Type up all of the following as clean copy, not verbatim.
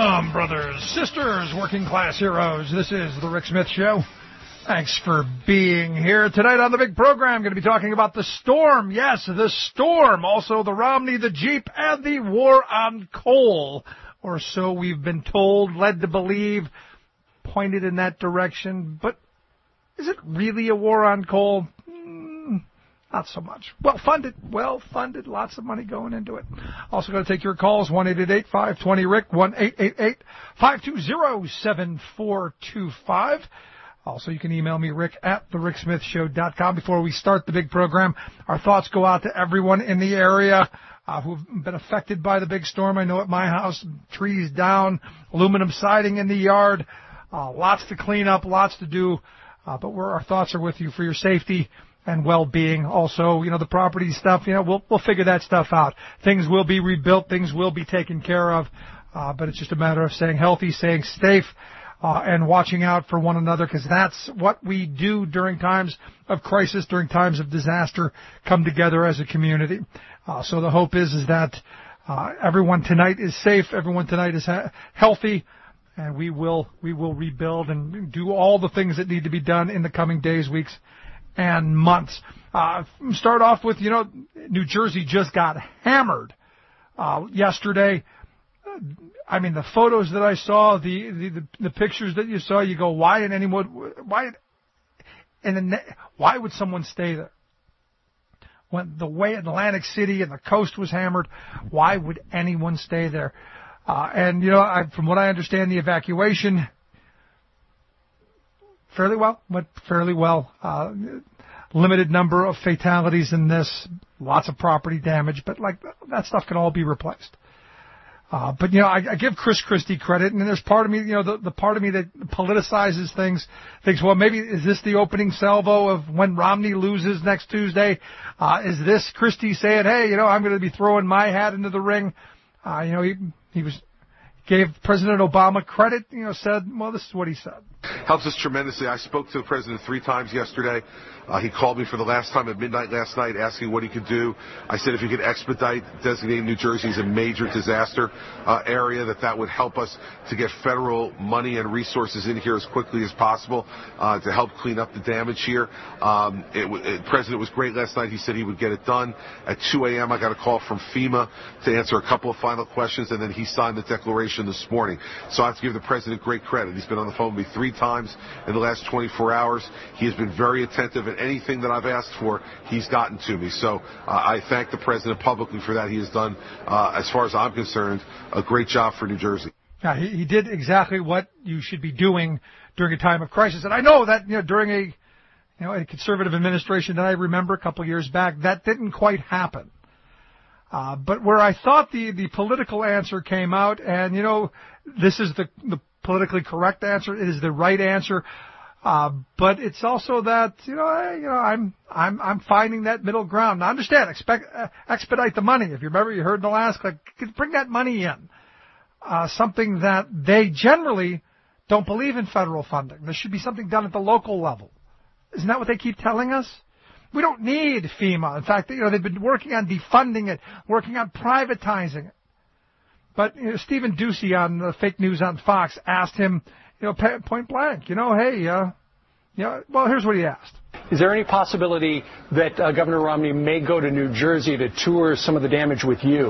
Welcome, brothers, sisters, working class heroes. This is The Rick Smith Show. Thanks for being here. Tonight on the big program, going to be talking about the storm. Yes, the storm. Also the Romney, the Jeep, and the war on coal. Or so we've been told, led to believe, pointed in that direction. But is it really a war on coal? Not so much. Well-funded, lots of money going into it. Also going to take your calls, 1-888-520-RICK, 1-888-520-7425. Also, you can email me, Rick, at thericksmithshow.com. Before we start the big program, our thoughts go out to everyone in the area who've been affected by the big storm. I know at my house, trees down, aluminum siding in the yard, lots to clean up, lots to do. But our thoughts are with you for your safety and well-being. Also, the property stuff, we'll figure that stuff out. Things will be rebuilt. Things will be taken care of. But it's just a matter of staying healthy, staying safe, and watching out for one another, because that's what we do during times of crisis, during times of disaster, come together as a community. So the hope is that everyone tonight is safe, everyone tonight is healthy, and we will rebuild and do all the things that need to be done in the coming days, weeks, and months. Start off with, New Jersey just got hammered yesterday. I mean, the photos that I saw, the pictures that you saw, you go, why would someone stay there? When the way Atlantic City and the coast was hammered, why would anyone stay there? And from what I understand, the evacuation fairly well. Limited number of fatalities in this, lots of property damage, but that stuff can all be replaced. But I give Chris Christie credit, and there's part of me, the part of me that politicizes things, thinks, well, maybe is this the opening salvo of when Romney loses next Tuesday? Is this Christie saying, hey, I'm going to be throwing my hat into the ring? He gave President Obama credit, said, well, this is what he said. Helps us tremendously. I spoke to the president 3 times yesterday. He called me for the last time at midnight last night asking what he could do. I said if he could expedite designating New Jersey as a major disaster area, that would help us to get federal money and resources in here as quickly as possible to help clean up the damage here. The president was great last night. He said he would get it done. At 2 a.m. I got a call from FEMA to answer a couple of final questions, and then he signed the declaration this morning. So I have to give the president great credit. He's been on the phone with me 3 times in the last 24 hours. He has been very attentive, and anything that I've asked for, he's gotten to me. So I thank the president publicly for that. He has done, as far as I'm concerned, a great job for New Jersey. Yeah, he did exactly what you should be doing during a time of crisis. And I know that during a conservative administration that I remember a couple of years back, that didn't quite happen. But where I thought the political answer came out, and this is the politically correct answer, it is the right answer. But it's also that I'm finding that middle ground. Now understand, expedite the money. If you remember, you heard in the last clip, bring that money in. Something that they generally don't believe in federal funding. There should be something done at the local level. Isn't that what they keep telling us? We don't need FEMA. In fact, they've been working on defunding it, working on privatizing it. But Stephen Ducey on the Fake News on Fox asked him, point blank, well, here's what he asked. Is there any possibility that Governor Romney may go to New Jersey to tour some of the damage with you?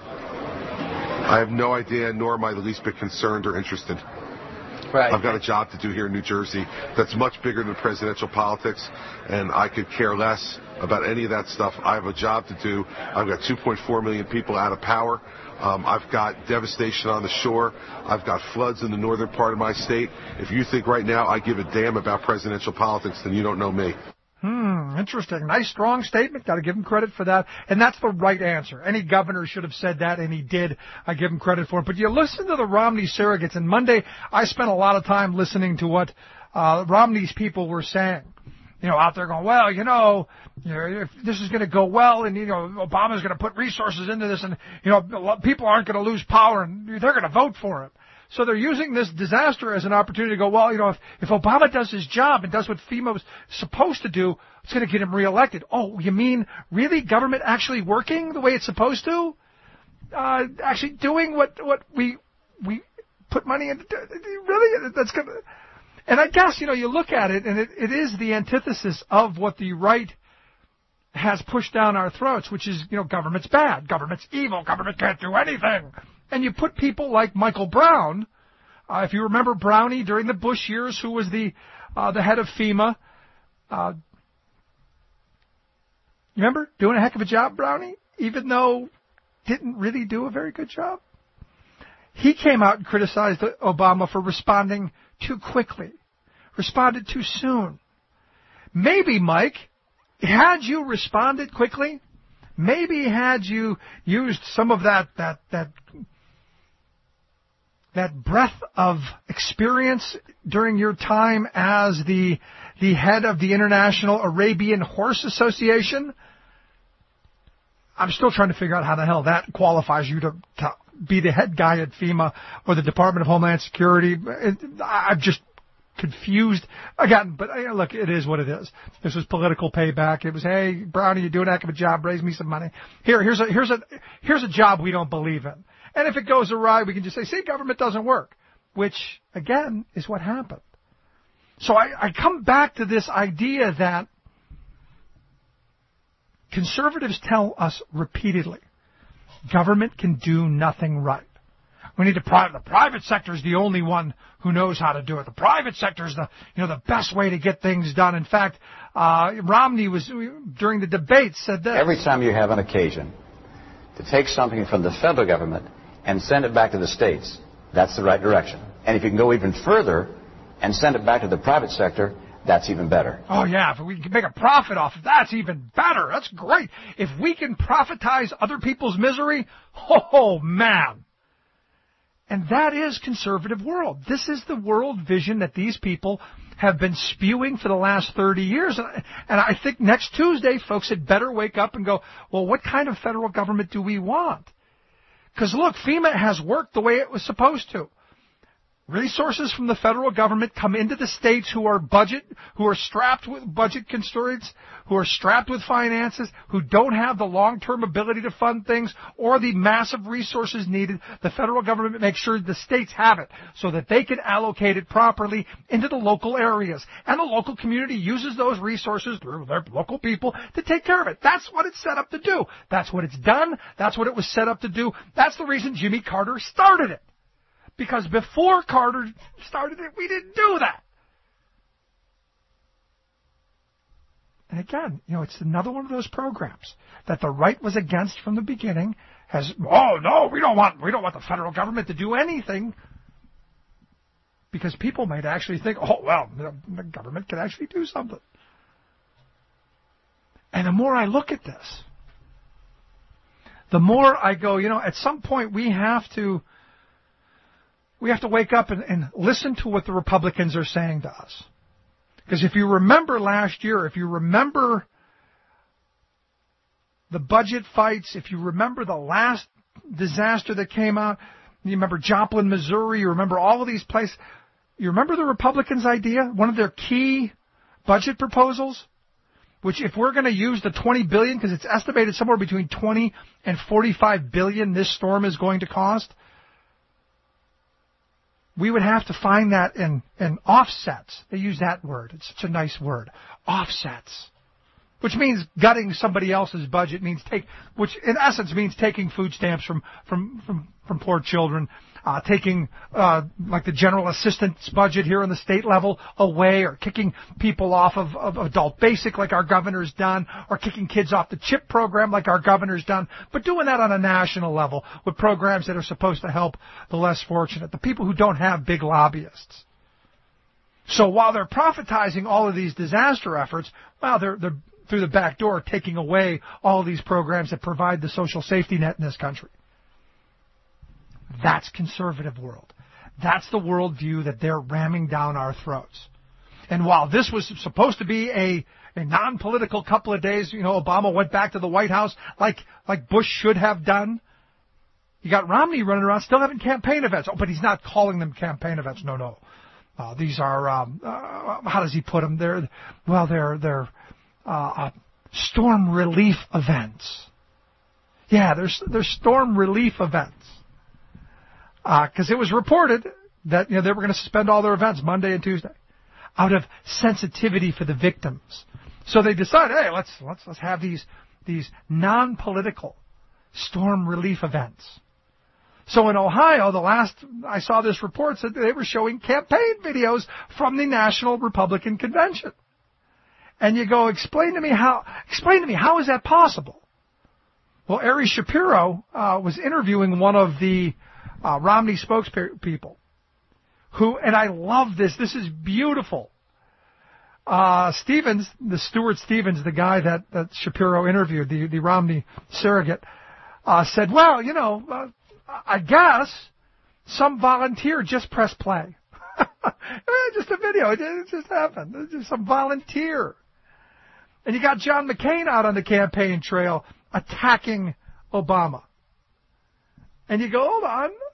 I have no idea, nor am I the least bit concerned or interested. Right. I've got a job to do here in New Jersey that's much bigger than presidential politics, and I could care less about any of that stuff. I have a job to do. I've got 2.4 million people out of power. I've got devastation on the shore. I've got floods in the northern part of my state. If you think right now I give a damn about presidential politics, then you don't know me. Interesting. Nice, strong statement. Got to give him credit for that. And that's the right answer. Any governor should have said that, and he did. I give him credit for it. But you listen to the Romney surrogates, and Monday I spent a lot of time listening to what Romney's people were saying. Out there going, well, if this is going to go well, and, Obama's going to put resources into this, and, people aren't going to lose power, and they're going to vote for him. So they're using this disaster as an opportunity to go, well, if Obama does his job and does what FEMA was supposed to do, it's going to get him reelected. Oh, you mean really government actually working the way it's supposed to? Actually doing what we put money into really? That's going to... And I guess, you look at it, and it is the antithesis of what the right has pushed down our throats, which is, government's bad, government's evil, government can't do anything. And you put people like Michael Brown, if you remember Brownie during the Bush years, who was the head of FEMA. You remember doing a heck of a job, Brownie, even though didn't really do a very good job? He came out and criticized Obama for responding too quickly, responded too soon. Maybe, Mike, had you responded quickly, maybe had you used some of that breadth of experience during your time as the head of the International Arabian Horse Association. I'm still trying to figure out how the hell that qualifies you to be the head guy at FEMA or the Department of Homeland Security. I'm just confused again, but look, it is what it is. This was political payback. It was, hey, Brownie, you're doing a heck of a job. Raise me some money. Here's a job we don't believe in. And if it goes awry, we can just say, see, government doesn't work, which, again, is what happened. So I come back to this idea that conservatives tell us repeatedly, government can do nothing right. We need the private sector is the only one who knows how to do it. The private sector is the best way to get things done. In fact, Romney during the debate said this. Every time you have an occasion to take something from the federal government and send it back to the states, that's the right direction. And if you can go even further and send it back to the private sector, that's even better. Oh, yeah, if we can make a profit off it, that's even better. That's great. If we can profitize other people's misery, oh, man. And that is conservative world. This is the world vision that these people have been spewing for the last 30 years. And I think next Tuesday, folks had better wake up and go, well, what kind of federal government do we want? Because, look, FEMA has worked the way it was supposed to. Resources from the federal government come into the states who are strapped with budget constraints, who are strapped with finances, who don't have the long-term ability to fund things or the massive resources needed. The federal government makes sure the states have it so that they can allocate it properly into the local areas. And the local community uses those resources through their local people to take care of it. That's what it's set up to do. That's what it's done. That's what it was set up to do. That's the reason Jimmy Carter started it. Because before Carter started it, we didn't do that. And again, it's another one of those programs that the right was against from the beginning. Oh no, we don't want the federal government to do anything. Because people might actually think, oh well, the government can actually do something. And the more I look at this, the more I go, at some point we have to wake up and listen to what the Republicans are saying to us. Because if you remember last year, if you remember the budget fights, if you remember the last disaster that came out, you remember Joplin, Missouri, you remember all of these places, you remember the Republicans' idea, one of their key budget proposals, which if we're going to use the $20 billion, because it's estimated somewhere between $20 and $45 billion this storm is going to cost, we would have to find that in offsets. They use that word. It's such a nice word. Offsets. Which means gutting somebody else's budget, which in essence means taking food stamps from poor children, taking like the general assistance budget here on the state level away, or kicking people off of adult basic like our governor's done, or kicking kids off the CHIP program like our governor's done, but doing that on a national level with programs that are supposed to help the less fortunate, the people who don't have big lobbyists. So while they're profitizing all of these disaster efforts, well, they're through the back door taking away all of these programs that provide the social safety net in this country. That's conservative world. That's the worldview that they're ramming down our throats. And while this was supposed to be a non-political couple of days, Obama went back to the White House like Bush should have done. You got Romney running around still having campaign events. Oh, but he's not calling them campaign events. No. These are, how does he put them? They're storm relief events. Yeah, they're storm relief events. Because it was reported, that they were going to suspend all their events Monday and Tuesday out of sensitivity for the victims. So they decided, hey, let's have these non-political storm relief events. So in Ohio, the last I saw this report said they were showing campaign videos from the National Republican Convention. And you go, explain to me how is that possible? Well, Ari Shapiro was interviewing one of the Romney spokespeople who, and I love this is beautiful. Stuart Stevens, the guy that Shapiro interviewed, the Romney surrogate, said, well, I guess some volunteer just pressed play. Just a video. It just happened. It's just some volunteer. And you got John McCain out on the campaign trail attacking Obama. And you go, hold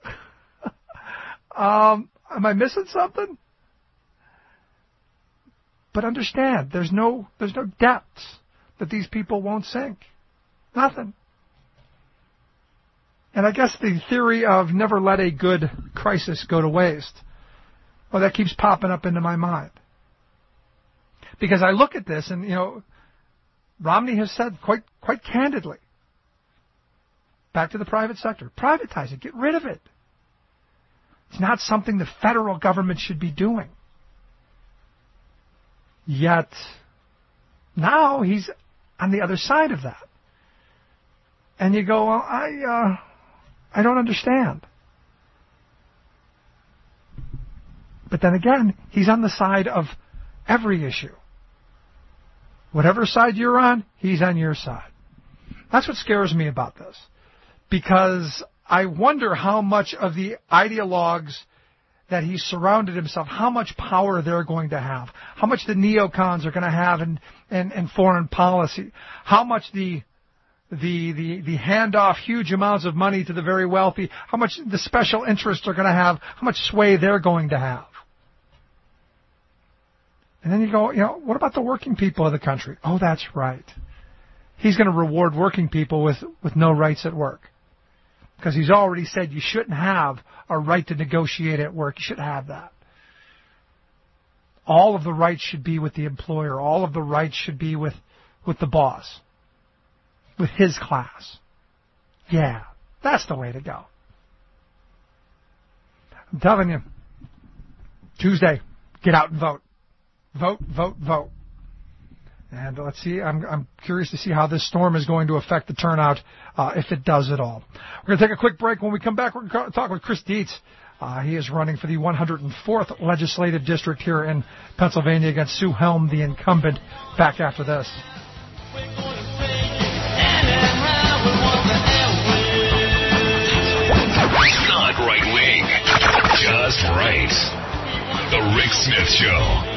on. Am I missing something? But understand, there's no depths that these people won't sink. Nothing. And I guess the theory of never let a good crisis go to waste, well, that keeps popping up into my mind. Because I look at this and, Romney has said quite candidly, back to the private sector. Privatize it. Get rid of it. It's not something the federal government should be doing. Yet, now he's on the other side of that. And you go, well, I don't understand. But then again, he's on the side of every issue. Whatever side you're on, he's on your side. That's what scares me about this. Because I wonder how much of the ideologues that he's surrounded himself, how much power they're going to have, how much the neocons are going to have in foreign policy, how much the hand off huge amounts of money to the very wealthy, how much the special interests are going to have, how much sway they're going to have. And then you go, what about the working people of the country? Oh, that's right. He's going to reward working people with no rights at work. Because he's already said you shouldn't have a right to negotiate at work. You shouldn't have that. All of the rights should be with the employer. All of the rights should be with the boss. With his class. Yeah, that's the way to go. I'm telling you, Tuesday, get out and vote. Vote, vote, vote. And let's see, I'm curious to see how this storm is going to affect the turnout, if it does at all. We're going to take a quick break. When we come back, we're going to talk with Chris Dietz. He is running for the 104th Legislative District here in Pennsylvania against Sue Helm, the incumbent. Back after this. Not right wing, just right. The Rick Smith Show.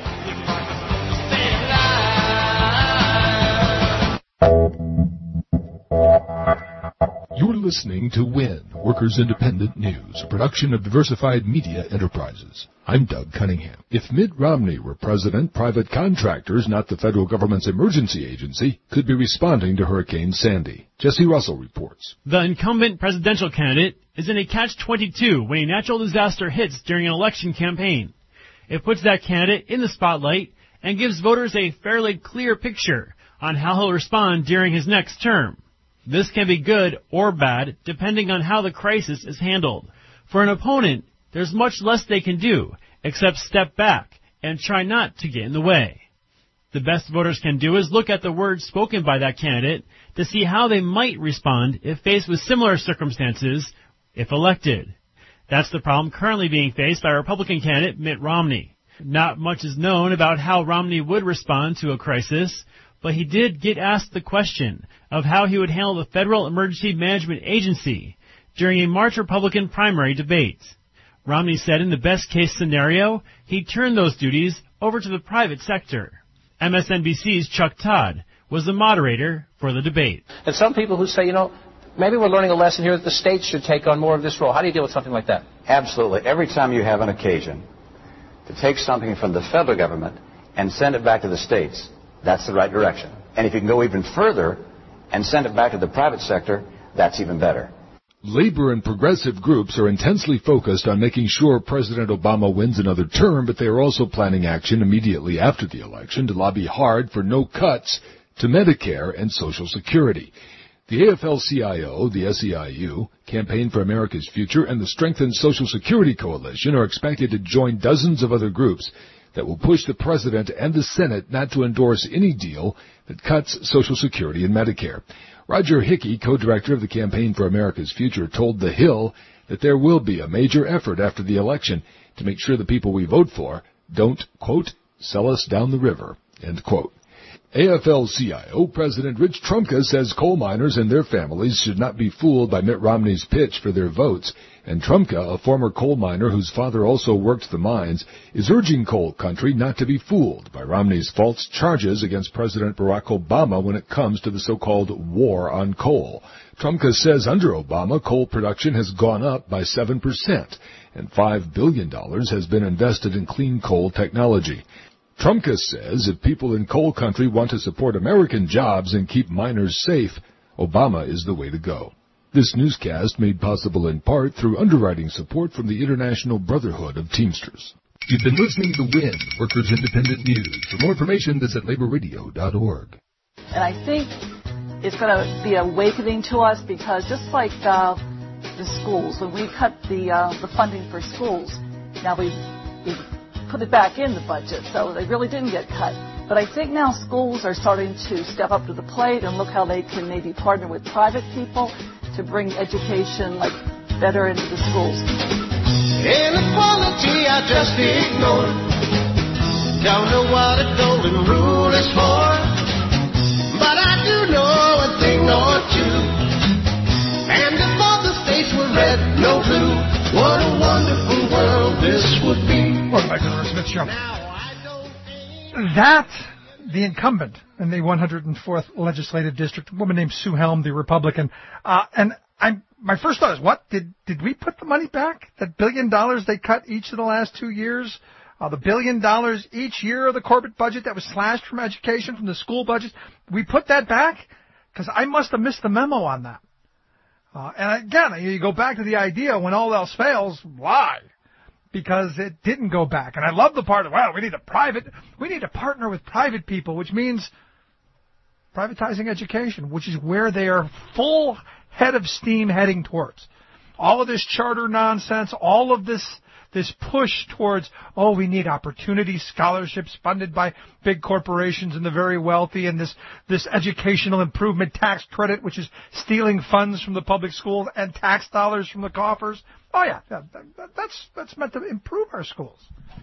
You're listening to WIN, Workers Independent News, a production of Diversified Media Enterprises. I'm Doug Cunningham. If Mitt Romney were president, private contractors, not the federal government's emergency agency, could be responding to Hurricane Sandy. Jesse Russell reports. The incumbent presidential candidate is in a catch-22 when a natural disaster hits during an election campaign. It puts that candidate in the spotlight and gives voters a fairly clear picture on how he'll respond during his next term. This can be good or bad, depending on how the crisis is handled. For an opponent, there's much less they can do, except step back and try not to get in the way. The best voters can do is look at the words spoken by that candidate to see how they might respond if faced with similar circumstances if elected. That's the problem currently being faced by Republican candidate Mitt Romney. Not much is known about how Romney would respond to a crisis, but he did get asked the question of how he would handle the Federal Emergency Management Agency during a March Republican primary debate. Romney said in the best-case scenario, he'd turn those duties over to the private sector. MSNBC's Chuck Todd was the moderator for the debate. And some people who say, maybe we're learning a lesson here that the states should take on more of this role. How do you deal with something like that? Absolutely. Every time you have an occasion to take something from the federal government and send it back to the states, that's the right direction. And if you can go even further and send it back to the private sector, that's even better. Labor and progressive groups are intensely focused on making sure President Obama wins another term, but they are also planning action immediately after the election to lobby hard for no cuts to Medicare and Social Security. The AFL-CIO, the SEIU, Campaign for America's Future, and the Strengthened Social Security Coalition are expected to join dozens of other groups that will push the President and the Senate not to endorse any deal that cuts Social Security and Medicare. Roger Hickey, co-director of the Campaign for America's Future, told The Hill that there will be a major effort after the election to make sure the people we vote for don't, quote, sell us down the river, end quote. AFL-CIO President Rich Trumka says coal miners and their families should not be fooled by Mitt Romney's pitch for their votes. And Trumka, a former coal miner whose father also worked the mines, is urging coal country not to be fooled by Romney's false charges against President Barack Obama when it comes to the so-called war on coal. Trumka says under Obama, coal production has gone up by 7%, and $5 billion has been invested in clean coal technology. Trumka says if people in coal country want to support American jobs and keep miners safe, Obama is the way to go. This newscast made possible in part through underwriting support from the International Brotherhood of Teamsters. You've been listening to WIN, Workers Independent News. For more information, visit laborradio.org. And I think it's going to be awakening to us because just like the schools, when we cut the funding for schools, now we put it back in the budget, so they really didn't get cut. But I think now schools are starting to step up to the plate and look how they can maybe partner with private people to bring education better into the schools. Inequality I just ignore. Don't know what a golden rule is for, but I do know a thing or two. And if all the states were red, no blue, what a wonderful world this would be. Welcome back to the Rick Smith Show. That, the incumbent in the 104th Legislative District, a woman named Sue Helm, the Republican, and my first thought is, what, did we put the money back? That $1 billion they cut each of the last 2 years? The $1 billion each year of the corporate budget that was slashed from education, from the school budgets, we put that back? Because I must have missed the memo on that. And again, you go back to the idea, when all else fails, why? Because it didn't go back. And I love the part of, we need to partner with private people, which means privatizing education, which is where they are full head of steam heading towards. All of this charter nonsense, all of this push towards, we need opportunity scholarships funded by big corporations and the very wealthy, and this educational improvement tax credit, which is stealing funds from the public schools and tax dollars from the coffers. That's meant to improve our schools.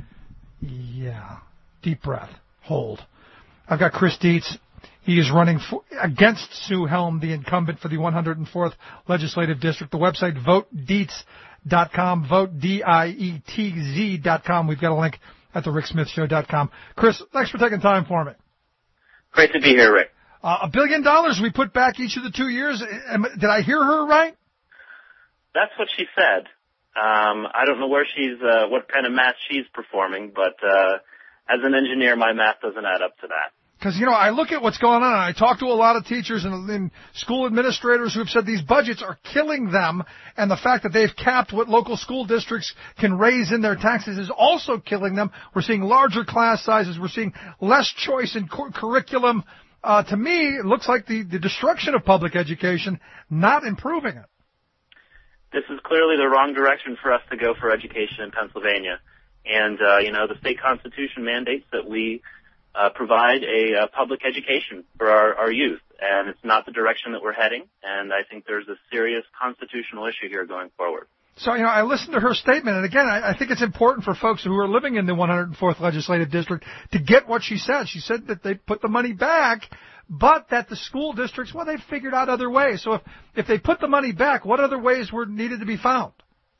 Yeah. Deep breath. Hold. I've got Chris Dietz. He is running against Sue Helm, the incumbent for the 104th Legislative District. The website, votedietz.com, votedietz.com. We've got a link at thericksmithshow.com. Chris, thanks for taking time for me. Great to be here, Rick. $1 billion we put back each of the 2 years. Did I hear her right? That's what she said. I don't know where what kind of math she's performing, but as an engineer, my math doesn't add up to that. Because, I look at what's going on, and I talk to a lot of teachers and school administrators who have said these budgets are killing them, and the fact that they've capped what local school districts can raise in their taxes is also killing them. We're seeing larger class sizes. We're seeing less choice in curriculum. To me, it looks like the destruction of public education, not improving it. This is clearly the wrong direction for us to go for education in Pennsylvania. And, the state constitution mandates that we provide a public education for our youth, and it's not the direction that we're heading, and I think there's a serious constitutional issue here going forward. So, I listened to her statement, and again, I think it's important for folks who are living in the 104th Legislative District to get what she said. She said that they put the money back, but that the school districts, they figured out other ways. So if they put the money back, what other ways were needed to be found?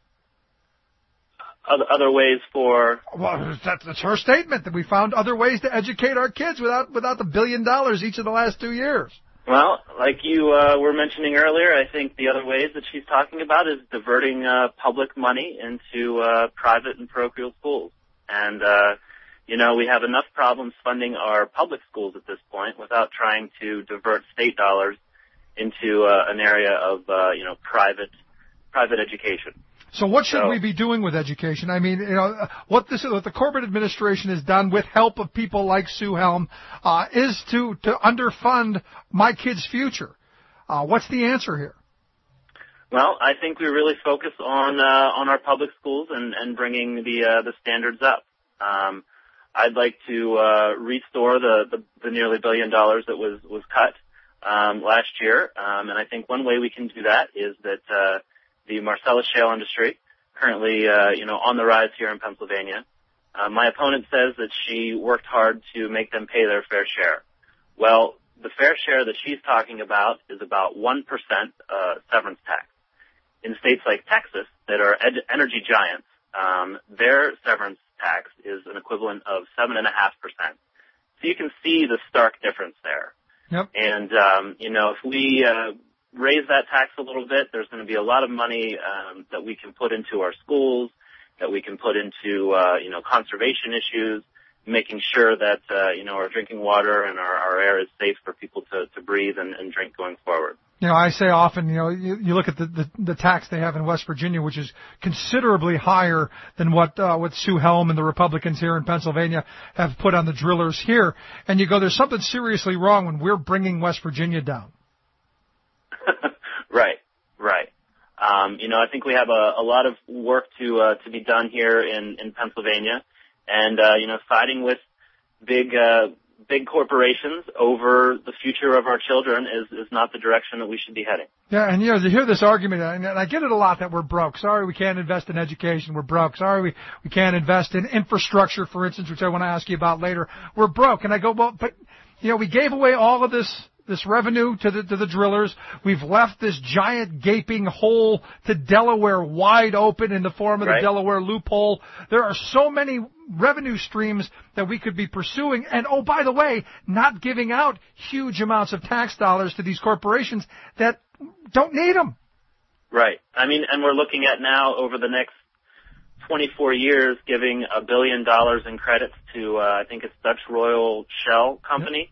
Other ways for? Well, that's her statement, that we found other ways to educate our kids without the $1 billion each of the last 2 years. Well, like you were mentioning earlier, I think the other ways that she's talking about is diverting public money into private and parochial schools. And, we have enough problems funding our public schools at this point without trying to divert state dollars into an area of, private private education. So what should we be doing with education? I mean, what the Corbett administration has done with help of people like Sue Helm is to underfund my kids' future. What's the answer here? Well, I think we really focus on our public schools and bringing the standards up. I'd like to restore the nearly $1 billion that was cut last year, and I think one way we can do that is that the Marcellus shale industry, currently on the rise here in Pennsylvania. My opponent says that she worked hard to make them pay their fair share. Well, the fair share that she's talking about is about 1% severance tax. In states like Texas that are energy giants, their severance tax is an equivalent of 7.5%. So you can see the stark difference there. Yep. And, if we raise that tax a little bit, there's going to be a lot of money that we can put into our schools, that we can put into, conservation issues, making sure that, our drinking water and our air is safe for people to breathe and drink going forward. I say often, you look at the tax they have in West Virginia, which is considerably higher than what Sue Helm and the Republicans here in Pennsylvania have put on the drillers here, and you go, there's something seriously wrong when we're bringing West Virginia down. Right. I think we have a lot of work to be done here in Pennsylvania, and siding with big corporations over the future of our children is not the direction that we should be heading. Yeah, and to hear this argument, and I get it a lot that we're broke. Sorry, we can't invest in education. We're broke. Sorry, we can't invest in infrastructure, for instance, which I want to ask you about later. We're broke. And I go, well, but we gave away all of this revenue to the drillers. We've left this giant gaping hole to Delaware wide open in the form of the Delaware loophole. There are so many revenue streams that we could be pursuing. And, oh, by the way, not giving out huge amounts of tax dollars to these corporations that don't need them. Right. I mean, and we're looking at now over the next 24 years giving $1 billion in credits to, I think it's Dutch Royal Shell Company,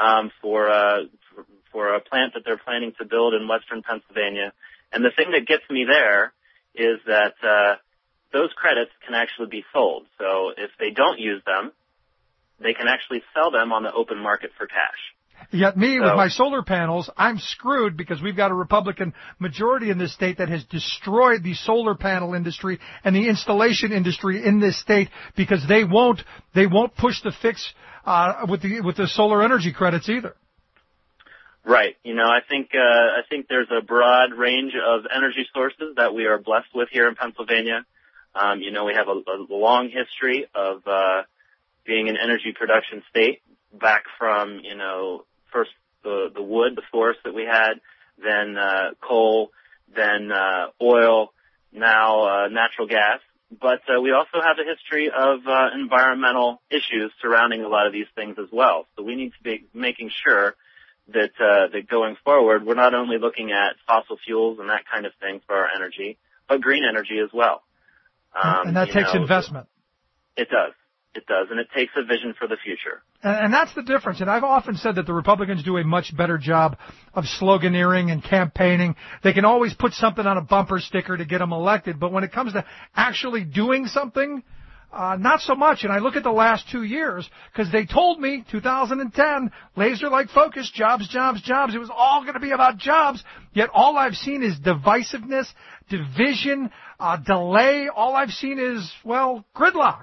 for a plant that they're planning to build in western Pennsylvania. And the thing that gets me there is that those credits can actually be sold. So if they don't use them, they can actually sell them on the open market for cash. Yet with my solar panels, I'm screwed because we've got a Republican majority in this state that has destroyed the solar panel industry and the installation industry in this state because they won't push the fix with the solar energy credits either. Right. I think there's a broad range of energy sources that we are blessed with here in Pennsylvania. We have a long history of being an energy production state back from, first the wood, the forest that we had, then coal, then oil, now natural gas. But we also have a history of environmental issues surrounding a lot of these things as well. So we need to be making sure that going forward, we're not only looking at fossil fuels and that kind of thing for our energy, but green energy as well. And that takes investment. It does. It does, and it takes a vision for the future. And that's the difference. And I've often said that the Republicans do a much better job of sloganeering and campaigning. They can always put something on a bumper sticker to get them elected, but when it comes to actually doing something, not so much. And I look at the last 2 years, because they told me, 2010, laser-like focus, jobs, jobs, jobs. It was all going to be about jobs, yet all I've seen is divisiveness, division, delay. All I've seen is, gridlock.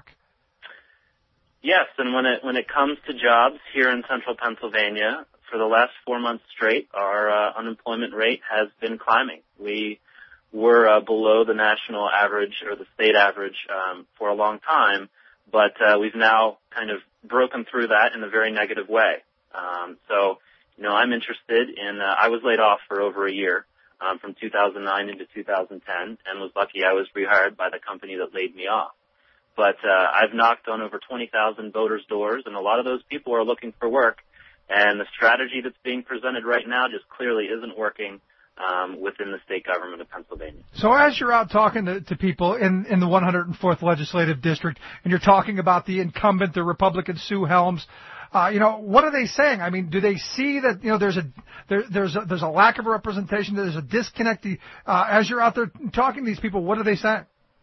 Yes, and when it comes to jobs here in central Pennsylvania, for the last 4 months straight, our unemployment rate has been climbing. We were below the national average or the state average for a long time, but we've now kind of broken through that in a very negative way. So I'm interested in I was laid off for over a year from 2009 into 2010 and was lucky I was rehired by the company that laid me off. But I've knocked on over 20,000 voters' doors, and a lot of those people are looking for work. And the strategy that's being presented right now just clearly isn't working within the state government of Pennsylvania. So as you're out talking to people in the 104th Legislative District, and you're talking about the incumbent, the Republican Sue Helms, What are they saying? I mean, do they see that, there's a lack of representation, there's a disconnect? As you're out there talking to these people, what are they saying?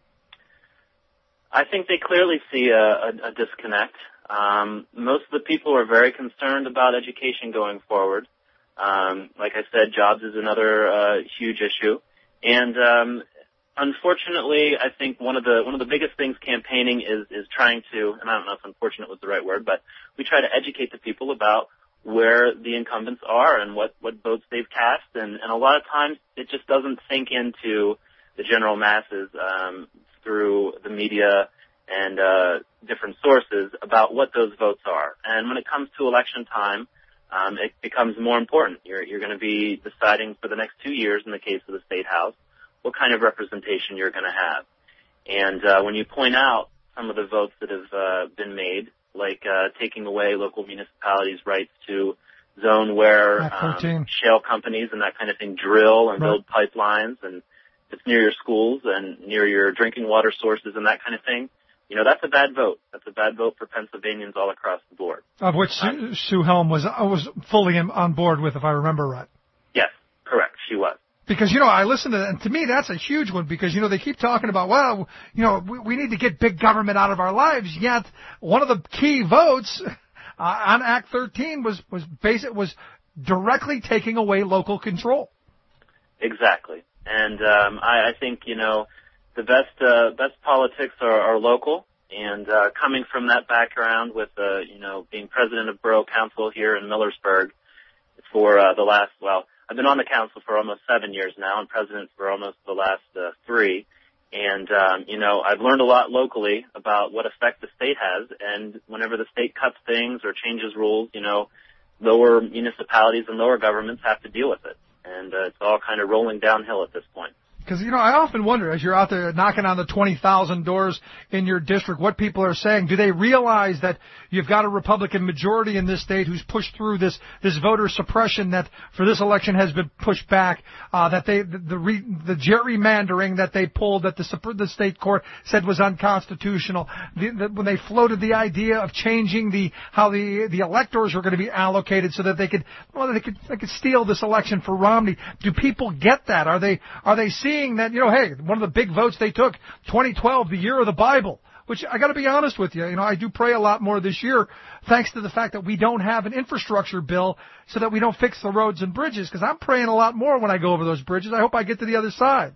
I think they clearly see a disconnect. Most of the people are very concerned about education going forward. Like I said, jobs is another huge issue. And unfortunately, I think one of the biggest things campaigning is trying to, and I don't know if unfortunate was the right word, but we try to educate the people about where the incumbents are and what votes they've cast. And a lot of times it just doesn't sink into the general masses through the media and different sources about what those votes are. And when it comes to election time, it becomes more important. You're going to be deciding for the next 2 years, in the case of the State House, what kind of representation you're going to have. And when you point out some of the votes that have been made, like taking away local municipalities' rights to zone where shale companies and that kind of thing drill and build pipelines, and it's near your schools and near your drinking water sources and that kind of thing, that's a bad vote. That's a bad vote for Pennsylvanians all across the board. Of which Sue Helm was fully on board with, if I remember right. Yes, correct. She was. Because, I listened to that, and to me that's a huge one, because, they keep talking about, we need to get big government out of our lives, yet one of the key votes on Act 13 was directly taking away local control. Exactly. And I think, the best politics are local, and coming from that background with, being president of Borough Council here in Millersburg for the last, I've been on the council for almost 7 years now and president for almost the last 3. And, I've learned a lot locally about what effect the state has, and whenever the state cuts things or changes rules, lower municipalities and lower governments have to deal with it. And it's all kind of rolling downhill at this point. Because, I often wonder, as you're out there knocking on the 20,000 doors in your district, what people are saying. Do they realize that you've got a Republican majority in this state who's pushed through this voter suppression that for this election has been pushed back, that the gerrymandering that they pulled that the state court said was unconstitutional, when they floated the idea of changing how the electors were going to be allocated so that they could steal this election for Romney. Do people get that? Are they seeing that, hey, one of the big votes they took, 2012, the year of the Bible, which I got to be honest with you, I do pray a lot more this year thanks to the fact that we don't have an infrastructure bill so that we don't fix the roads and bridges, because I'm praying a lot more when I go over those bridges. I hope I get to the other side.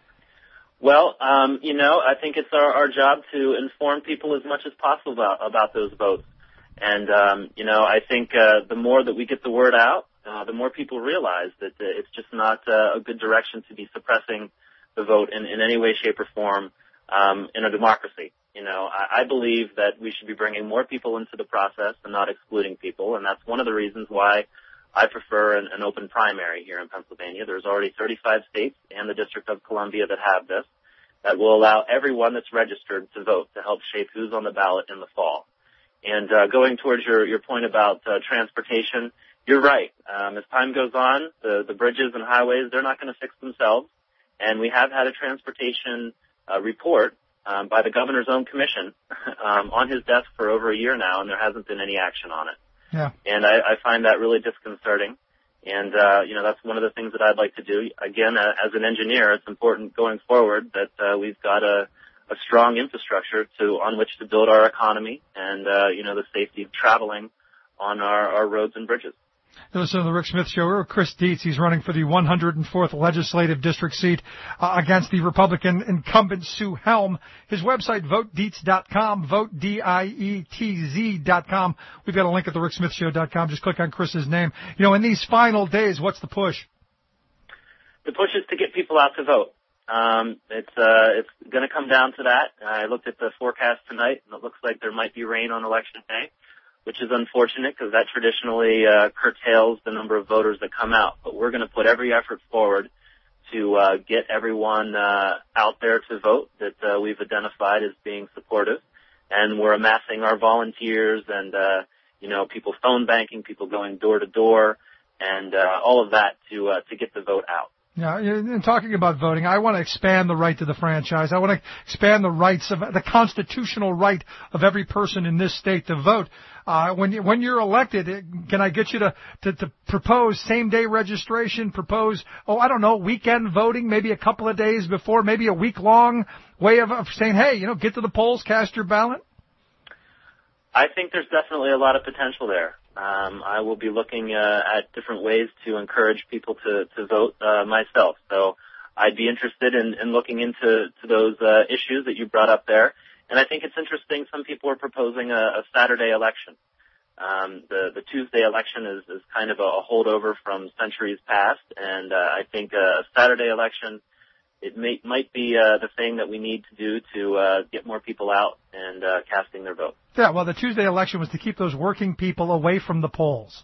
Well, I think it's our job to inform people as much as possible about those votes. And, I think the more that we get the word out, the more people realize that it's just not a good direction to be suppressing the vote in any way, shape, or form in a democracy. I believe that we should be bringing more people into the process and not excluding people, and that's one of the reasons why I prefer an open primary here in Pennsylvania. There's already 35 states and the District of Columbia that have this, that will allow everyone that's registered to vote to help shape who's on the ballot in the fall. And going towards your point about transportation, you're right. As time goes on, the bridges and highways, they're not going to fix themselves. And we have had a transportation report by the governor's own commission on his desk for over a year now, and there hasn't been any action on it. Yeah. And I find that really disconcerting. And, that's one of the things that I'd like to do. Again, as an engineer, it's important going forward that we've got a strong infrastructure on which to build our economy and, the safety of traveling on our roads and bridges. Listen to the Rick Smith Show. We're with Chris Dietz. He's running for the 104th Legislative District seat against the Republican incumbent Sue Helm. His website, VoteDietz.com, VoteDietz.com. We've got a link at thericksmithshow.com. Just click on Chris's name. In these final days, what's the push? The push is to get people out to vote. It's going to come down to that. I looked at the forecast tonight, and it looks like there might be rain on Election Day, which is unfortunate because that traditionally curtails the number of voters that come out. But we're going to put every effort forward to get everyone out there to vote that we've identified as being supportive. And we're amassing our volunteers and, people phone banking, people going door to door, and all of that to get the vote out. Yeah, in talking about voting, I want to expand the right to the franchise. I want to expand the rights of the constitutional right of every person in this state to vote. When you're elected, can I get you to propose same-day registration, propose, weekend voting, maybe a couple of days before, maybe a week-long way of saying, hey, get to the polls, cast your ballot? I think there's definitely a lot of potential there. I will be looking at different ways to encourage people to vote myself. So I'd be interested in looking into those issues that you brought up there. And I think it's interesting, some people are proposing a Saturday election. The Tuesday election is kind of a holdover from centuries past, and I think a Saturday election, it might be the thing that we need to do to get more people out and casting their vote. Yeah, well, the Tuesday election was to keep those working people away from the polls.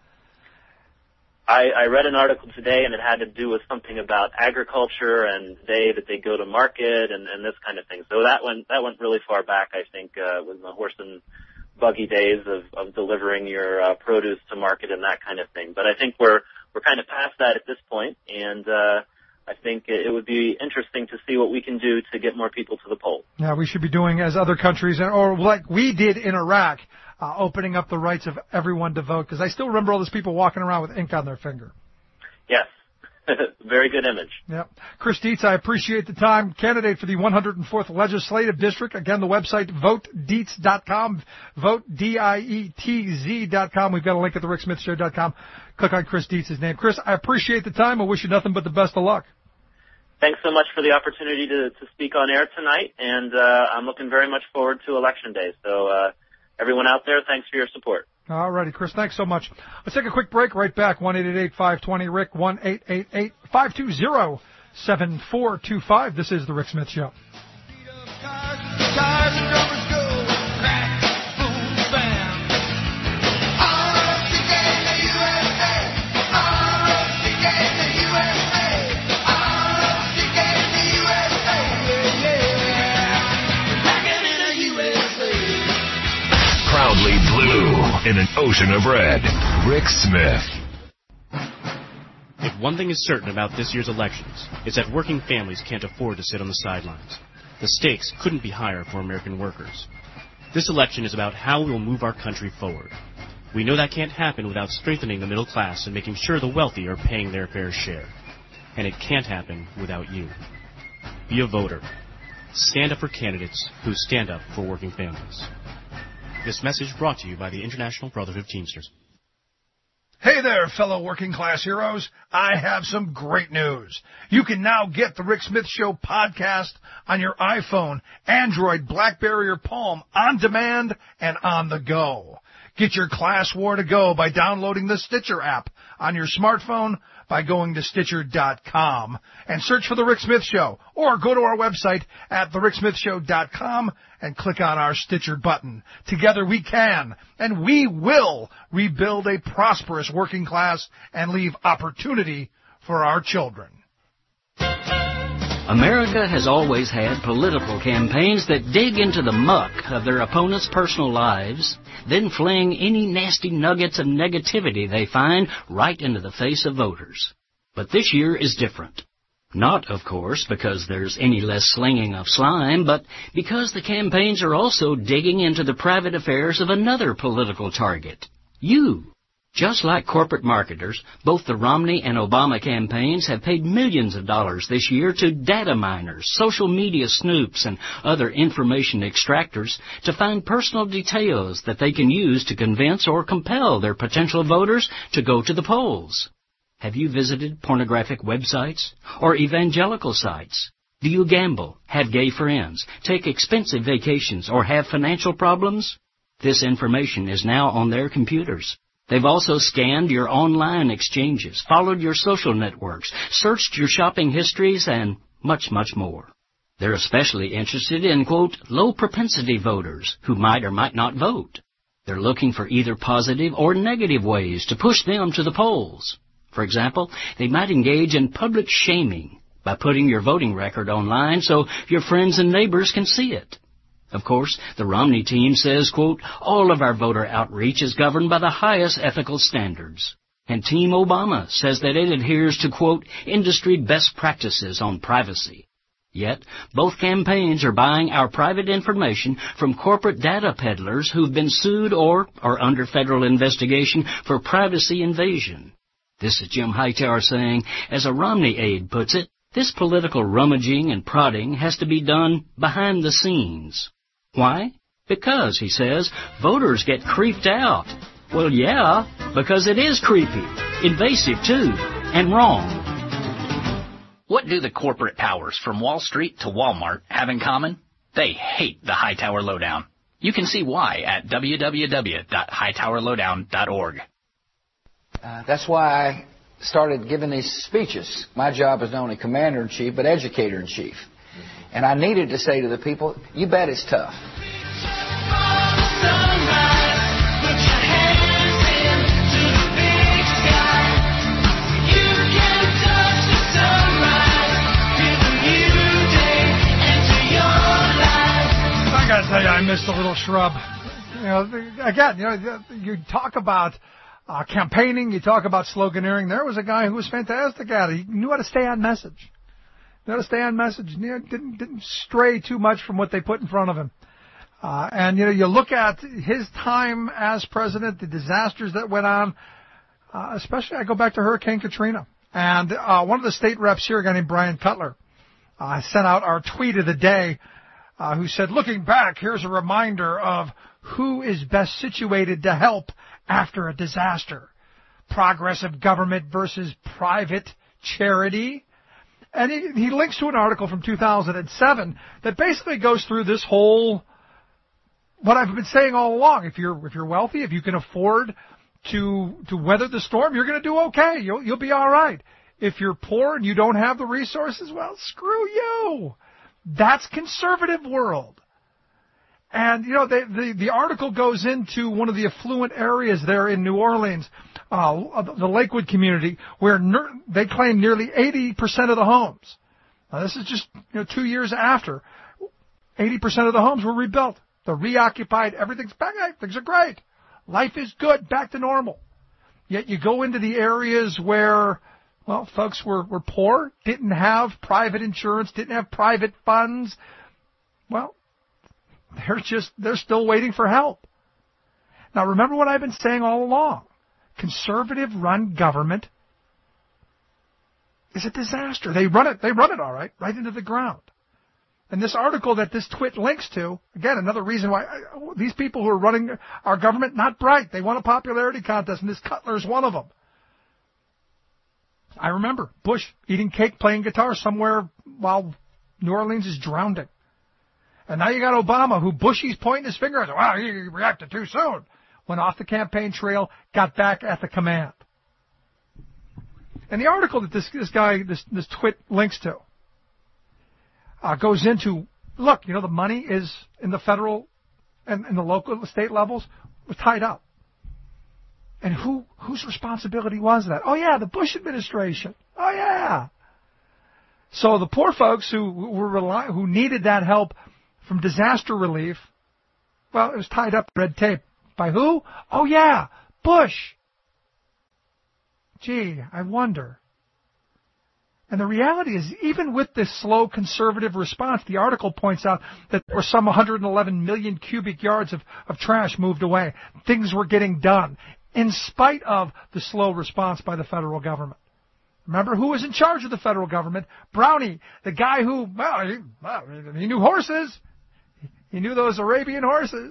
I read an article today, and it had to do with something about agriculture and the day that they go to market and this kind of thing. So that went really far back, I think, with the horse and buggy days of delivering your produce to market and that kind of thing. But I think we're kind of past that at this point, and I think it would be interesting to see what we can do to get more people to the poll. Yeah, we should be doing as other countries, or like we did in Iraq, opening up the rights of everyone to vote, because I still remember all those people walking around with ink on their finger. Yes. Very good image. Yeah. Chris Dietz, I appreciate the time. Candidate for the 104th Legislative District. Again, the website, votedietz.com, votedietz.com. We've got a link at thericksmithshow.com. Click on Chris Dietz's name. Chris, I appreciate the time. I wish you nothing but the best of luck. Thanks so much for the opportunity to speak on air tonight, and I'm looking very much forward to Election Day. So everyone out there, thanks for your support. All righty, Chris, thanks so much. Let's take a quick break. Right back, 1-888-520-RICK, 1-888-520-7425. This is The Rick Smith Show. Proudly blue in an ocean of red. Rick Smith. If one thing is certain about this year's elections, it's that working families can't afford to sit on the sidelines. The stakes couldn't be higher for American workers. This election is about how we will move our country forward. We know that can't happen without strengthening the middle class and making sure the wealthy are paying their fair share. And it can't happen without you. Be a voter. Stand up for candidates who stand up for working families. This message brought to you by the International Brotherhood of Teamsters. Hey there, fellow working class heroes. I have some great news. You can now get the Rick Smith Show podcast on your iPhone, Android, BlackBerry, or Palm on demand and on the go. Get your class war to go by downloading the Stitcher app on your smartphone by going to Stitcher.com and search for The Rick Smith Show, or go to our website at TheRickSmithShow.com and click on our Stitcher button. Together we can, and we will, rebuild a prosperous working class and leave opportunity for our children. America has always had political campaigns that dig into the muck of their opponents' personal lives, then fling any nasty nuggets of negativity they find right into the face of voters. But this year is different. Not, of course, because there's any less slinging of slime, but because the campaigns are also digging into the private affairs of another political target, you. Just like corporate marketers, both the Romney and Obama campaigns have paid millions of dollars this year to data miners, social media snoops, and other information extractors to find personal details that they can use to convince or compel their potential voters to go to the polls. Have you visited pornographic websites or evangelical sites? Do you gamble, have gay friends, take expensive vacations, or have financial problems? This information is now on their computers. They've also scanned your online exchanges, followed your social networks, searched your shopping histories, and much, much more. They're especially interested in, quote, low-propensity voters who might or might not vote. They're looking for either positive or negative ways to push them to the polls. For example, they might engage in public shaming by putting your voting record online so your friends and neighbors can see it. Of course, the Romney team says, quote, all of our voter outreach is governed by the highest ethical standards. And Team Obama says that it adheres to, quote, industry best practices on privacy. Yet, both campaigns are buying our private information from corporate data peddlers who've been sued or are under federal investigation for privacy invasion. This is Jim Hightower saying, as a Romney aide puts it, this political rummaging and prodding has to be done behind the scenes. Why? Because, he says, voters get creeped out. Well, yeah, because it is creepy, invasive too, and wrong. What do the corporate powers from Wall Street to Walmart have in common? They hate the Hightower Lowdown. You can see why at www.hightowerlowdown.org. That's why I started giving these speeches. My job is not only commander-in-chief, but educator-in-chief. And I needed to say to the people, you bet it's tough. I gotta tell you, I missed a little shrub. Again, you talk about campaigning, you talk about sloganeering. There was a guy who was fantastic at it. He knew how to stay on message. Didn't stray too much from what they put in front of him. And you look at his time as president, the disasters that went on. Especially, I go back to Hurricane Katrina, and one of the state reps here, a guy named Brian Cutler, sent out our tweet of the day. Who said, looking back, here's a reminder of who is best situated to help after a disaster. Progressive government versus private charity. And he links to an article from 2007 that basically goes through this whole, what I've been saying all along. If you're wealthy, if you can afford to weather the storm, you're going to do okay. You'll be all right. If you're poor and you don't have the resources, well, screw you. That's conservative world. And, the article goes into one of the affluent areas there in New Orleans, the Lakewood community, where they claim nearly 80% of the homes. Now, this is just 2 years after. 80% of the homes were rebuilt. They're reoccupied. Everything's back. Things are great. Life is good. Back to normal. Yet you go into the areas where, well, folks were poor, didn't have private insurance, didn't have private funds. Well, they're still waiting for help. Now, remember what I've been saying all along. Conservative-run government is a disaster. They run it all right into the ground. And this article that this twit links to, again, another reason why these people who are running our government, not bright. They won a popularity contest, and this Cutler's one of them. I remember Bush eating cake, playing guitar somewhere while New Orleans is drowning. And now you got Obama, who Bushy's pointing his finger at. Wow, he reacted too soon. Went off the campaign trail, got back at the command. And the article that this twit links to goes into, look, the money is in the federal and in the local state levels was tied up. And whose responsibility was that? Oh, yeah, the Bush administration. Oh, yeah. So the poor folks who needed that help from disaster relief, well, it was tied up in red tape. By who? Oh, yeah, Bush. Gee, I wonder. And the reality is, even with this slow conservative response, the article points out that there were some 111 million cubic yards of trash moved away. Things were getting done, in spite of the slow response by the federal government. Remember who was in charge of the federal government? Brownie, the guy who, he knew horses. He knew those Arabian horses.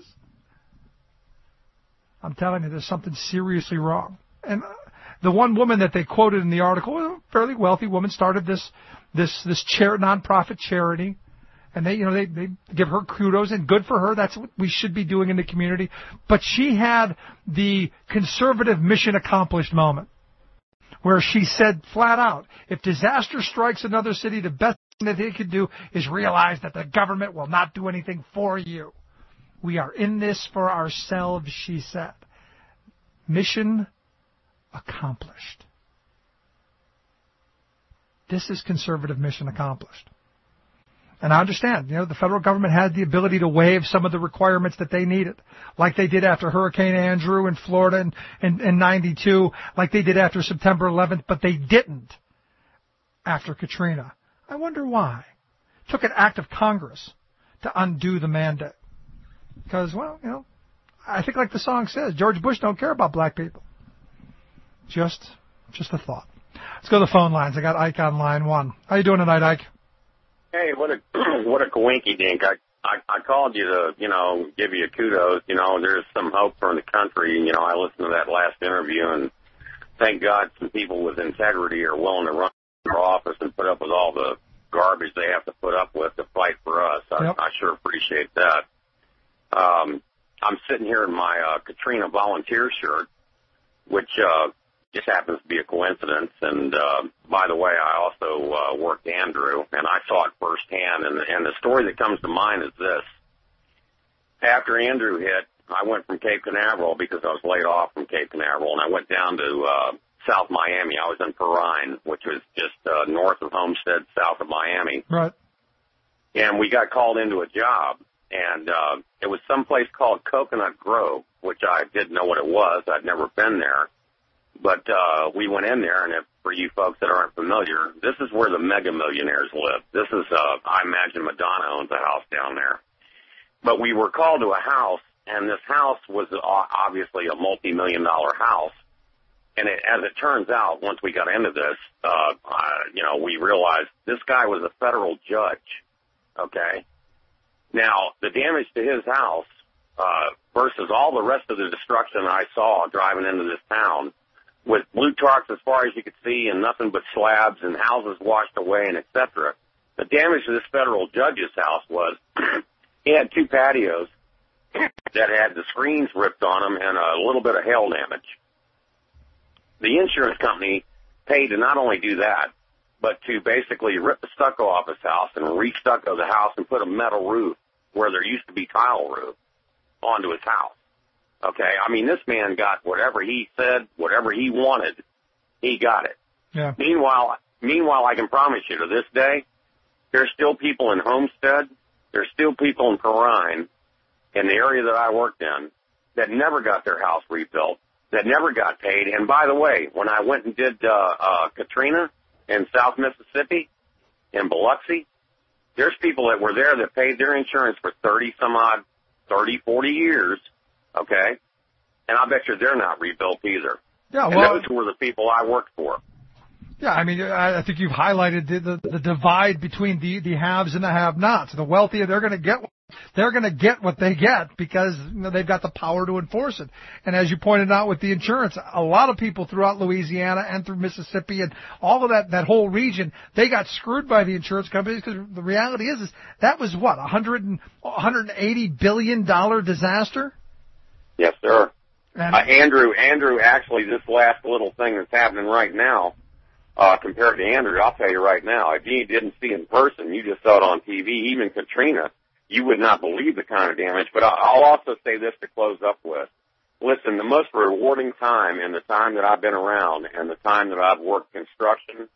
I'm telling you, there's something seriously wrong. And the one woman that they quoted in the article, a fairly wealthy woman, started this nonprofit charity. And they give her kudos, and good for her. That's what we should be doing in the community. But she had the conservative mission accomplished moment, where she said flat out, if disaster strikes another city, the best thing that they could do is realize that the government will not do anything for you. We are in this for ourselves, she said. Mission accomplished. This is conservative mission accomplished. And I understand, the federal government had the ability to waive some of the requirements that they needed, like they did after Hurricane Andrew in Florida in 92, like they did after September 11th, but they didn't after Katrina. I wonder why. It took an act of Congress to undo the mandate. Because, I think like the song says, George Bush don't care about black people. Just a thought. Let's go to the phone lines. I got Ike on line 1. How you doing tonight, Ike? Hey, what a coinky dink. I called you to, give you a kudos. There's some hope for the country. I listened to that last interview, and thank God some people with integrity are willing to run for office and put up with all the garbage they have to put up with to fight for us. I sure appreciate that. I'm sitting here in my Katrina volunteer shirt, which just happens to be a coincidence. And by the way, I also worked Andrew, and I saw it firsthand. And the story that comes to mind is this. After Andrew hit, I went from Cape Canaveral because I was laid off from Cape Canaveral, and I went down to South Miami. I was in Perrine, which was just north of Homestead, south of Miami. Right. And we got called into a job, and it was someplace called Coconut Grove, which I didn't know what it was. I'd never been there. But we went in there, and for you folks that aren't familiar, this is where the mega millionaires live. This is, I imagine Madonna owns a house down there. But we were called to a house, and this house was obviously a multi-million-dollar house. And as it turns out, once we got into this, we realized this guy was a federal judge, okay? Now, the damage to his house versus all the rest of the destruction I saw driving into this town, with blue trucks as far as you could see and nothing but slabs and houses washed away and et cetera, the damage to this federal judge's house was he had 2 patios that had the screens ripped on them and a little bit of hail damage. The insurance company paid to not only do that, but to basically rip the stucco off his house and re-stucco the house and put a metal roof where there used to be tile roof onto his house. Okay, I mean, this man got whatever he said, whatever he wanted, he got it. Yeah. Meanwhile, I can promise you, to this day, there's still people in Homestead, there's still people in Perrine, in the area that I worked in, that never got their house rebuilt, that never got paid. And by the way, when I went and did Katrina in South Mississippi, in Biloxi, there's people that were there that paid their insurance for 30, 40 years, okay? And I bet you they're not rebuilt either. Yeah, well, and those were the people I worked for. Yeah, I mean, I think you've highlighted the divide between the haves and the have-nots. The wealthy, they're going to get what they get because they've got the power to enforce it. And as you pointed out with the insurance, a lot of people throughout Louisiana and through Mississippi and all of that whole region, they got screwed by the insurance companies because the reality is that was what, $180 billion disaster? Yes, sir. Andrew, actually, this last little thing that's happening right now, compared to Andrew, I'll tell you right now, if you didn't see in person, you just saw it on TV, even Katrina, you would not believe the kind of damage. But I'll also say this to close up with. Listen, the most rewarding time in the time that I've been around and the time that I've worked construction,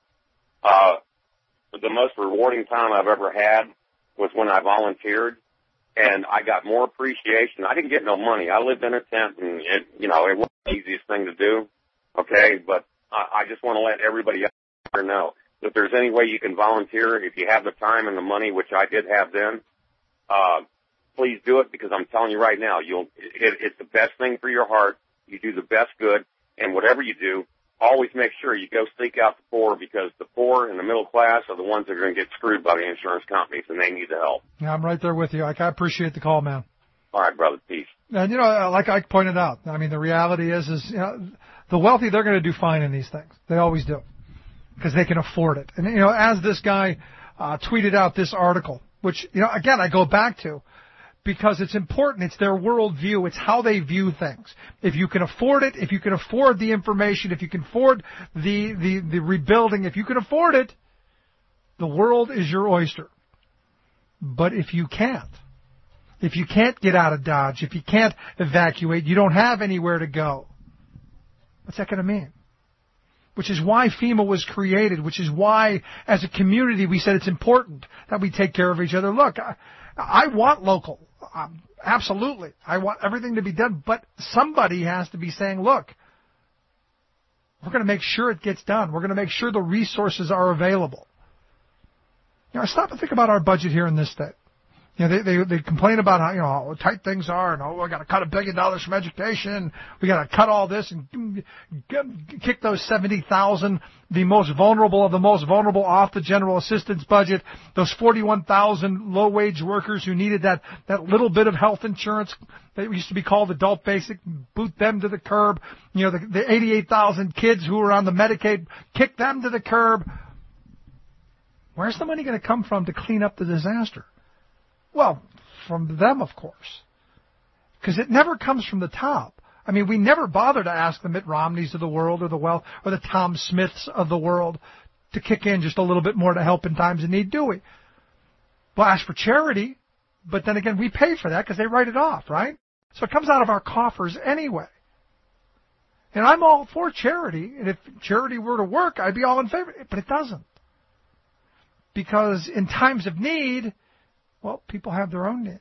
the most rewarding time I've ever had was when I volunteered. And I got more appreciation. I didn't get no money. I lived in a tent, and it wasn't the easiest thing to do, okay? But I just want to let everybody out there know that if there's any way you can volunteer, if you have the time and the money, which I did have then, please do it, because I'm telling you right now, it's the best thing for your heart. You do the best good, and whatever you do, always make sure you go seek out the poor, because the poor and the middle class are the ones that are going to get screwed by the insurance companies, and they need the help. Yeah, I'm right there with you. I appreciate the call, man. All right, brother. Peace. And, like I pointed out, I mean, the reality is the wealthy, they're going to do fine in these things. They always do, because they can afford it. And, as this guy tweeted out this article, which, again, I go back to, because it's important. It's their worldview. It's how they view things. If you can afford it, if you can afford the information, if you can afford the rebuilding, if you can afford it, the world is your oyster. But if you can't get out of Dodge, if you can't evacuate, you don't have anywhere to go, what's that going to mean? which is why FEMA was created, which is why, as a community, we said it's important that we take care of each other. Look, I want local. Absolutely. I want everything to be done, but somebody has to be saying, look, we're going to make sure it gets done. We're going to make sure the resources are available. Stop and think about our budget here in this state. They complain about how tight things are, and we got to cut $1 billion from education. We got to cut all this and kick those 70,000, the most vulnerable of the most vulnerable, off the general assistance budget. Those 41,000 low-wage workers who needed that little bit of health insurance that used to be called adult basic, boot them to the curb. The 88,000 kids who were on the Medicaid, kick them to the curb. Where's the money going to come from to clean up the disaster? Well, from them, of course, because it never comes from the top. I mean, we never bother to ask the Mitt Romneys of the world or the Tom Smiths of the world to kick in just a little bit more to help in times of need, do we? We'll ask for charity, but then again, we pay for that because they write it off, right? So it comes out of our coffers anyway. And I'm all for charity, and if charity were to work, I'd be all in favor, but it doesn't. Because in times of need, well, people have their own needs.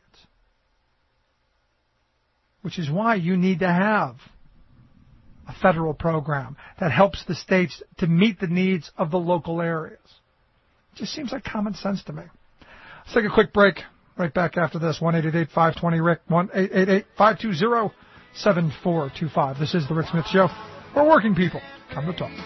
Which is why you need to have a federal program that helps the states to meet the needs of the local areas. It just seems like common sense to me. Let's take a quick break. Right back after this. 1-888-520-RICK. 1-888-520-7425. This is The Rick Smith Show. We're working people. Come to talk.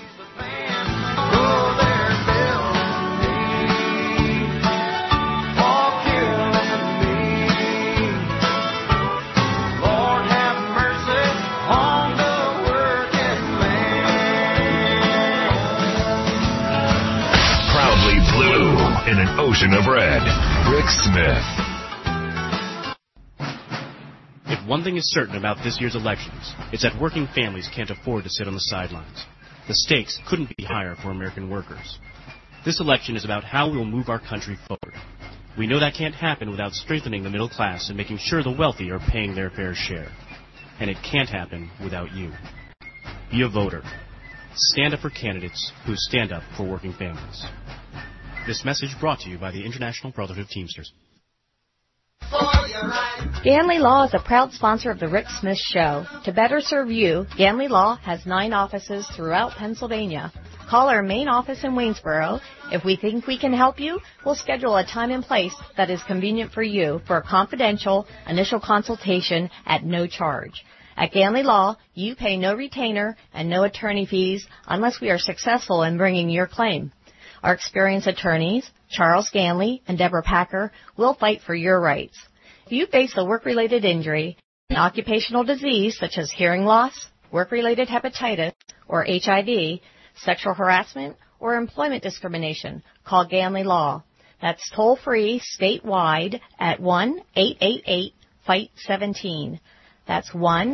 In an ocean of red, Rick Smith. If one thing is certain about this year's elections, it's that working families can't afford to sit on the sidelines. The stakes couldn't be higher for American workers. This election is about how we'll move our country forward. We know that can't happen without strengthening the middle class and making sure the wealthy are paying their fair share. And it can't happen without you. Be a voter. Stand up for candidates who stand up for working families. This message brought to you by the International Brotherhood of Teamsters. Ganley Law is a proud sponsor of the Rick Smith Show. To better serve you, Ganley Law has 9 offices throughout Pennsylvania. Call our main office in Waynesboro. If we think we can help you, we'll schedule a time and place that is convenient for you for a confidential initial consultation at no charge. At Ganley Law, you pay no retainer and no attorney fees unless we are successful in bringing your claim. Our experienced attorneys, Charles Ganley and Deborah Packer, will fight for your rights. If you face a work-related injury, an occupational disease such as hearing loss, work-related hepatitis, or HIV, sexual harassment, or employment discrimination, call Ganley Law. That's toll-free statewide at 1-888-FIGHT-17. That's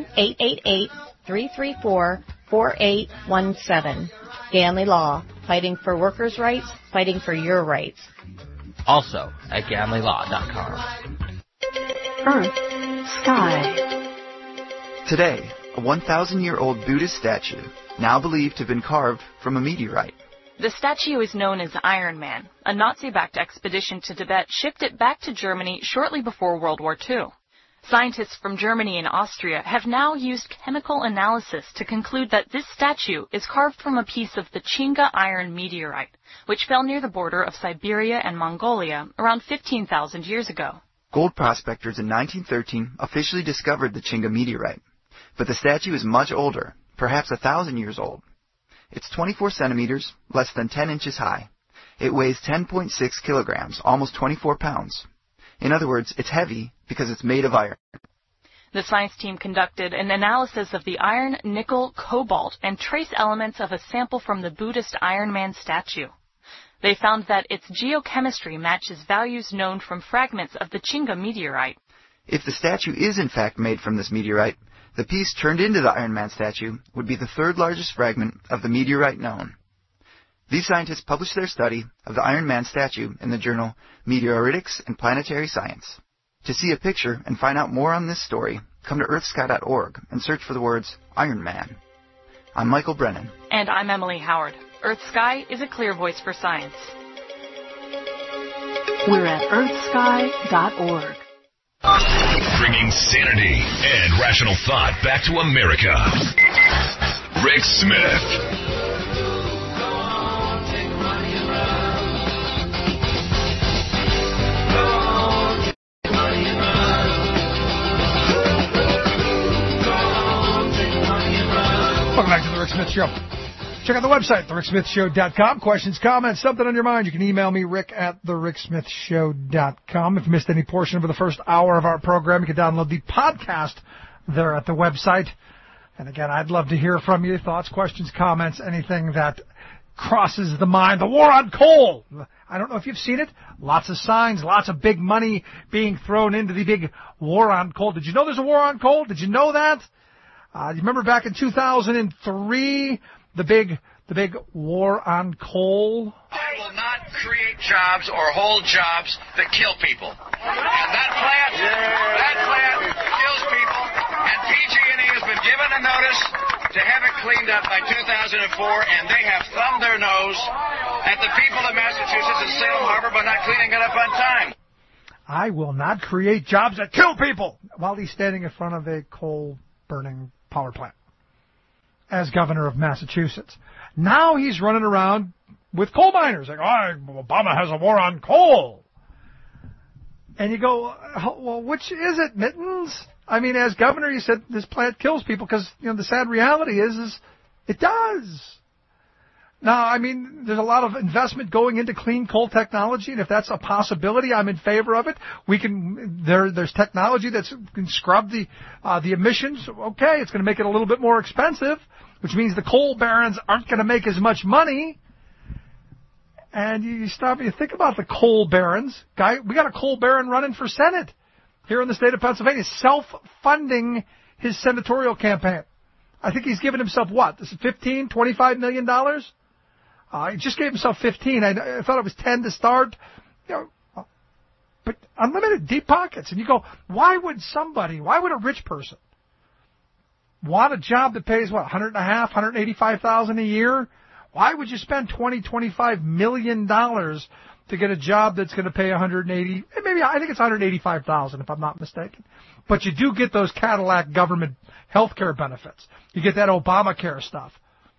1-888-334-4817. Ganley Law, fighting for workers' rights, fighting for your rights. Also at GanleyLaw.com. Earth, sky. Today, a 1,000-year-old Buddhist statue, now believed to have been carved from a meteorite. The statue is known as Iron Man. A Nazi-backed expedition to Tibet shipped it back to Germany shortly before World War II. Scientists from Germany and Austria have now used chemical analysis to conclude that this statue is carved from a piece of the Chinga iron meteorite, which fell near the border of Siberia and Mongolia around 15,000 years ago. Gold prospectors in 1913 officially discovered the Chinga meteorite, but the statue is much older, perhaps 1,000 years old. It's 24 centimeters, less than 10 inches high. It weighs 10.6 kilograms, almost 24 pounds. In other words, it's heavy because it's made of iron. The science team conducted an analysis of the iron, nickel, cobalt, and trace elements of a sample from the Buddhist Iron Man statue. They found that its geochemistry matches values known from fragments of the Chinga meteorite. If the statue is in fact made from this meteorite, the piece turned into the Iron Man statue would be the 3rd largest fragment of the meteorite known. These scientists published their study of the Iron Man statue in the journal Meteoritics and Planetary Science. To see a picture and find out more on this story, come to earthsky.org and search for the words Iron Man. I'm Michael Brennan. And I'm Emily Howard. Earth Sky is a clear voice for science. We're at earthsky.org. Bringing sanity and rational thought back to America. Rick Smith. Welcome back to the Rick Smith Show. Check out the website, thericksmithshow.com. Questions, comments, something on your mind, you can email me, rick at thericksmithshow.com. If you missed any portion of the first hour of our program, you can download the podcast there at the website. And again, I'd love to hear from you, thoughts, questions, comments, anything that crosses the mind. The war on coal. I don't know if you've seen it. Lots of signs, lots of big money being thrown into the big war on coal. Did you know there's a war on coal? Did you know that? You remember back in 2003, the big war on coal? I will not create jobs or hold jobs that kill people. And that plant kills people. And PG&E has been given a notice to have it cleaned up by 2004, and they have thumbed their nose at the people of Massachusetts and Salem Harbor by not cleaning it up on time. I will not create jobs that kill people, while he's standing in front of a coal-burning power plant as governor of Massachusetts. Now he's running around with coal miners, like, Obama has a war on coal. And you go, well, which is it, Mittens? I mean, as governor, you said this plant kills people because, the sad reality is it does. Now, I mean, there's a lot of investment going into clean coal technology, and if that's a possibility, I'm in favor of it. There's technology that can scrub the emissions. Okay, it's going to make it a little bit more expensive, which means the coal barons aren't going to make as much money. And you stop and you think about the coal barons. We got a coal baron running for Senate here in the state of Pennsylvania, self-funding his senatorial campaign. I think he's given himself This is $25 million? He just gave himself 15. I thought it was 10 to start. But unlimited deep pockets. And you go, why would a rich person want a job that pays, $185,000 a year? Why would you spend $25 million to get a job that's going to pay $180,000? Maybe, I think it's $185,000 if I'm not mistaken. But you do get those Cadillac government health care benefits. You get that Obamacare stuff.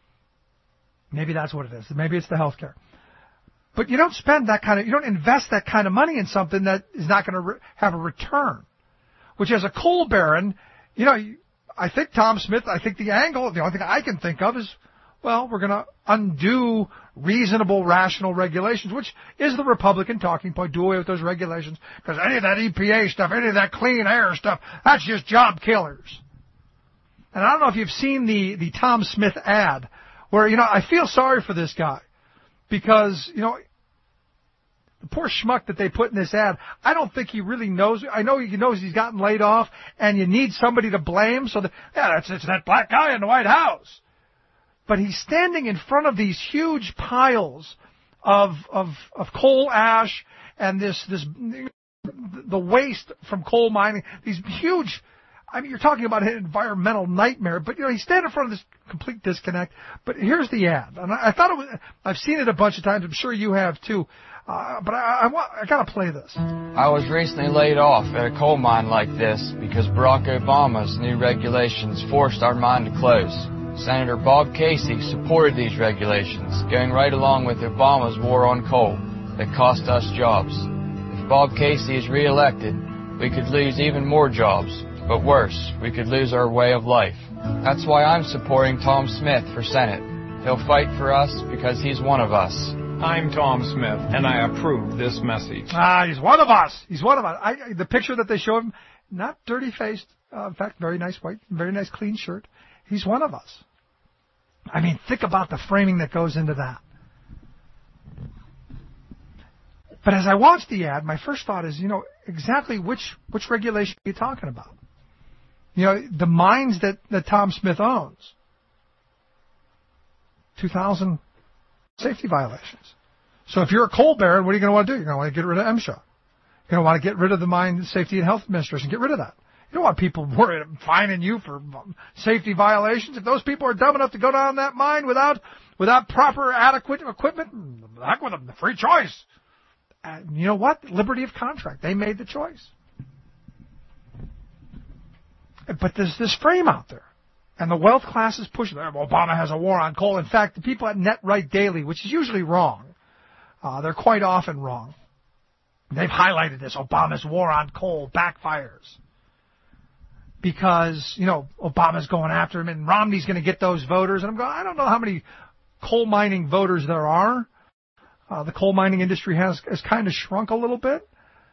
Maybe that's what it is. Maybe it's the health care. But you don't you don't invest that kind of money in something that is not going to have a return. Which as a coal baron, I think Tom Smith, the angle, the only thing I can think of is, we're going to undo reasonable, rational regulations, which is the Republican talking point. Do away with those regulations, because any of that EPA stuff, any of that clean air stuff, that's just job killers. And I don't know if you've seen the Tom Smith ad, where, I feel sorry for this guy, because, the poor schmuck that they put in this ad, I don't think he really knows. I know he knows he's gotten laid off, and you need somebody to blame, so it's that black guy in the White House. But he's standing in front of these huge piles of coal ash and the waste from coal mining, these huge, you're talking about an environmental nightmare, but he's standing in front of this complete disconnect. But here's the ad, and I thought I've seen it a bunch of times. I'm sure you have too. But I got to play this. I was recently laid off at a coal mine like this because Barack Obama's new regulations forced our mine to close. Senator Bob Casey supported these regulations, going right along with Obama's war on coal that cost us jobs. If Bob Casey is re-elected, we could lose even more jobs. But worse, we could lose our way of life. That's why I'm supporting Tom Smith for Senate. He'll fight for us because he's one of us. I'm Tom Smith, and I approve this message. He's one of us. He's one of us. The picture that they show him, not dirty-faced. In fact, very nice white, very nice clean shirt. He's one of us. Think about the framing that goes into that. But as I watched the ad, my first thought is, exactly which regulation are you talking about? The mines that Tom Smith owns. 2,000 safety violations. So if you're a coal baron, what are you going to want to do? You're going to want to get rid of MSHA. You're going to want to get rid of the Mine Safety and Health Administration. Get rid of that. You don't want people worried fining you for safety violations. If those people are dumb enough to go down that mine without proper, adequate equipment, heck with them, the free choice. You know what? Liberty of contract. They made the choice. But there's this frame out there. And the wealth class is pushing it. Obama has a war on coal. In fact, the people at Net Right Daily, which is usually wrong, they're quite often wrong. They've highlighted this. Obama's war on coal backfires. Because, Obama's going after him and Romney's going to get those voters. And I'm going, I don't know how many coal mining voters there are. The coal mining industry has kind of shrunk a little bit.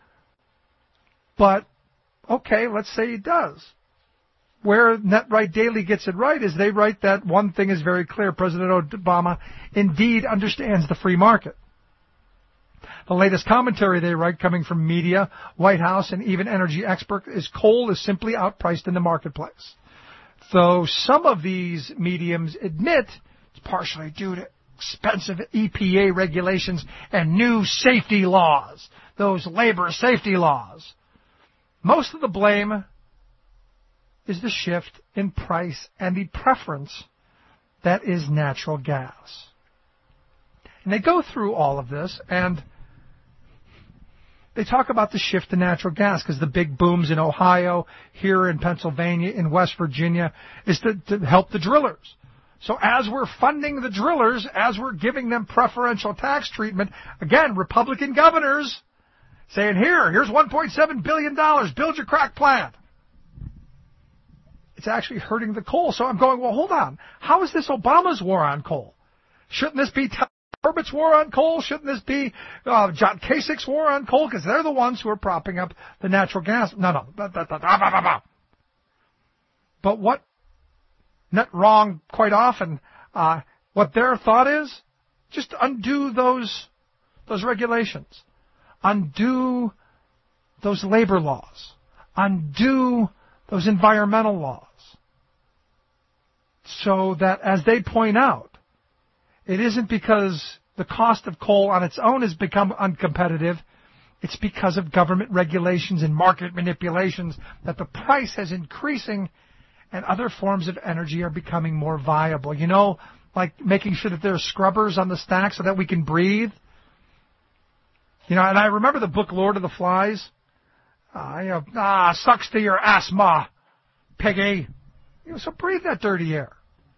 But, okay, let's say it does. Where Net Right Daily gets it right is they write that one thing is very clear. President Obama indeed understands the free market. The latest commentary they write, coming from media, White House, and even energy expert, is coal is simply outpriced in the marketplace. Though some of these mediums admit it's partially due to expensive EPA regulations and new safety laws, those labor safety laws. Most of the blame is the shift in price and the preference that is natural gas. And they go through all of this, and they talk about the shift to natural gas because the big booms in Ohio, here in Pennsylvania, in West Virginia, is to help the drillers. So as we're funding the drillers, as we're giving them preferential tax treatment, again, Republican governors saying, here's $1.7 billion, build your crack plant. It's actually hurting the coal. So I'm going, well, hold on. How is this Obama's war on coal? Shouldn't this be Herbert's war on coal? Shouldn't this be John Kasich's war on coal? Because they're the ones who are propping up the natural gas. No. But what, not wrong quite often, what their thought is, just undo those regulations. Undo those labor laws. Undo those environmental laws. So that, as they point out, it isn't because the cost of coal on its own has become uncompetitive. It's because of government regulations and market manipulations that the price is increasing and other forms of energy are becoming more viable. Like making sure that there are scrubbers on the stack so that we can breathe. And I remember the book Lord of the Flies. Sucks to your asthma, piggy. So breathe that dirty air.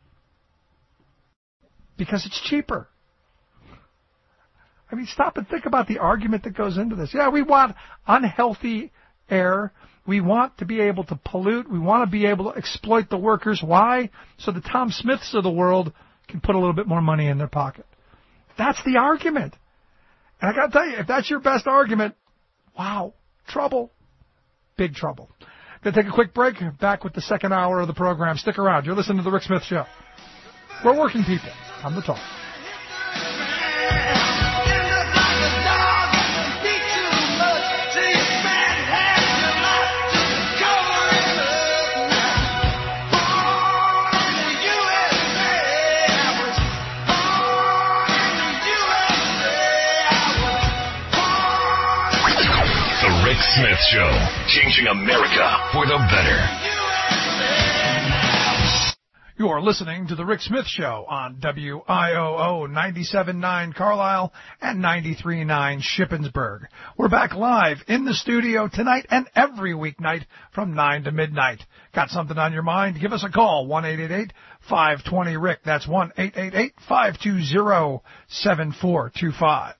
Because it's cheaper. I mean, stop and think about the argument that goes into this. Yeah, we want unhealthy air. We want to be able to pollute. We want to be able to exploit the workers. Why? So the Tom Smiths of the world can put a little bit more money in their pocket. That's the argument. And I got to tell you, if that's your best argument, wow, trouble. Big trouble. Going to take a quick break. Back with the second hour of the program. Stick around. You're listening to The Rick Smith Show. We're working people. I'm the talk. The Rick Smith Show, changing America for the better. You are listening to The Rick Smith Show on WIOO 97.9 Carlisle and 93.9 Shippensburg. We're back live in the studio tonight and every weeknight from 9 to midnight. Got something on your mind? Give us a call, 1-888-520-RICK. That's 1-888-520-7425.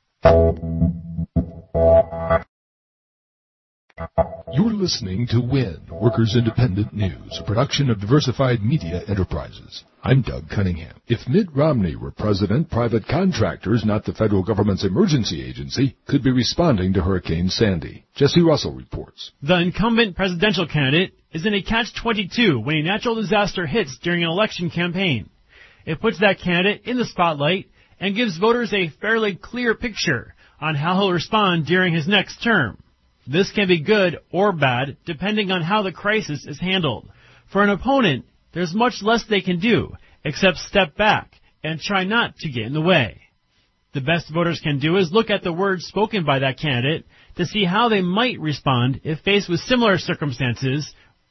You're listening to WIN, Workers Independent News, a production of Diversified Media Enterprises. I'm Doug Cunningham. If Mitt Romney were president, private contractors, not the federal government's emergency agency, could be responding to Hurricane Sandy. Jesse Russell reports. The incumbent presidential candidate is in a catch-22 when a natural disaster hits during an election campaign. It puts that candidate in the spotlight and gives voters a fairly clear picture on how he'll respond during his next term. This can be good or bad, depending on how the crisis is handled. For an opponent, there's much less they can do, except step back and try not to get in the way. The best voters can do is look at the words spoken by that candidate to see how they might respond if faced with similar circumstances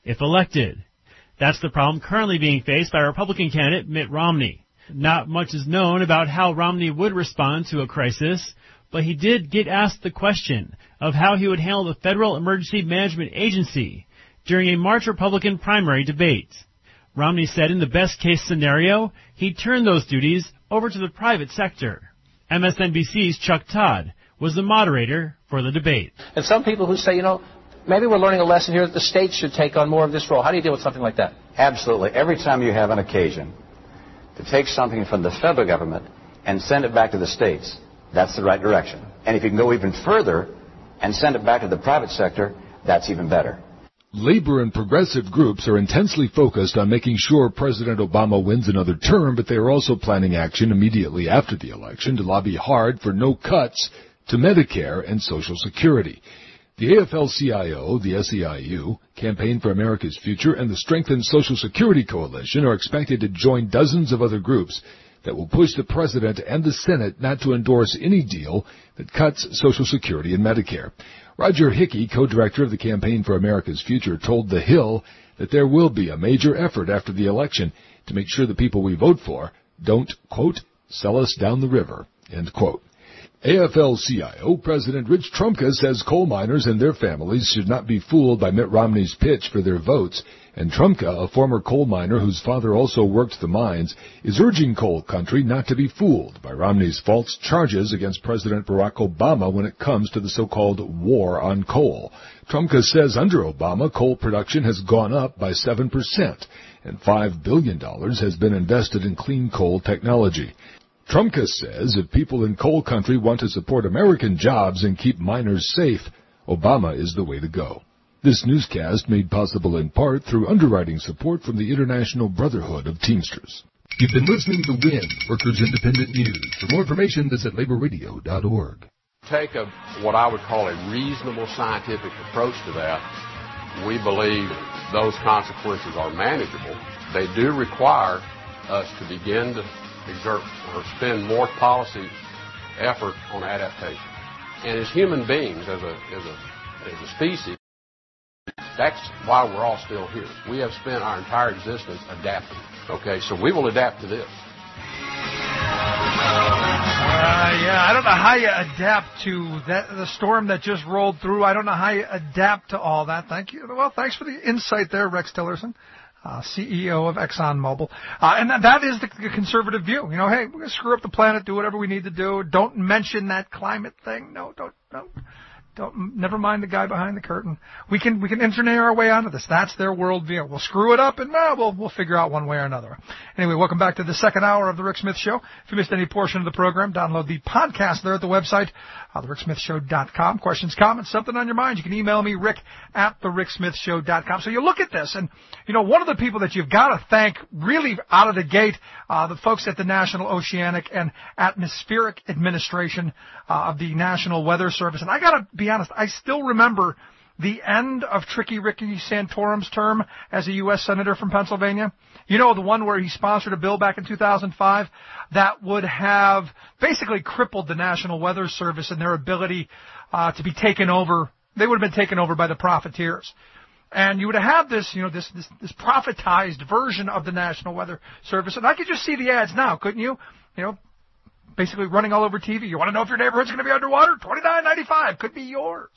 if elected. That's the problem currently being faced by Republican candidate Mitt Romney. Not much is known about how Romney would respond to a crisis, but he did get asked the question of how he would handle the Federal Emergency Management Agency during a March Republican primary debate. Romney said in the best-case scenario, he'd turn those duties over to the private sector. MSNBC's Chuck Todd was the moderator for the debate. And some people who say, maybe we're learning a lesson here that the states should take on more of this role. How do you deal with something like that? Absolutely. Every time you have an occasion to take something from the federal government and send it back to the states, that's the right direction. And if you can go even further and send it back to the private sector, that's even better. Labor and progressive groups are intensely focused on making sure President Obama wins another term, but they are also planning action immediately after the election to lobby hard for no cuts to Medicare and Social Security. The AFL-CIO, the SEIU, Campaign for America's Future, and the Strengthened Social Security Coalition are expected to join dozens of other groups that will push the President and the Senate not to endorse any deal that cuts Social Security and Medicare. Roger Hickey, co-director of the Campaign for America's Future, told The Hill that there will be a major effort after the election to make sure the people we vote for don't, quote, sell us down the river, end quote. AFL-CIO President Rich Trumka says coal miners and their families should not be fooled by Mitt Romney's pitch for their votes, and Trumka, a former coal miner whose father also worked the mines, is urging coal country not to be fooled by Romney's false charges against President Barack Obama when it comes to the so-called war on coal. Trumka says under Obama, coal production has gone up by 7%, and $5 billion has been invested in clean coal technology. Trumka says if people in coal country want to support American jobs and keep miners safe, Obama is the way to go. This newscast made possible in part through underwriting support from the International Brotherhood of Teamsters. You've been listening to WIN, Workers Independent News. For more information, visit laborradio.org. Take what I would call a reasonable scientific approach to that. We believe those consequences are manageable. They do require us to begin to exert or spend more policy effort on adaptation. And as human beings, as a species, that's why we're all still here. We have spent our entire existence adapting. Okay, so we will adapt to this. I don't know how you adapt to the storm that just rolled through. I don't know how you adapt to all that. Thank you. Well, thanks for the insight there, Rex Tillerson. CEO of ExxonMobil. And that is the conservative view. Hey, we're going to screw up the planet, do whatever we need to do. Don't mention that climate thing. No, don't. Never mind the guy behind the curtain. We can engineer our way out of this. That's their worldview. We'll screw it up and we'll figure out one way or another. Anyway, welcome back to the second hour of the Rick Smith Show. If you missed any portion of the program, download the podcast there at the website, thericksmithshow.com. Questions, comments, something on your mind, you can email me, Rick at thericksmithshow.com. So you look at this, and one of the people that you've got to thank really out of the gate, the folks at the National Oceanic and Atmospheric Administration of the National Weather Service. And I got to be honest, I still remember the end of Tricky Ricky Santorum's term as a U.S. Senator from Pennsylvania. The one where he sponsored a bill back in 2005 that would have basically crippled the National Weather Service and their ability to be taken over. They would have been taken over by the profiteers. And you would have had this profitized version of the National Weather Service. And I could just see the ads now, couldn't you? Basically running all over TV. You want to know if your neighborhood's going to be underwater? $29.95 could be yours.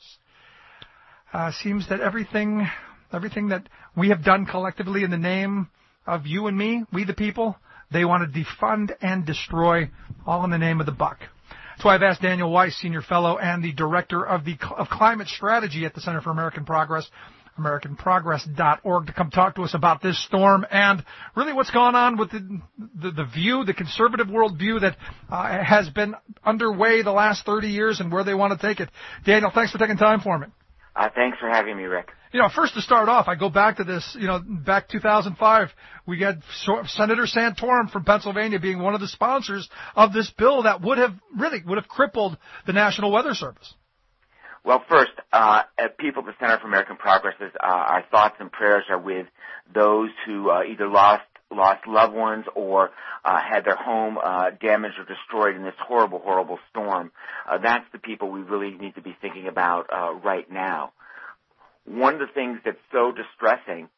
Seems that everything that we have done collectively in the name of you and me, we the people, they want to defund and destroy, all in the name of the buck. That's why I've asked Daniel Weiss, Senior Fellow and the Director of Climate Strategy at the Center for American Progress, AmericanProgress.org, to come talk to us about this storm and really what's gone on with the view, the conservative world view that has been underway the last 30 years and where they want to take it. Daniel, thanks for taking time for me. Thanks for having me, Rick. First to start off, I go back to this, back 2005, we got Senator Santorum from Pennsylvania being one of the sponsors of this bill that would have crippled the National Weather Service. Well, first, people at the Center for American Progress, our thoughts and prayers are with those who either lost loved ones or had their home damaged or destroyed in this horrible, horrible storm. That's the people we really need to be thinking about right now. One of the things that's so distressing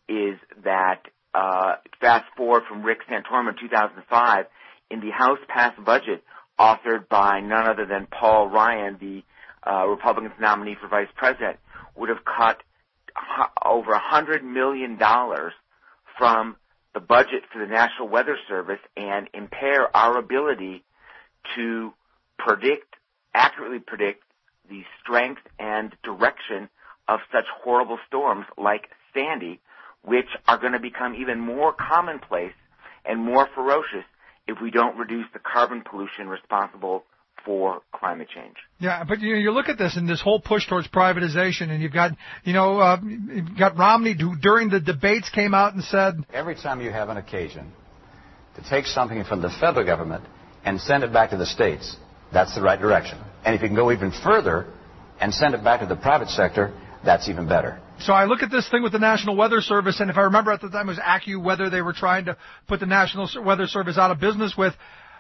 is that fast forward from Rick Santorum in 2005, in the House-passed budget authored by none other than Paul Ryan, the Republican's nominee for vice president, would have cut over $100 million from the budget for the National Weather Service and impair our ability to accurately predict the strength and direction of such horrible storms like Sandy, which are going to become even more commonplace and more ferocious if we don't reduce the carbon pollution responsible for climate change. Yeah, but you look at this and this whole push towards privatization, and you've got you've got Romney who during the debates came out and said, every time you have an occasion to take something from the federal government and send it back to the states, that's the right direction. And if you can go even further and send it back to the private sector, that's even better. So I look at this thing with the National Weather Service, and if I remember at the time it was AccuWeather they were trying to put the National Weather Service out of business with.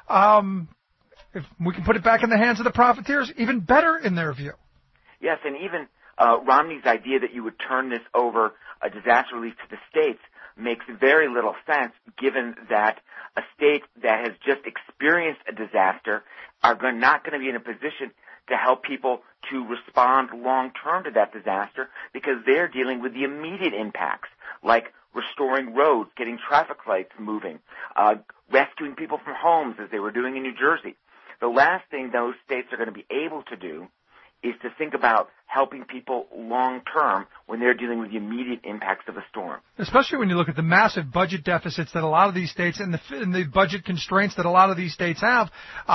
If we can put it back in the hands of the profiteers, even better in their view. Yes, and even Romney's idea that you would turn this over, a disaster relief, to the states makes very little sense, given that a state that has just experienced a disaster are not going to be in a position to help people to respond long-term to that disaster because they're dealing with the immediate impacts, like restoring roads, getting traffic lights moving, rescuing people from homes as they were doing in New Jersey. The last thing those states are going to be able to do is to think about helping people long-term when they're dealing with the immediate impacts of a storm. Especially when you look at the massive budget deficits that a lot of these states and the budget constraints that a lot of these states have.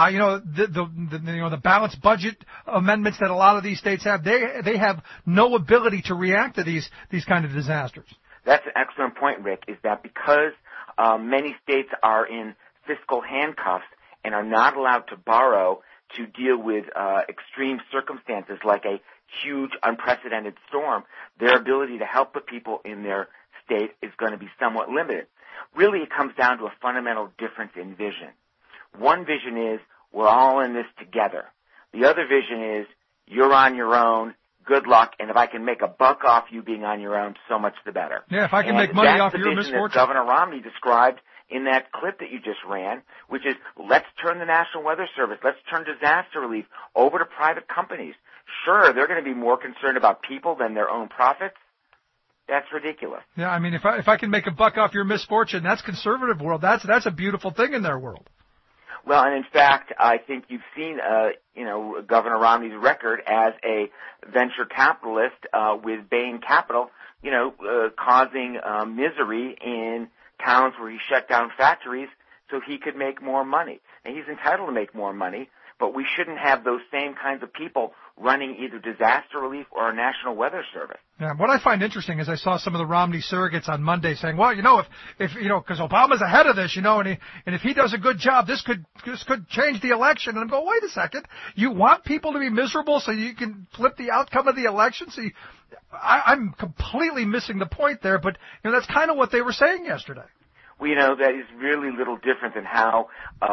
The balanced budget amendments that a lot of these states have. They have no ability to react to these kind of disasters. That's an excellent point, Rick. Is that because many states are in fiscal handcuffs and are not allowed to borrow to deal with extreme circumstances like a huge, unprecedented storm, their ability to help the people in their state is going to be somewhat limited. Really, it comes down to a fundamental difference in vision. One vision is, we're all in this together. The other vision is, you're on your own, good luck, and if I can make a buck off you being on your own, so much the better. Yeah, if I can make money off your misfortune. That Governor Romney described in that clip that you just ran, which is, let's turn the National Weather Service, let's turn disaster relief over to private companies. Sure, they're going to be more concerned about people than their own profits. That's ridiculous. Yeah, I mean, if I can make a buck off your misfortune, that's conservative world. That's a beautiful thing in their world. Well, and in fact, I think you've seen, Governor Romney's record as a venture capitalist with Bain Capital, causing misery in towns where he shut down factories so he could make more money. And he's entitled to make more money, but we shouldn't have those same kinds of people running either disaster relief or a National Weather Service. Yeah, what I find interesting is I saw some of the Romney surrogates on Monday saying, well, if because Obama's ahead of this, and if he does a good job, this could change the election. And I'm going, wait a second, you want people to be miserable so you can flip the outcome of the election? So I'm completely missing the point there, but that's kind of what they were saying yesterday. Well, that is really little different than how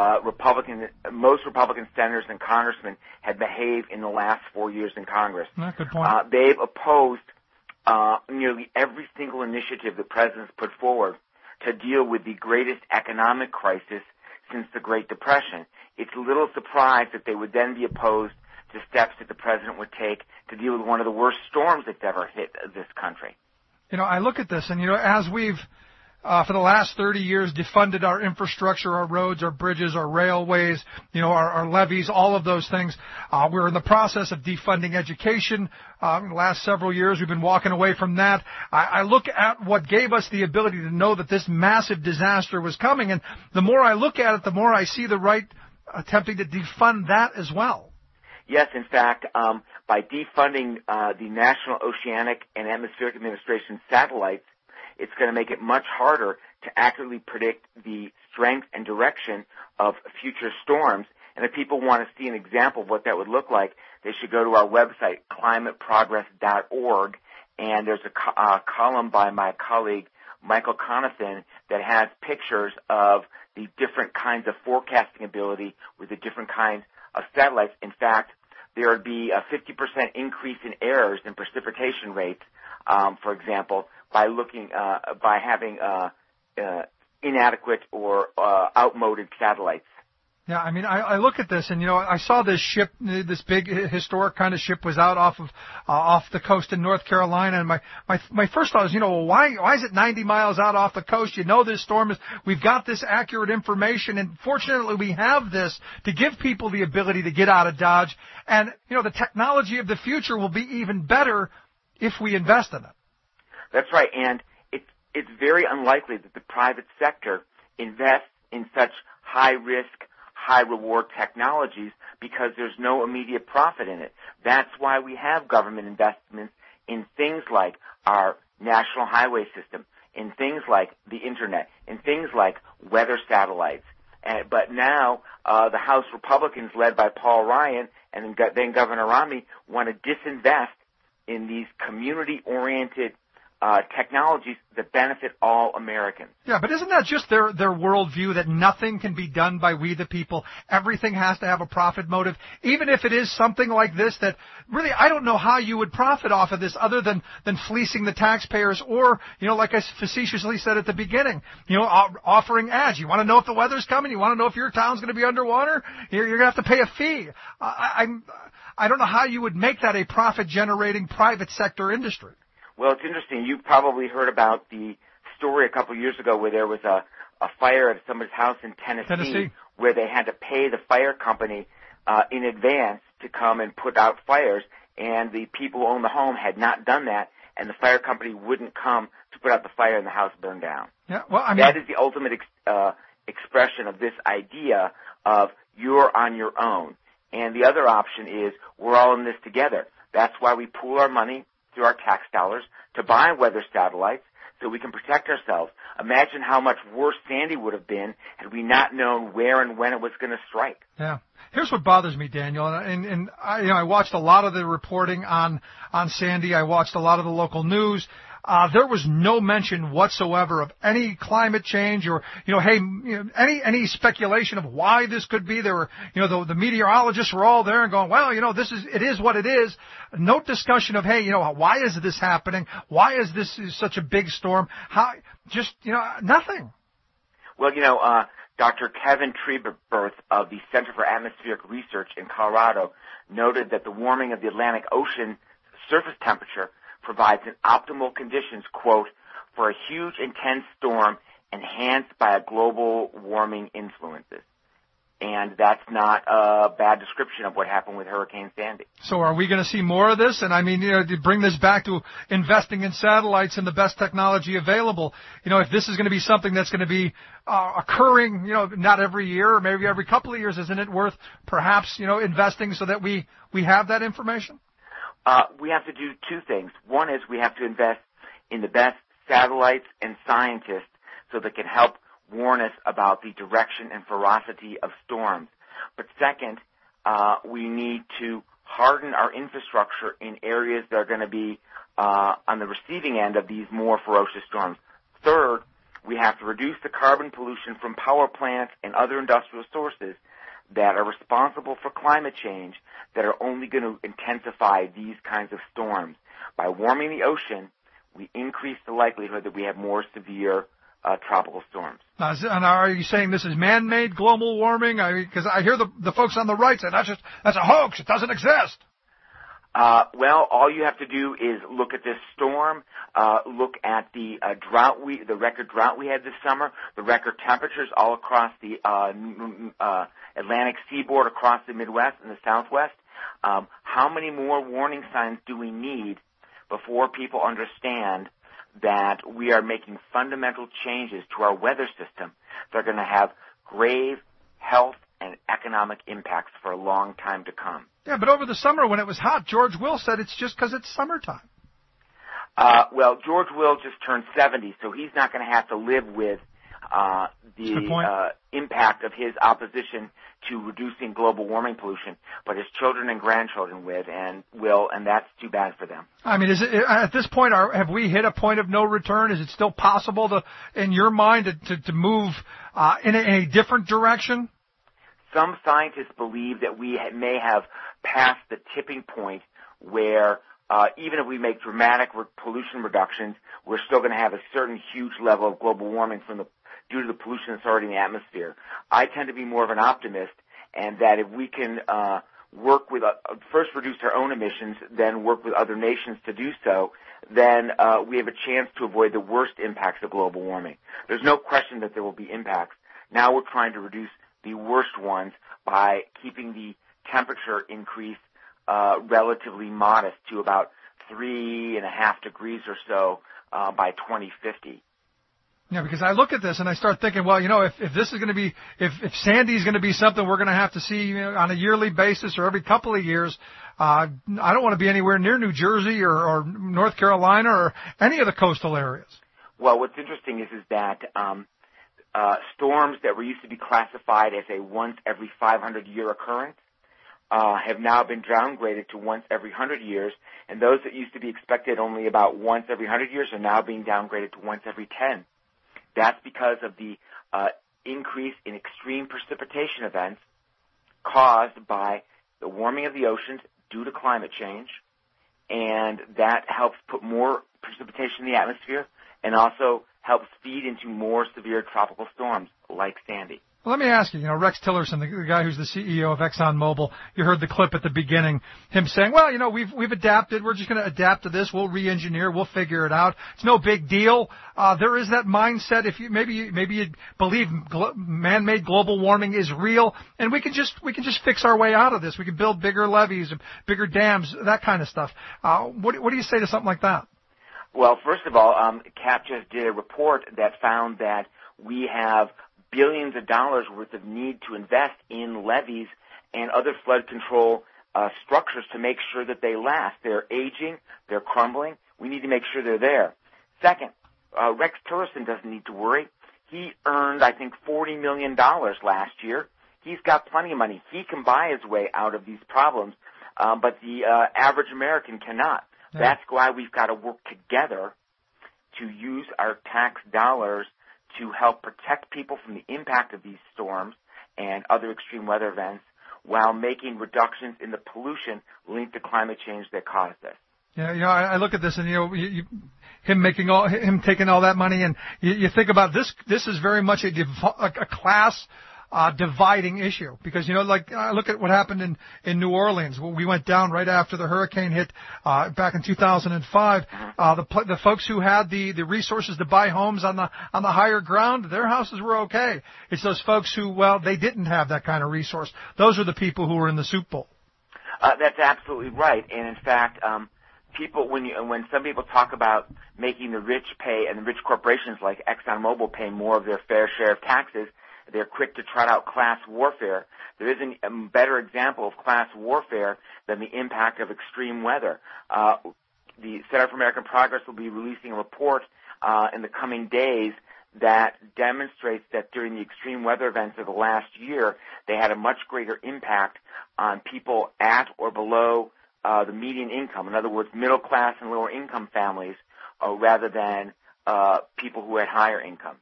most Republican senators and congressmen had behaved in the last 4 years in Congress. Good point. They've opposed nearly every single initiative the president's put forward to deal with the greatest economic crisis since the Great Depression. It's a little surprised that they would then be opposed to steps that the president would take to deal with one of the worst storms that's ever hit this country. I look at this, and as we've for the last 30 years defunded our infrastructure, our roads, our bridges, our railways, our levees, all of those things. We're in the process of defunding education. In the last several years, we've been walking away from that. I look at what gave us the ability to know that this massive disaster was coming, and the more I look at it, the more I see the right attempting to defund that as well. Yes, in fact, by defunding the National Oceanic and Atmospheric Administration satellites, it's going to make it much harder to accurately predict the strength and direction of future storms. And if people want to see an example of what that would look like, they should go to our website, climateprogress.org, and there's a column by my colleague, Michael Conathan, that has pictures of the different kinds of forecasting ability with the different kinds of satellites. In fact, there would be a 50% increase in errors in precipitation rates, for example, by having inadequate or outmoded satellites. Yeah, I mean, I look at this, and I saw this ship, this big historic kind of ship, was out off the coast in North Carolina, and my first thought was, why is it 90 miles out off the coast? This storm is. We've got this accurate information, and fortunately, we have this to give people the ability to get out of Dodge, and the technology of the future will be even better if we invest in it. That's right, and it's very unlikely that the private sector invests in such high-risk, high-reward technologies because there's no immediate profit in it. That's why we have government investments in things like our national highway system, in things like the Internet, in things like weather satellites. But now the House Republicans, led by Paul Ryan and then Governor Romney, want to disinvest in these community-oriented technologies that benefit all Americans. Yeah, but isn't that just their worldview, that nothing can be done by we the people? Everything has to have a profit motive, even if it is something like this that really I don't know how you would profit off of this other than fleecing the taxpayers or, like I facetiously said at the beginning, offering ads. You want to know if the weather's coming? You want to know if your town's going to be underwater? You're going to have to pay a fee. I don't know how you would make that a profit-generating private sector industry. Well, it's interesting. You've probably heard about the story a couple of years ago where there was a fire at somebody's house in Tennessee where they had to pay the fire company in advance to come and put out fires, and the people who owned the home had not done that, and the fire company wouldn't come to put out the fire, and the house burned down. Yeah, well, that is the ultimate expression of this idea of you're on your own. And the other option is we're all in this together. That's why we pool our money through our tax dollars to buy weather satellites so we can protect ourselves. Imagine how much worse Sandy would have been had we not known where and when it was going to strike. Yeah. Here's what bothers me, Daniel, and I watched a lot of the reporting on Sandy. I watched a lot of the local news. There was no mention whatsoever of any climate change or, any speculation of why this could be. There were, the meteorologists were all there and going, well, it is what it is. No discussion of, why is this happening? Why is this such a big storm? Nothing. Well, Dr. Kevin Treberth of the Center for Atmospheric Research in Colorado noted that the warming of the Atlantic Ocean surface temperature provides an optimal conditions, quote, for a huge, intense storm enhanced by a global warming influences. And that's not a bad description of what happened with Hurricane Sandy. So are we going to see more of this? And to bring this back to investing in satellites and the best technology available, if this is going to be something that's going to be occurring, not every year or maybe every couple of years, isn't it worth perhaps, investing so that we have that information? We have to do two things. One is we have to invest in the best satellites and scientists so they can help warn us about the direction and ferocity of storms. But second, we need to harden our infrastructure in areas that are going to be on the receiving end of these more ferocious storms. Third, we have to reduce the carbon pollution from power plants and other industrial sources that are responsible for climate change that are only going to intensify these kinds of storms. By warming the ocean, we increase the likelihood that we have more severe tropical storms. And are you saying this is man-made global warming? Because I hear the folks on the right say that's a hoax. It doesn't exist. Well, all you have to do is look at this storm, look at the the record drought we had this summer, the record temperatures all across the Atlantic seaboard, across the Midwest and the Southwest. How many more warning signs do we need before people understand that we are making fundamental changes to our weather system that are going to have grave health and economic impacts for a long time to come? Yeah, but over the summer when it was hot, George Will said it's just because it's summertime. Well, George Will just turned 70, so he's not going to have to live with the impact of his opposition to reducing global warming pollution, but his children and grandchildren will, and that's too bad for them. I mean, is it, at this point, have we hit a point of no return? Is it still possible in your mind, to move in a different direction? some scientists believe that we may have passed the tipping point where even if we make dramatic pollution reductions, we're still going to have a certain huge level of global warming due to the pollution that's already in the atmosphere. I tend to be more of an optimist, and that if we can work with first reduce our own emissions, then work with other nations to do so, then we have a chance to avoid the worst impacts of global warming. There's no question that there will be impacts. Now we're trying to reduce the worst ones by keeping the temperature increase relatively modest to about 3.5 degrees or so by 2050. Yeah, because I look at this and I start thinking, well, if this is going to be, if Sandy's going to be something we're going to have to see on a yearly basis or every couple of years, I don't want to be anywhere near New Jersey or North Carolina or any of the coastal areas. Well, what's interesting is that storms that were used to be classified as a once every 500-year occurrence have now been downgraded to once every 100 years, and those that used to be expected only about once every 100 years are now being downgraded to once every 10. That's because of the increase in extreme precipitation events caused by the warming of the oceans due to climate change, and that helps put more precipitation in the atmosphere and also helps feed into more severe tropical storms like Sandy. Well, let me ask you, Rex Tillerson, the guy who's the CEO of ExxonMobil, you heard the clip at the beginning, him saying, well, we've adapted. We're just going to adapt to this. We'll re-engineer. We'll figure it out. It's no big deal. There is that mindset. If maybe you believe man-made global warming is real, and we can just fix our way out of this. We can build bigger levees, bigger dams, that kind of stuff. What do you say to something like that? Well, first of all, CAP just did a report that found that we have billions of dollars worth of need to invest in levees and other flood control structures to make sure that they last. They're aging, they're crumbling. We need to make sure they're there. Second, Rex Tillerson doesn't need to worry. He earned, I think, $40 million last year. He's got plenty of money. He can buy his way out of these problems, but the average American cannot. Yeah. That's why we've got to work together to use our tax dollars to help protect people from the impact of these storms and other extreme weather events while making reductions in the pollution linked to climate change that caused this. Yeah, I look at this and, him taking all that money, and you think about this. This is very much a class dividing issue, because I look at what happened in New Orleans. We went down right after the hurricane hit back in 2005. The folks who had the resources to buy homes on the higher ground, their houses were okay. It's those folks who, they didn't have that kind of resource. Those are the people who were in the soup bowl. That's absolutely right. And in fact, when some people talk about making the rich pay and the rich corporations like ExxonMobil pay more of their fair share of taxes, they're quick to trot out class warfare. There isn't a better example of class warfare than the impact of extreme weather. The Center for American Progress will be releasing a report in the coming days that demonstrates that during the extreme weather events of the last year, they had a much greater impact on people at or below the median income. In other words, middle class and lower income families, rather than people who had higher incomes.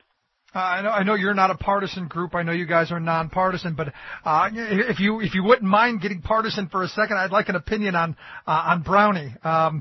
I know you're not a partisan group. I know you guys are nonpartisan, but if you wouldn't mind getting partisan for a second, I'd like an opinion on Brownie,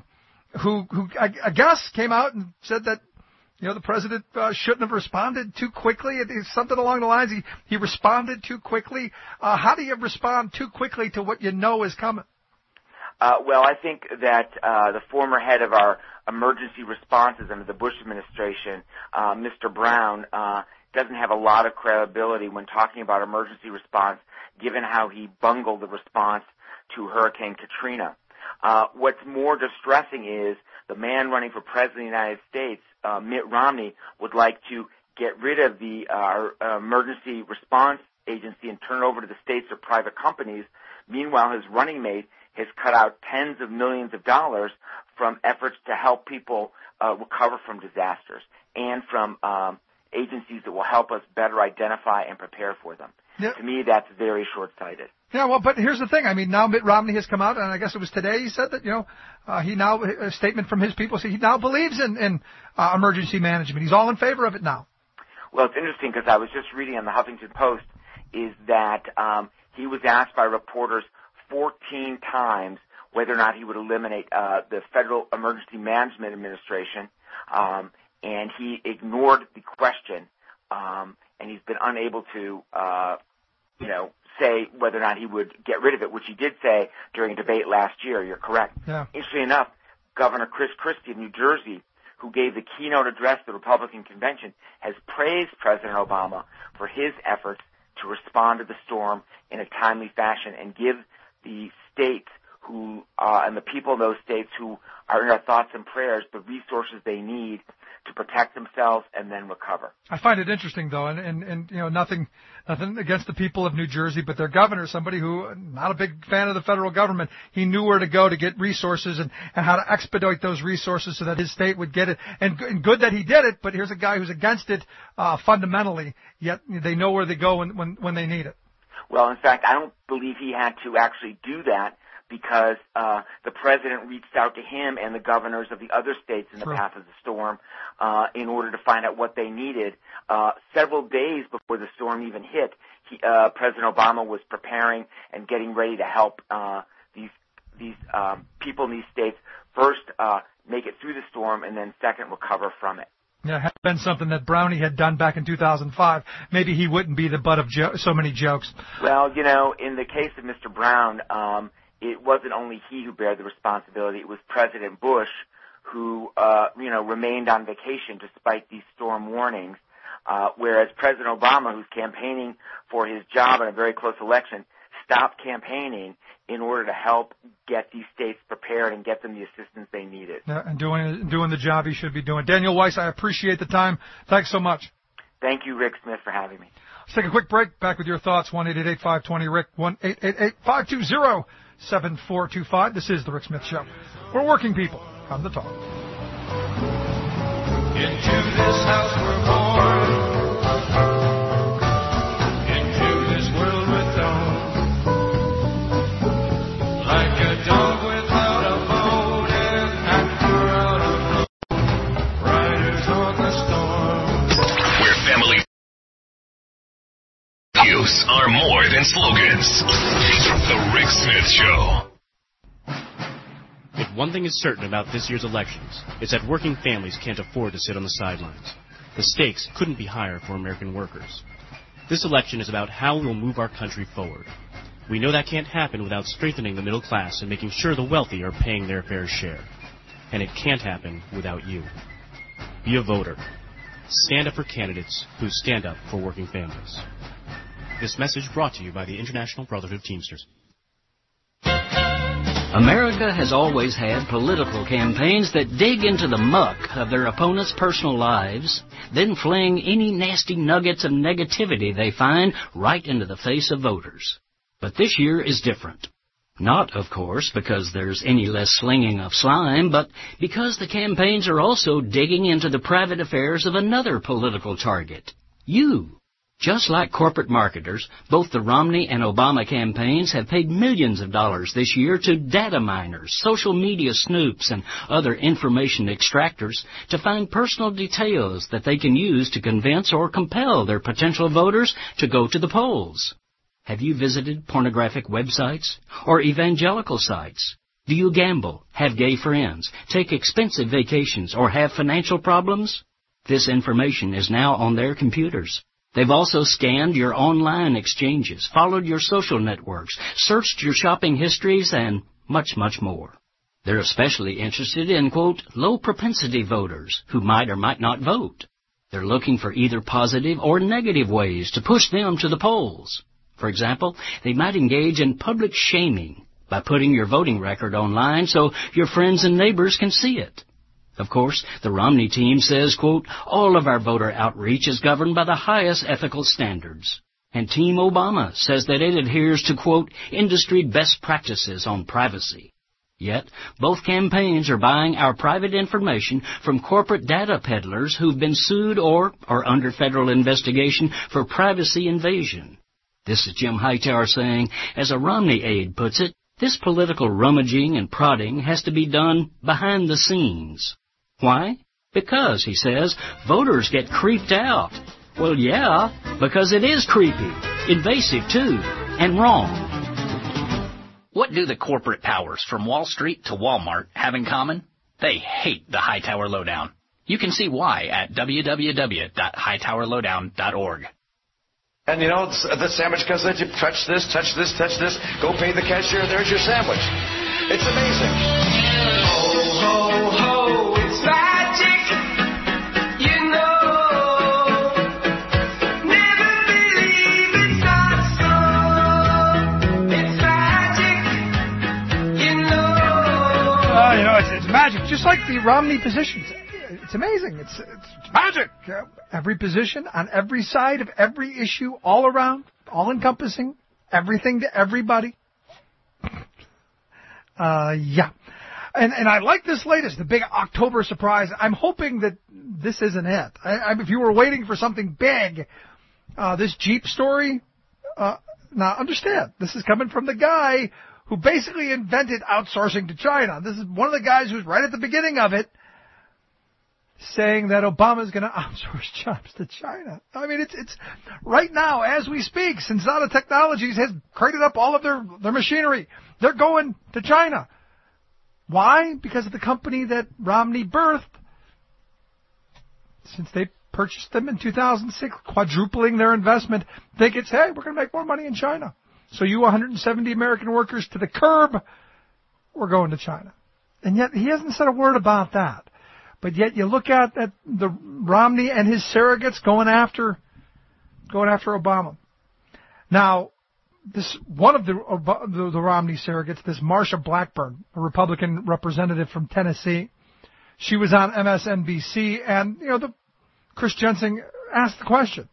who I guess came out and said that the president shouldn't have responded too quickly. It's something along the lines he responded too quickly. How do you respond too quickly to what you know is coming? Well, I think that the former head of our emergency responses under the Bush administration, Mr. Brown, doesn't have a lot of credibility when talking about emergency response, given how he bungled the response to Hurricane Katrina. What's more distressing is the man running for president of the United States, Mitt Romney, would like to get rid of our emergency response agency and turn it over to the states or private companies. Meanwhile, his running mate has cut out tens of millions of dollars from efforts to help people recover from disasters and from agencies that will help us better identify and prepare for them. Yep. To me, that's very short-sighted. Yeah, well, but here's the thing. I mean, now Mitt Romney has come out, and I guess it was today he said that, he now, a statement from his people, so he now believes in emergency management. He's all in favor of it now. Well, it's interesting because I was just reading on the Huffington Post is that he was asked by reporters 14 times whether or not he would eliminate the Federal Emergency Management Administration, and he ignored the question, and he's been unable to, say whether or not he would get rid of it, which he did say during a debate last year. You're correct. Yeah. Interestingly enough, Governor Chris Christie of New Jersey, who gave the keynote address to the Republican convention, has praised President Obama for his efforts to respond to the storm in a timely fashion and give the states who and the people in those states who are in our thoughts and prayers the resources they need to protect themselves and then recover. I find it interesting, though, and nothing against the people of New Jersey, but their governor, somebody who not a big fan of the federal government, he knew where to go to get resources and how to expedite those resources so that his state would get it. And good that he did it, but here's a guy who's against it fundamentally, yet they know where they go when they need it. Well, in fact, I don't believe he had to actually do that, because the president reached out to him and the governors of the other states in the path of the storm in order to find out what they needed. Several days before the storm even hit, President Obama was preparing and getting ready to help these people in these states first make it through the storm and then second recover from it. Yeah, it had been something that Brownie had done back in 2005. Maybe he wouldn't be the butt of so many jokes. Well, in the case of Mr. Brown, it wasn't only he who bared the responsibility. It was President Bush who, remained on vacation despite these storm warnings, whereas President Obama, who's campaigning for his job in a very close election, stopped campaigning in order to help get these states prepared and get them the assistance they needed. Yeah, and doing the job he should be doing. Daniel Weiss, I appreciate the time. Thanks so much. Thank you, Rick Smith, for having me. Let's take a quick break. Back with your thoughts. 1-888-520-RICK, 1-888-520-7425. This is The Rick Smith Show. We're working people. Come to talk. Into this house we're born. Into this world we're thrown. Like a dog without a bone, and actor out of road. Riders on the storm. Where family values are more than slogans. The Rick Smith Show. If one thing is certain about this year's elections, it's that working families can't afford to sit on the sidelines. The stakes couldn't be higher for American workers. This election is about how we will move our country forward. We know that can't happen without strengthening the middle class and making sure the wealthy are paying their fair share. And it can't happen without you. Be a voter. Stand up for candidates who stand up for working families. This message brought to you by the International Brotherhood of Teamsters. America has always had political campaigns that dig into the muck of their opponents' personal lives, then fling any nasty nuggets of negativity they find right into the face of voters. But this year is different. Not, of course, because there's any less slinging of slime, but because the campaigns are also digging into the private affairs of another political target, you. Just like corporate marketers, both the Romney and Obama campaigns have paid millions of dollars this year to data miners, social media snoops, and other information extractors to find personal details that they can use to convince or compel their potential voters to go to the polls. Have you visited pornographic websites or evangelical sites? Do you gamble, have gay friends, take expensive vacations, or have financial problems? This information is now on their computers. They've also scanned your online exchanges, followed your social networks, searched your shopping histories, and much, much more. They're especially interested in, quote, low-propensity voters who might or might not vote. They're looking for either positive or negative ways to push them to the polls. For example, they might engage in public shaming by putting your voting record online so your friends and neighbors can see it. Of course, the Romney team says, quote, all of our voter outreach is governed by the highest ethical standards. And Team Obama says that it adheres to, quote, industry best practices on privacy. Yet, both campaigns are buying our private information from corporate data peddlers who've been sued or are under federal investigation for privacy invasion. This is Jim Hightower saying, as a Romney aide puts it, this political rummaging and prodding has to be done behind the scenes. Why? Because, he says, voters get creeped out. Well, yeah, because it is creepy, invasive too, and wrong. What do the corporate powers from Wall Street to Walmart have in common? They hate the Hightower Lowdown. You can see why at www.hightowerlowdown.org. And you know, the sandwich guy said, you touch this, go pay the cashier, there's your sandwich. It's amazing. Ho, ho, ho, it's magic, you know. Never believe it's not so. It's magic, you know. You know, it's magic, just like the Romney positions. It's amazing. It's magic. Every position on every side of every issue, all around, all encompassing, everything to everybody. Yeah. And I like this latest, the big October surprise. I'm hoping that this isn't it. If you were waiting for something big, this Jeep story, now understand, this is coming from the guy who basically invented outsourcing to China. This is one of the guys who's right at the beginning of it, saying that Obama's going to outsource jobs to China. I mean, it's right now, as we speak, Sensata Technologies has crated up all of their machinery. They're going to China. Why? Because of the company that Romney birthed. Since they purchased them in 2006, quadrupling their investment, think it's, hey, we're going to make more money in China. So you 170 American workers to the curb, we're going to China. And yet he hasn't said a word about that. But yet you look at the Romney and his surrogates going after Obama. Now, this one of the Romney surrogates, this Marsha Blackburn, a Republican representative from Tennessee, she was on MSNBC, and the Chris Jensen asked the question,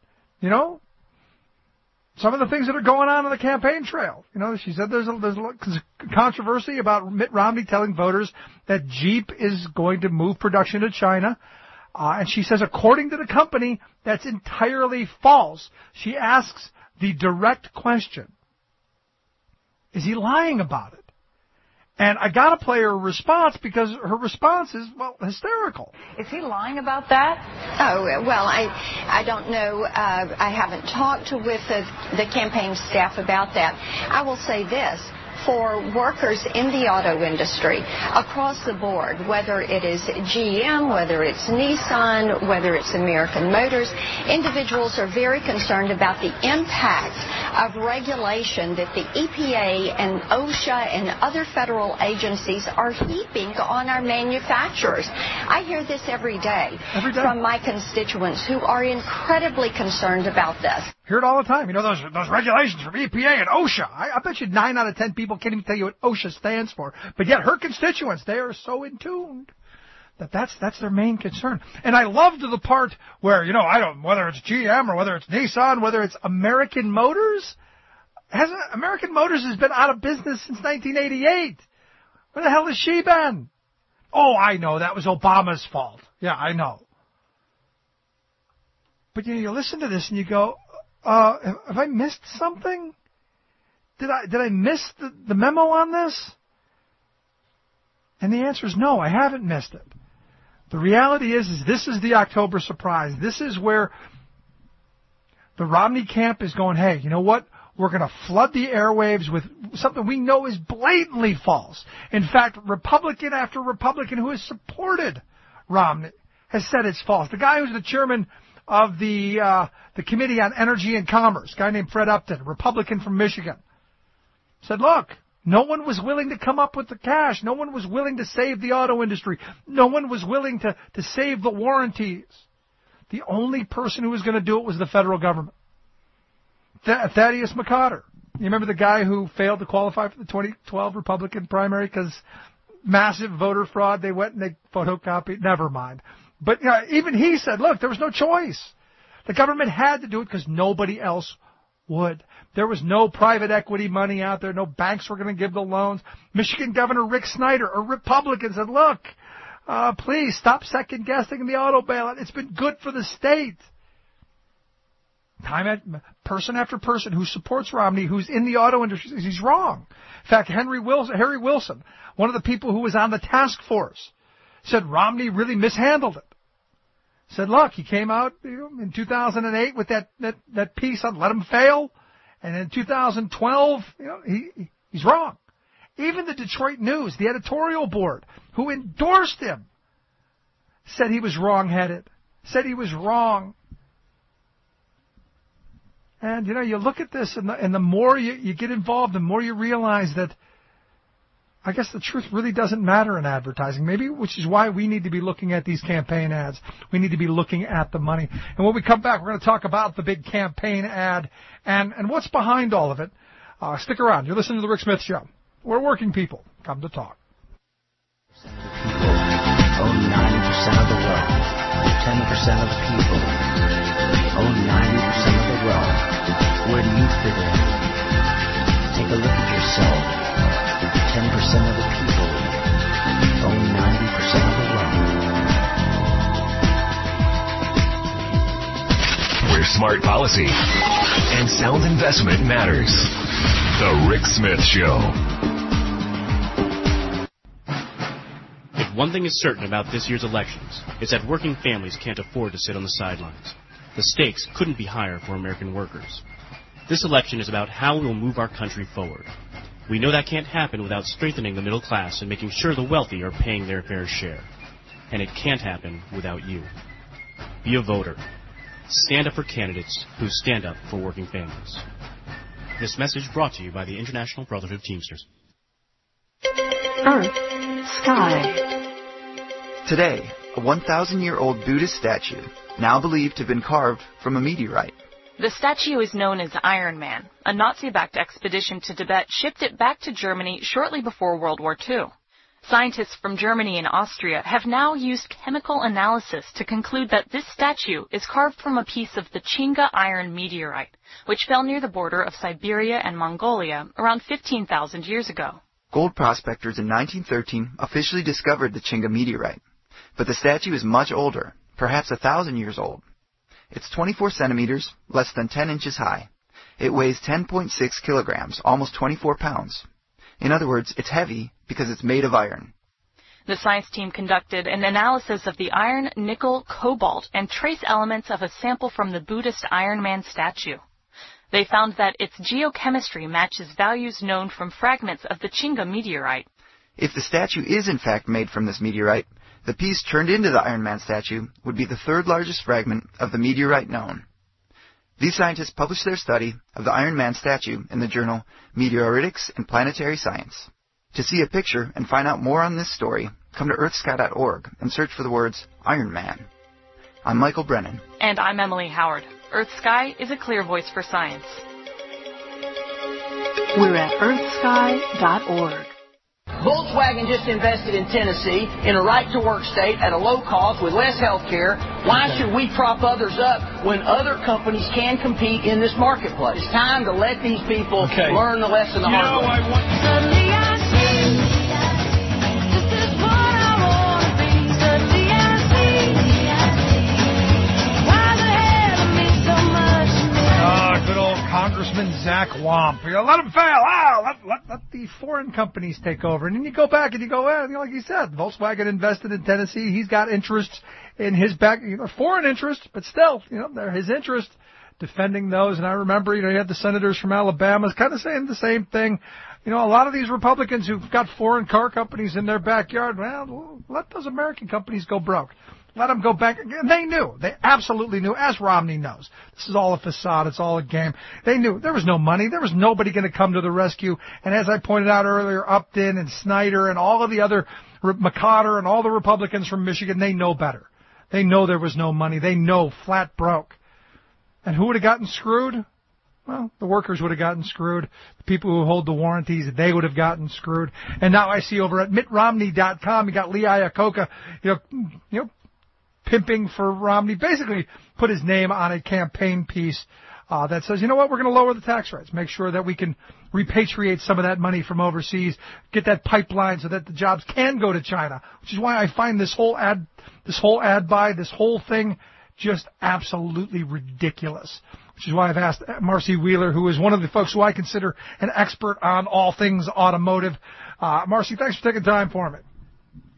some of the things that are going on the campaign trail. She said there's a controversy about Mitt Romney telling voters that Jeep is going to move production to China. And she says, according to the company, that's entirely false. She asks the direct question, is he lying about it? And I got to play her response because her response is, hysterical. Is he lying about that? Oh, well, I don't know. I haven't talked with the campaign staff about that. I will say this. For workers in the auto industry across the board, whether it is GM, whether it's Nissan, whether it's American Motors, individuals are very concerned about the impact of regulation that the EPA and OSHA and other federal agencies are heaping on our manufacturers. I hear this every day from my constituents who are incredibly concerned about this. Hear it all the time. Those regulations from EPA and OSHA. I bet you 9 out of 10 people can't even tell you what OSHA stands for. But yet her constituents, they are so in tune that that's their main concern. And I loved the part where, whether it's GM or whether it's Nissan, whether it's American Motors. American Motors has been out of business since 1988. Where the hell has she been? Oh, I know. That was Obama's fault. Yeah, I know. But you listen to this and you go, have I missed something? Did I miss the memo on this? And the answer is no, I haven't missed it. The reality is this is the October surprise. This is where the Romney camp is going, hey, you know what? We're going to flood the airwaves with something we know is blatantly false. In fact, Republican after Republican who has supported Romney has said it's false. The guy who's the chairman of the Committee on Energy and Commerce, a guy named Fred Upton, a Republican from Michigan, said, look, no one was willing to come up with the cash. No one was willing to save the auto industry. No one was willing to save the warranties. The only person who was going to do it was the federal government. Thaddeus McCotter. You remember the guy who failed to qualify for the 2012 Republican primary because massive voter fraud? They went and they photocopied. Never mind. But even he said, look, there was no choice. The government had to do it because nobody else would. There was no private equity money out there. No banks were going to give the loans. Michigan Governor Rick Snyder, a Republican, said, look, please stop second-guessing the auto bailout. It's been good for the state. Person after person who supports Romney, who's in the auto industry, he's wrong. In fact, Harry Wilson, one of the people who was on the task force, said Romney really mishandled it. said, look, he came out in 2008 with that piece on Let Him Fail, and in 2012, he's wrong. Even the Detroit News, the editorial board, who endorsed him, said he was wrong-headed, said he was wrong. And, you look at this, and the more you get involved, the more you realize that I guess the truth really doesn't matter in advertising, maybe, which is why we need to be looking at these campaign ads. We need to be looking at the money. And when we come back, we're going to talk about the big campaign ad and what's behind all of it. Stick around. You're listening to The Rick Smith Show. We're working people. Come to talk. Own 90% of the wealth. 10% of the people own 90% of the wealth. Where do you fit in? Take a look at yourself. 10% of the people own 90% of the wealth. Where smart policy and sound investment matters. The Rick Smith Show. If one thing is certain about this year's elections, it's that working families can't afford to sit on the sidelines. The stakes couldn't be higher for American workers. This election is about how we will move our country forward. We know that can't happen without strengthening the middle class and making sure the wealthy are paying their fair share. And it can't happen without you. Be a voter. Stand up for candidates who stand up for working families. This message brought to you by the International Brotherhood of Teamsters. Earth, sky. Today, a 1,000-year-old Buddhist statue, now believed to have been carved from a meteorite. The statue is known as Iron Man. A Nazi-backed expedition to Tibet shipped it back to Germany shortly before World War II. Scientists from Germany and Austria have now used chemical analysis to conclude that this statue is carved from a piece of the Chinga iron meteorite, which fell near the border of Siberia and Mongolia around 15,000 years ago. Gold prospectors in 1913 officially discovered the Chinga meteorite, but the statue is much older, perhaps 1,000 years old. It's 24 centimeters, less than 10 inches high. It weighs 10.6 kilograms, almost 24 pounds. In other words, it's heavy because it's made of iron. The science team conducted an analysis of the iron, nickel, cobalt, and trace elements of a sample from the Buddhist Iron Man statue. They found that its geochemistry matches values known from fragments of the Chinga meteorite. If the statue is in fact made from this meteorite, the piece turned into the Iron Man statue would be the third largest fragment of the meteorite known. These scientists published their study of the Iron Man statue in the journal Meteoritics and Planetary Science. To see a picture and find out more on this story, come to earthsky.org and search for the words Iron Man. I'm Michael Brennan. And I'm Emily Howard. Earth Sky is a clear voice for science. We're at earthsky.org. Volkswagen just invested in Tennessee in a right-to-work state at a low cost with less health care. Why should we prop others up when other companies can compete in this marketplace? It's time to let these people learn the lesson the hard way. Good old Congressman Zach Wamp. Let him fail. Let the foreign companies take over. And then you go back and you go, well, like you said, Volkswagen invested in Tennessee. He's got interests in his back, foreign interests, but still, they're his interest defending those. And I remember, you had the senators from Alabama kind of saying the same thing. A lot of these Republicans who've got foreign car companies in their backyard, well, let those American companies go broke. Let them go back. And they knew. They absolutely knew, as Romney knows. This is all a facade. It's all a game. They knew there was no money. There was nobody going to come to the rescue. And as I pointed out earlier, Upton and Snyder and all of the other, McCotter and all the Republicans from Michigan, they know better. They know there was no money. They know flat broke. And who would have gotten screwed? Well, the workers would have gotten screwed. The people who hold the warranties, they would have gotten screwed. And now I see over at MittRomney.com, you got Lee Iacocca, pimping for Romney, basically put his name on a campaign piece that says, we're going to lower the tax rates, make sure that we can repatriate some of that money from overseas, get that pipeline so that the jobs can go to China, which is why I find this whole ad buy, this whole thing just absolutely ridiculous, which is why I've asked Marcy Wheeler, who is one of the folks who I consider an expert on all things automotive. Marcy, thanks for taking time for me.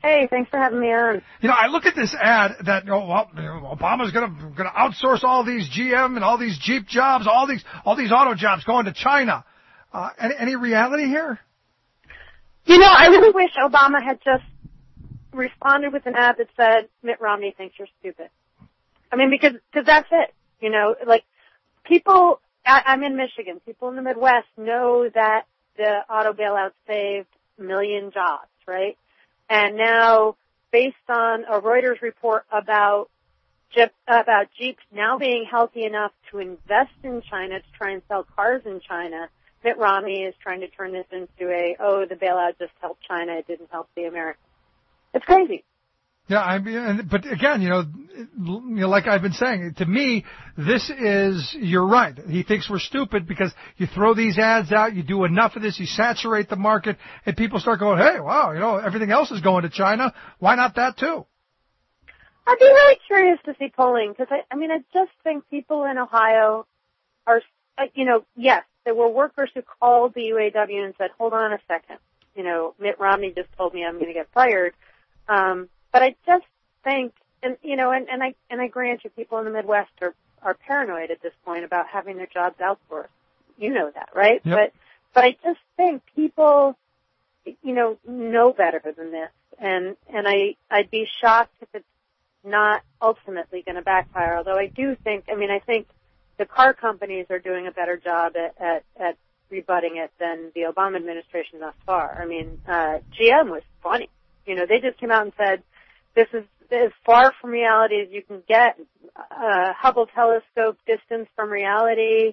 Hey, thanks for having me on. You know, I look at this ad that Obama's going to outsource all these GM and all these Jeep jobs, all these auto jobs going to China. Any reality here? You know, I really wish Obama had just responded with an ad that said, Mitt Romney thinks you're stupid. I mean, because that's it. You know, like, people, I'm in Michigan, people in the Midwest know that the auto bailout saved a million jobs, right? And now, based on a Reuters report about Jeeps now being healthy enough to invest in China to try and sell cars in China, Mitt Romney is trying to turn this into the bailout just helped China, it didn't help the Americans. It's crazy. Yeah, I mean, but again, you know, like I've been saying, to me, you're right. He thinks we're stupid because you throw these ads out, you do enough of this, you saturate the market, and people start going, hey, wow, you know, everything else is going to China. Why not that too? I'd be really curious to see polling because, I just think people in Ohio are, yes, there were workers who called the UAW and said, hold on a second. You know, Mitt Romney just told me I'm going to get fired. But I just think, and I grant you, people in the Midwest are paranoid at this point about having their jobs outsourced. You know that, right? Yep. But I just think people, know better than this, and I'd be shocked if it's not ultimately going to backfire. Although I do think, I think the car companies are doing a better job at rebutting it than the Obama administration thus far. GM was funny. You know, they just came out and said, this is as far from reality as you can get, Hubble telescope distance from reality.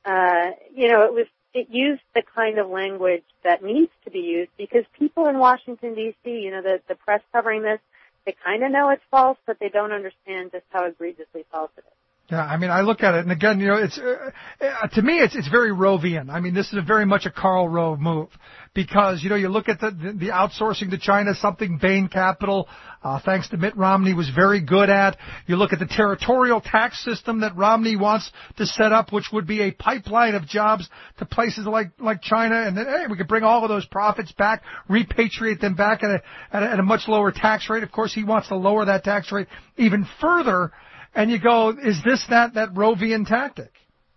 It used the kind of language that needs to be used because people in Washington, D.C., the press covering this, they kind of know it's false, but they don't understand just how egregiously false it is. Yeah, I look at it, and again, it's to me, it's very Rovian. This is very much a Karl Rove move because you look at the outsourcing to China, something Bain Capital, thanks to Mitt Romney, was very good at. You look at the territorial tax system that Romney wants to set up, which would be a pipeline of jobs to places like China, and then we could bring all of those profits back, repatriate them back at a much lower tax rate. Of course, he wants to lower that tax rate even further. And you go, is this that Rovian tactic?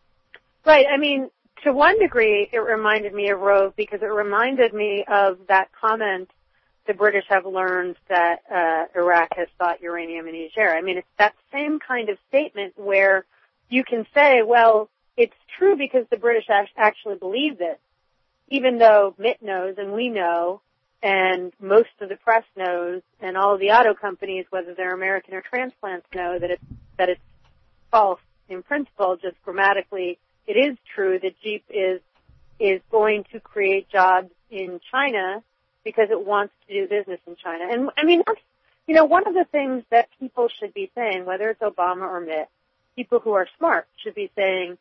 Right. To one degree, it reminded me of Rove because it reminded me of that comment the British have learned that Iraq has sought uranium in Niger. It's that same kind of statement where you can say, well, it's true because the British actually believe this, even though Mitt knows and we know and most of the press knows and all of the auto companies, whether they're American or transplants, know that it's false in principle. Just grammatically, it is true that Jeep is going to create jobs in China because it wants to do business in China. And that's, one of the things that people should be saying, whether it's Obama or Mitt, people who are smart should be saying,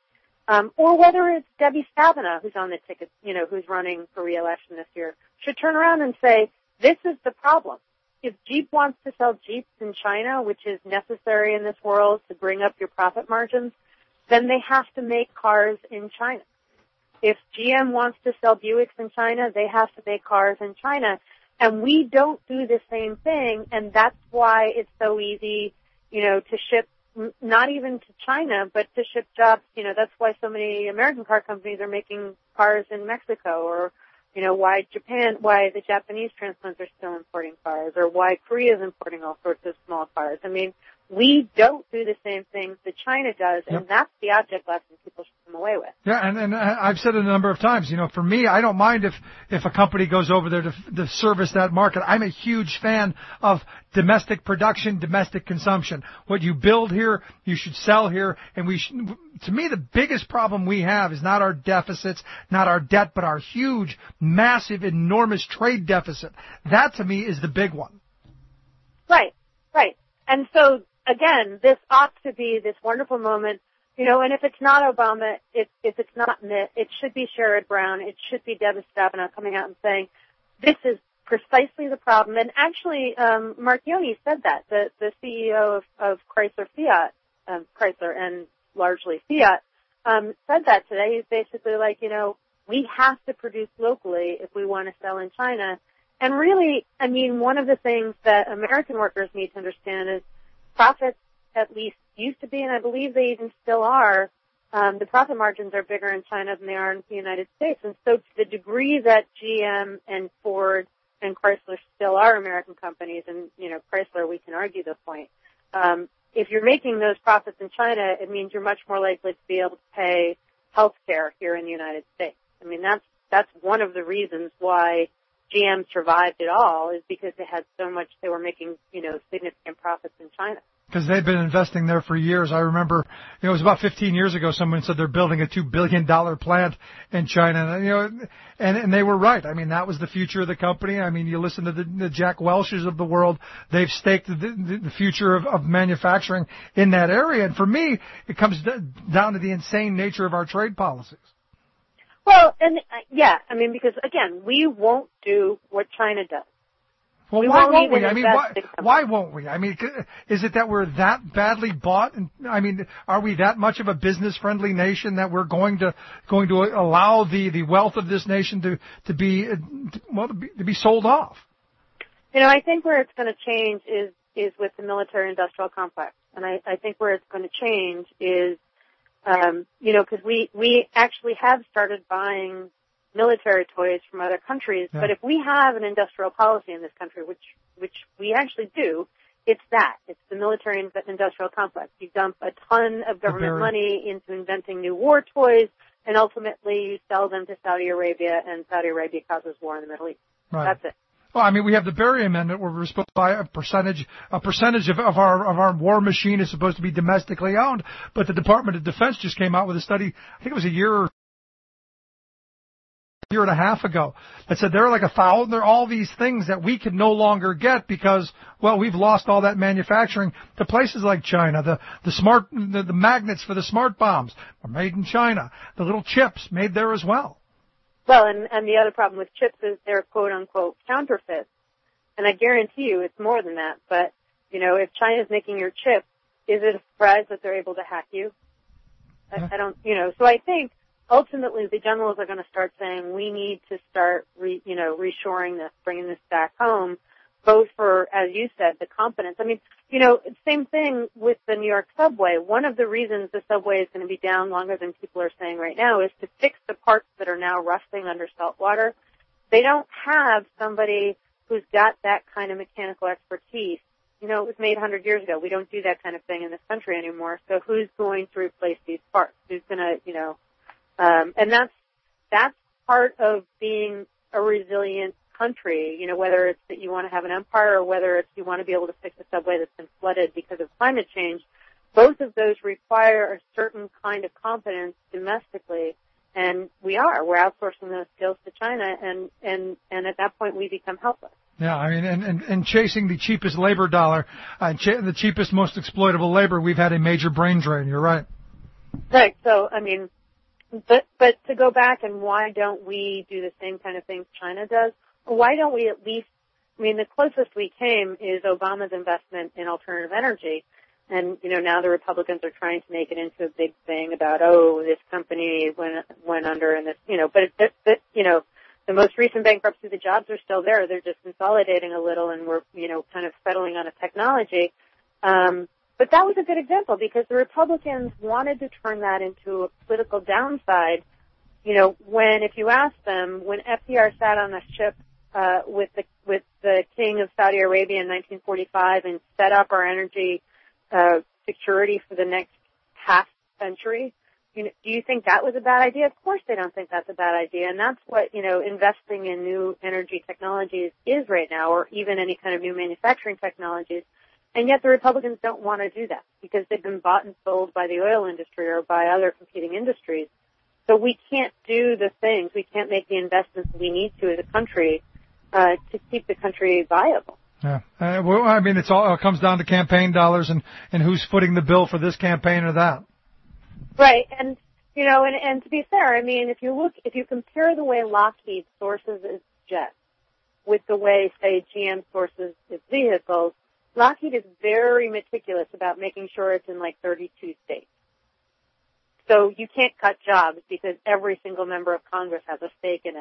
or whether it's Debbie Stabenow, who's on the ticket, who's running for re-election this year, should turn around and say, this is the problem. If Jeep wants to sell Jeeps in China, which is necessary in this world to bring up your profit margins, then they have to make cars in China. If GM wants to sell Buicks in China, they have to make cars in China. And we don't do the same thing, and that's why it's so easy, to ship, not even to China, but to ship jobs. That's why so many American car companies are making cars in Mexico, or why the Japanese transplants are still importing cars, or why Korea is importing all sorts of small cars. We don't do the same things that China does, and that's the object lesson people should come away with. Yeah, and I've said it a number of times, for me, I don't mind if a company goes over there to service that market. I'm a huge fan of domestic production, domestic consumption. What you build here, you should sell here, and to me, the biggest problem we have is not our deficits, not our debt, but our huge, massive, enormous trade deficit. That, to me, is the big one. Right. And so, again, this ought to be this wonderful moment, and if it's not Obama, if it's not Mitt, it should be Sherrod Brown, it should be Debbie Stabenow coming out and saying, this is precisely the problem. And actually, Marchionni said that, the CEO of Chrysler and largely Fiat, said that today. He's basically like, we have to produce locally if we want to sell in China. And really, I mean, one of the things that American workers need to understand is profits at least used to be, and I believe they even still are, the profit margins are bigger in China than they are in the United States. And so to the degree that GM and Ford and Chrysler still are American companies, and, you know, Chrysler, we can argue the point, if you're making those profits in China, it means you're much more likely to be able to pay health care here in the United States. I mean, that's one of the reasons why GM survived it all, is because they were making, you know, significant profits in China. Because they've been investing there for years. I remember, you know, it was about 15 years ago, someone said they're building a $2 billion plant in China. And, you know, and they were right. I mean, that was the future of the company. I mean, you listen to the Jack Welches of the world. They've staked the future of manufacturing in that area. And for me, it comes down to the insane nature of our trade policies. Well, and yeah, I mean, because again, we won't do what China does. Well, why won't we? I mean, why won't we? I mean, is it that we're that badly bought? And I mean, are we that much of a business-friendly nation that we're going to allow the wealth of this nation to be sold off? You know, I think where it's going to change is with the military-industrial complex, and I think where it's going to change is, you know, because we actually have started buying military toys from other countries, but if we have an industrial policy in this country, which we actually do, it's the military industrial complex. You dump a ton of government money into inventing new war toys, and ultimately you sell them to Saudi Arabia, and Saudi Arabia causes war in the Middle East. Right. That's it. Well, I mean, we have the Berry Amendment where we're supposed to buy a percentage of our war machine is supposed to be domestically owned, but the Department of Defense just came out with a study, I think it was a year and a half ago, that said there are all these things that we can no longer get because, well, we've lost all that manufacturing to places like China. The magnets for the smart bombs are made in China. The little chips made there as well. Well, and the other problem with chips is they're quote unquote counterfeits. And I guarantee you it's more than that. But, you know, if China's making your chip, is it a surprise that they're able to hack you? I don't, you know, so I think ultimately the generals are going to start saying we need to start, reshoring this, bringing this back home, both for, as you said, the competence. I mean, you know, same thing with the New York subway. One of the reasons the subway is going to be down longer than people are saying right now is to fix the parts that are now rusting under salt water. They don't have somebody who's got that kind of mechanical expertise. You know, it was made 100 years ago. We don't do that kind of thing in this country anymore. So who's going to replace these parts? Who's going to, you know, and that's part of being a resilient country, you know, whether it's that you want to have an empire or whether it's you want to be able to fix a subway that's been flooded because of climate change. Both of those require a certain kind of competence domestically, and we're outsourcing those skills to China, and at that point we become helpless. Yeah, I mean, and chasing the cheapest labor dollar, the cheapest, most exploitable labor, we've had a major brain drain. You're right. Right. So, I mean, but to go back and why don't we do the same kind of things China does? Or why don't we at least, I mean, the closest we came is Obama's investment in alternative energy. And, you know, now the Republicans are trying to make it into a big thing about, this company went under and this, you know, but you know, the most recent bankruptcy, the jobs are still there. They're just consolidating a little and we're, you know, kind of settling on a technology. But that was a good example because the Republicans wanted to turn that into a political downside. You know, if you ask them, when FDR sat on the ship, with the king of Saudi Arabia in 1945 and set up our energy, security for the next half century, you know, do you think that was a bad idea? Of course they don't think that's a bad idea. And that's what, you know, investing in new energy technologies is right now, or even any kind of new manufacturing technologies. And yet the Republicans don't want to do that because they've been bought and sold by the oil industry or by other competing industries. So we can't do the things, we can't make the investments we need to as a country to keep the country viable. Yeah. Well, I mean, it comes down to campaign dollars and who's footing the bill for this campaign or that. Right. And, you know, and to be fair, I mean, if you compare the way Lockheed sources its jets with the way, say, GM sources its vehicles, Lockheed is very meticulous about making sure it's in like 32 states. So you can't cut jobs because every single member of Congress has a stake in it.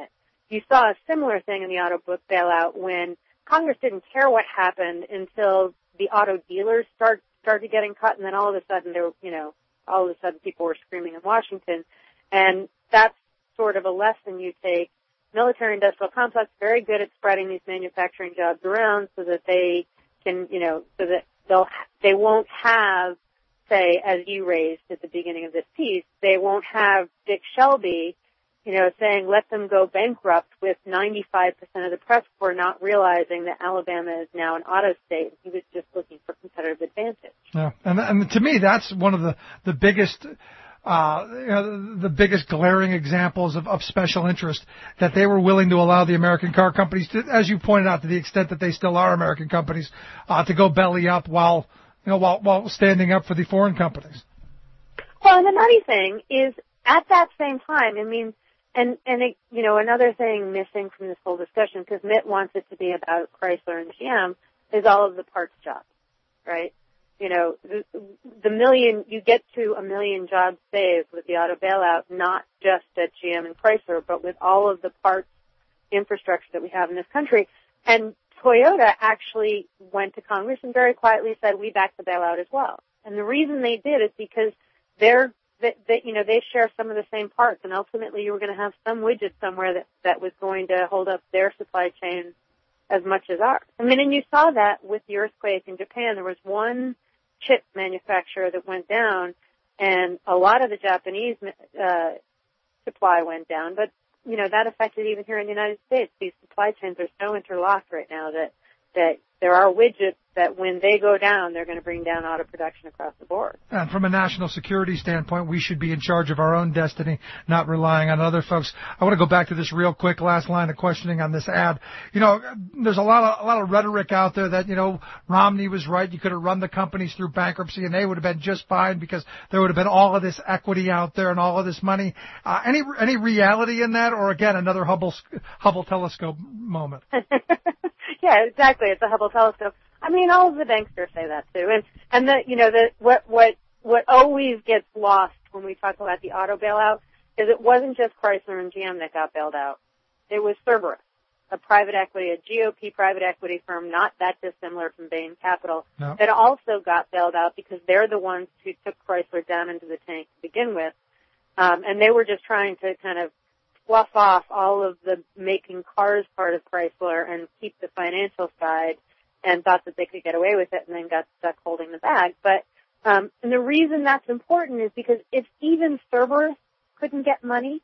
you saw a similar thing in the auto book bailout when Congress didn't care what happened until the auto dealers started getting cut, and then all of a sudden people were screaming in Washington. And that's sort of a lesson you take. Military-industrial complex, very good at spreading these manufacturing jobs around so that they can, so that they won't have, say, as you raised at the beginning of this piece, they won't have Dick Shelby, saying let them go bankrupt with 95% of the press corps not realizing that Alabama is now an auto state. He was just looking for competitive advantage. Yeah, and to me, that's one of the biggest. The biggest glaring examples of special interest, that they were willing to allow the American car companies to, as you pointed out, to the extent that they still are American companies, to go belly up while standing up for the foreign companies. Well, and the nutty thing is, at that same time, another thing missing from this whole discussion, because Mitt wants it to be about Chrysler and GM, is all of the parts jobs, right? You get to 1 million jobs saved with the auto bailout, not just at GM and Chrysler, but with all of the parts infrastructure that we have in this country. And Toyota actually went to Congress and very quietly said, we back the bailout as well. And the reason they did is because they share some of the same parts, and ultimately you were going to have some widget somewhere that was going to hold up their supply chain as much as ours. And you saw that with the earthquake in Japan. There was one chip manufacturer that went down, and a lot of the Japanese supply went down. But, that affected even here in the United States. These supply chains are so interlocked right now that there are widgets that when they go down, they're going to bring down auto production across the board. And from a national security standpoint, we should be in charge of our own destiny, not relying on other folks. I want to go back to this real quick, last line of questioning on this ad. There's a lot of rhetoric out there that, Romney was right. You could have run the companies through bankruptcy and they would have been just fine because there would have been all of this equity out there and all of this money. Any reality in that, or again, another Hubble telescope moment? Yeah, exactly. It's a Hubble telescope. All of the banksters say that too. And what always gets lost when we talk about the auto bailout is it wasn't just Chrysler and GM that got bailed out. It was Cerberus, a GOP private equity firm, not that dissimilar from Bain Capital, that also got bailed out because they're the ones who took Chrysler down into the tank to begin with. And they were just trying to kind of fluff off all of the making cars part of Chrysler and keep the financial side, and thought that they could get away with it, and then got stuck holding the bag. But and the reason that's important is because if even Cerberus couldn't get money,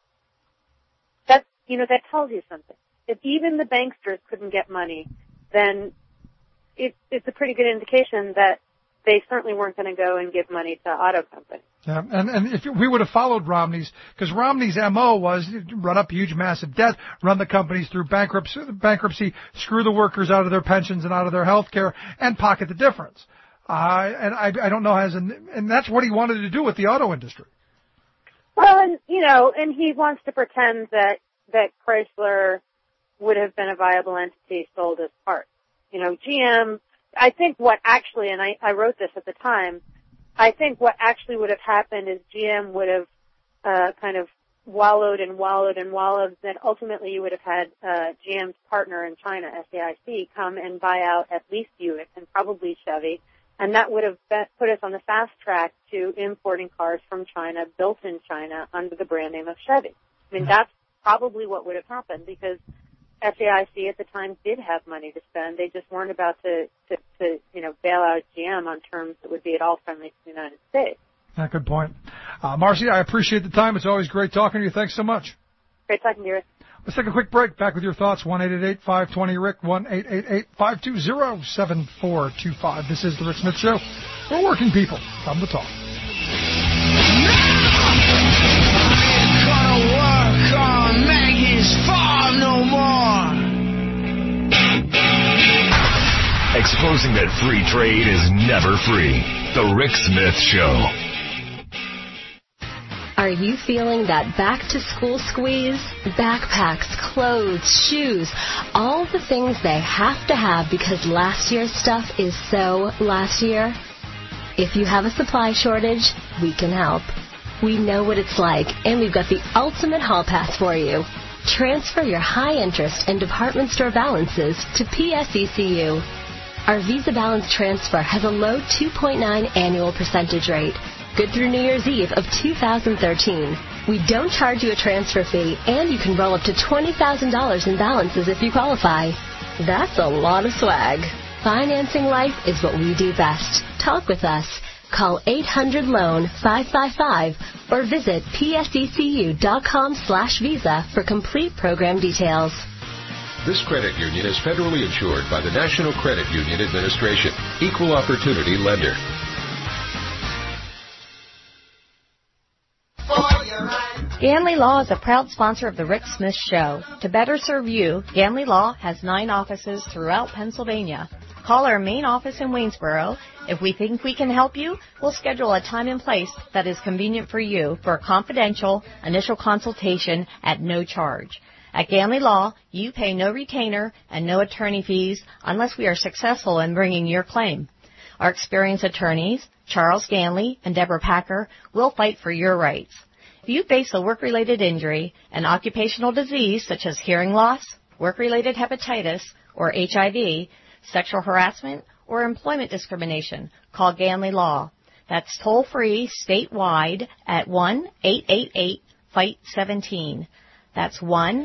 that tells you something. If even the banksters couldn't get money, then it's a pretty good indication that they certainly weren't going to go and give money to auto companies. Yeah, and if we would have followed Romney's, because Romney's MO was run up huge, massive debt, run the companies through bankruptcy, screw the workers out of their pensions and out of their health care, and pocket the difference. And I don't know, and that's what he wanted to do with the auto industry. Well, and he wants to pretend that Chrysler would have been a viable entity sold as parts. GM, I think what actually, and I wrote this at the time, I think what actually would have happened is GM would have kind of wallowed, then ultimately you would have had GM's partner in China, SAIC, come and buy out at least Buick and probably Chevy, and that would have put us on the fast track to importing cars from China, built in China, under the brand name of Chevy. That's probably what would have happened, because SAIC at the time did have money to spend. They just weren't about to bail out GM on terms that would be at all friendly to the United States. Yeah, good point. Marcy, I appreciate the time. It's always great talking to you. Thanks so much. Great talking to you, Rick. Let's take a quick break. Back with your thoughts. 1-888-520-RICK, 1-888-520-7425. This is The Rick Smith Show. For working people. Come to talk. Exposing that free trade is never free. The Rick Smith Show. Are you feeling that back-to-school squeeze? Backpacks, clothes, shoes, all the things they have to have because last year's stuff is so last year? If you have a supply shortage, we can help. We know what it's like, and we've got the ultimate hall pass for you. Transfer your high-interest and department store balances to PSECU. Our Visa balance transfer has a low 2.9 annual percentage rate, good through New Year's Eve of 2013. We don't charge you a transfer fee, and you can roll up to $20,000 in balances if you qualify. That's a lot of swag. Financing life is what we do best. Talk with us. Call 800-LOAN-555 or visit psecu.com/visa for complete program details. This credit union is federally insured by the National Credit Union Administration, Equal Opportunity Lender. Ganley Law is a proud sponsor of the Rick Smith Show. To better serve you, Ganley Law has 9 offices throughout Pennsylvania. Call our main office in Waynesboro. If we think we can help you, we'll schedule a time and place that is convenient for you for a confidential initial consultation at no charge. At Ganley Law, you pay no retainer and no attorney fees unless we are successful in bringing your claim. Our experienced attorneys, Charles Ganley and Deborah Packer, will fight for your rights. If you face a work-related injury, an occupational disease such as hearing loss, work-related hepatitis, or HIV, sexual harassment, or employment discrimination, call Ganley Law. That's toll-free statewide at 1-888-FIGHT-17. That's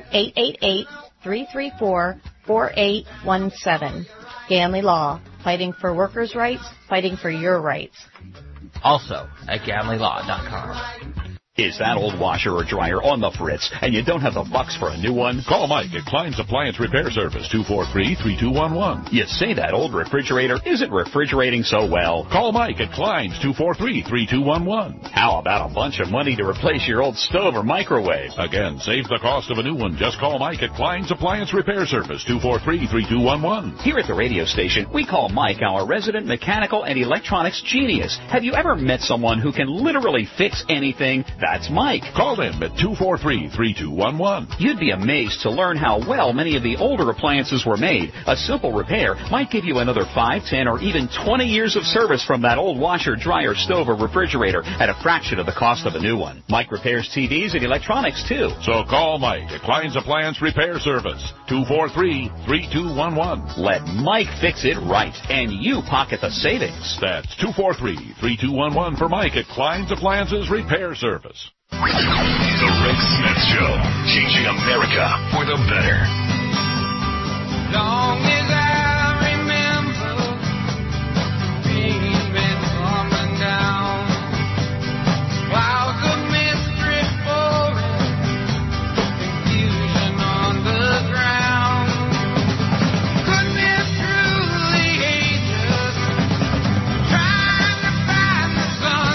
1-888-334-4817. Ganley Law, fighting for workers' rights, fighting for your rights. Also at GanleyLaw.com. Is that old washer or dryer on the fritz and you don't have the bucks for a new one? Call Mike at Klein's Appliance Repair Service, 243-3211. You say that old refrigerator isn't refrigerating so well. Call Mike at Klein's, 243-3211. How about a bunch of money to replace your old stove or microwave? Again, save the cost of a new one. Just call Mike at Klein's Appliance Repair Service, 243-3211. Here at the radio station, we call Mike our resident mechanical and electronics genius. Have you ever met someone who can literally fix anything? That's Mike. Call him at 243-3211. You'd be amazed to learn how well many of the older appliances were made. A simple repair might give you another 5, 10, or even 20 years of service from that old washer, dryer, stove, or refrigerator at a fraction of the cost of a new one. Mike repairs TVs and electronics, too. So call Mike at Klein's Appliance Repair Service, 243-3211. Let Mike fix it right, and you pocket the savings. That's 243-3211 for Mike at Klein's Appliances Repair Service. The Rick Smith Show, changing America for the better. Long as I remember, rain's been coming down. Clouds of mystery pouring, confusion on the ground. Could be through the ages, trying to find the sun.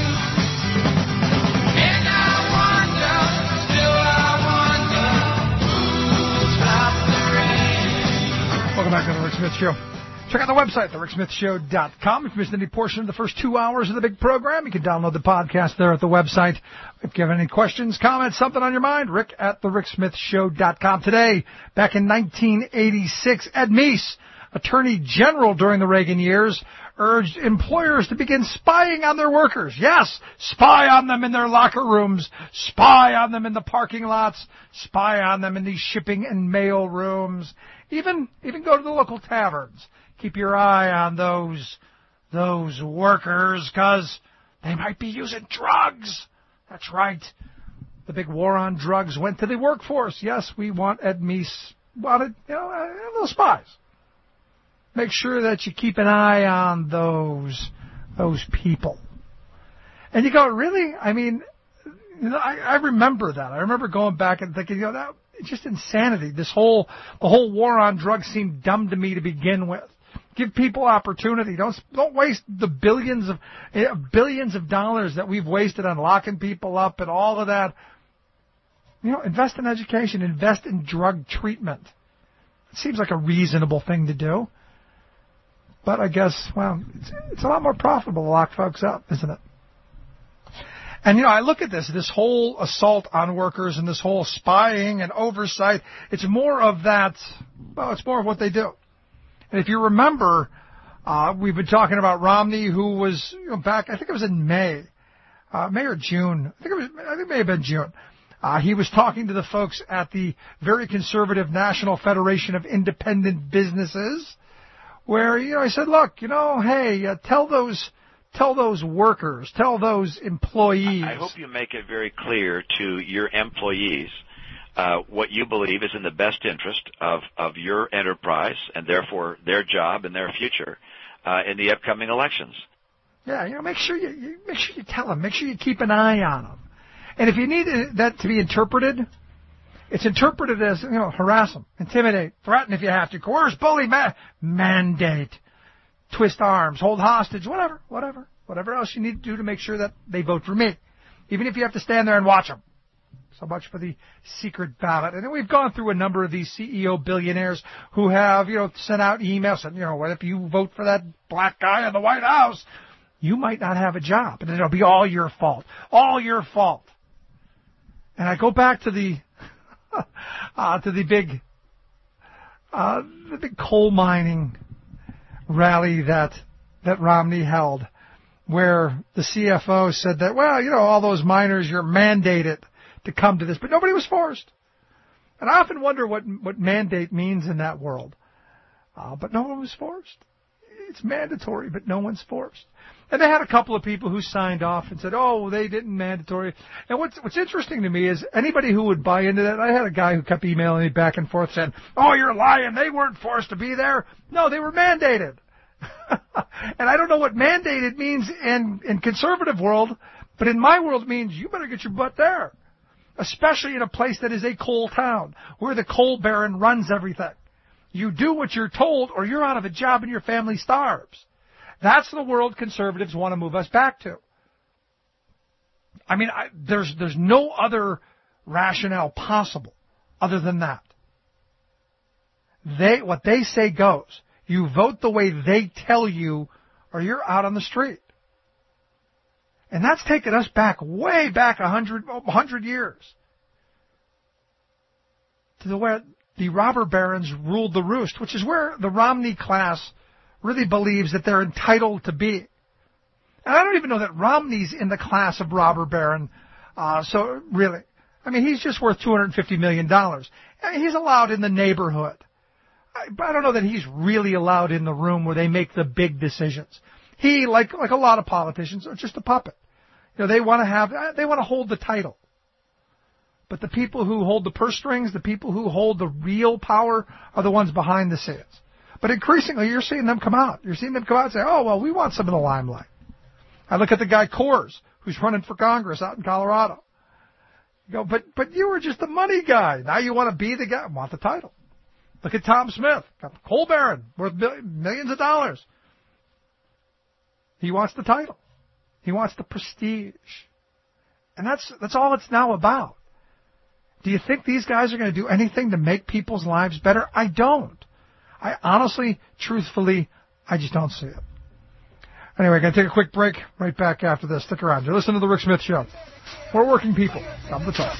And I wonder, still I wonder, who'll stop the rain. Welcome back to the Rick Smith Show. Check out the website, thericksmithshow.com. If you missed any portion of the first 2 hours of the big program, you can download the podcast there at the website. If you have any questions, comments, something on your mind, Rick at thericksmithshow.com. Today, back in 1986, Ed Meese, Attorney General during the Reagan years, urged employers to begin spying on their workers. Yes, spy on them in their locker rooms, spy on them in the parking lots, spy on them in these shipping and mail rooms. Even go to the local taverns. Keep your eye on those workers, because they might be using drugs. That's right. The big war on drugs went to the workforce. Yes, we want Ed Meese wanted, little spies. Make sure that you keep an eye on those people. And you go, really? I mean, I remember that. I remember going back and thinking, that it's just insanity. The whole war on drugs seemed dumb to me to begin with. Give people opportunity. Don't waste the billions of dollars that we've wasted on locking people up and all of that. Invest in education. Invest in drug treatment. It seems like a reasonable thing to do. But I guess, it's a lot more profitable to lock folks up, isn't it? And, I look at this whole assault on workers and this whole spying and oversight. It's more of that, it's more of what they do. And if you remember, we've been talking about Romney, who was back, I think it was in May or June. I think it may have been June. He was talking to the folks at the very conservative National Federation of Independent Businesses, where, I said, look, hey, tell those workers, tell those employees. I hope you make it very clear to your employees what you believe is in the best interest of your enterprise and therefore their job and their future in the upcoming elections. Yeah, make sure you tell them. Make sure you keep an eye on them. And if you need that to be interpreted, it's interpreted as, harass them, intimidate, threaten if you have to, coerce, bully, mandate, twist arms, hold hostage, whatever else you need to do to make sure that they vote for me, even if you have to stand there and watch them. So much for the secret ballot. And then we've gone through a number of these CEO billionaires who have, sent out emails and, what if you vote for that black guy in the White House? You might not have a job, and it'll be all your fault. All your fault. And I go back to the big coal mining rally that Romney held, where the CFO said that, all those miners, you're mandated to come to this, but nobody was forced. And I often wonder what mandate means in that world. But no one was forced. It's mandatory, but no one's forced. And they had a couple of people who signed off and said, they didn't mandatory. And what's interesting to me is anybody who would buy into that, I had a guy who kept emailing me back and forth saying, you're lying, they weren't forced to be there. No, they were mandated. And I don't know what mandated means in conservative world, but in my world it means you better get your butt there. Especially in a place that is a coal town, where the coal baron runs everything. You do what you're told, or you're out of a job and your family starves. That's the world conservatives want to move us back to. I mean, there's no other rationale possible other than that. What they say goes. You vote the way they tell you, or you're out on the street. And that's taken us back, way back 100 years. To where the robber barons ruled the roost, which is where the Romney class really believes that they're entitled to be. And I don't even know that Romney's in the class of robber baron, so really. I mean, he's just worth $250 million. I mean, he's allowed in the neighborhood. But I don't know that he's really allowed in the room where they make the big decisions. He, like a lot of politicians, are just a puppet. They want to hold the title. But the people who hold the purse strings, the people who hold the real power, are the ones behind the scenes. But increasingly, you're seeing them come out. You're seeing them come out and say, we want some of the limelight. I look at the guy Coors, who's running for Congress out in Colorado. You go, but you were just the money guy. Now you want to be the guy. I want the title. Look at Tom Smith, got the coal baron, worth millions of dollars. He wants the title. He wants the prestige. And that's all it's now about. Do you think these guys are going to do anything to make people's lives better? I don't. I honestly, truthfully, I just don't see it. Anyway, going to take a quick break. Right back after this. Stick around. You're listening to The Rick Smith Show. We're working people. Come to talk.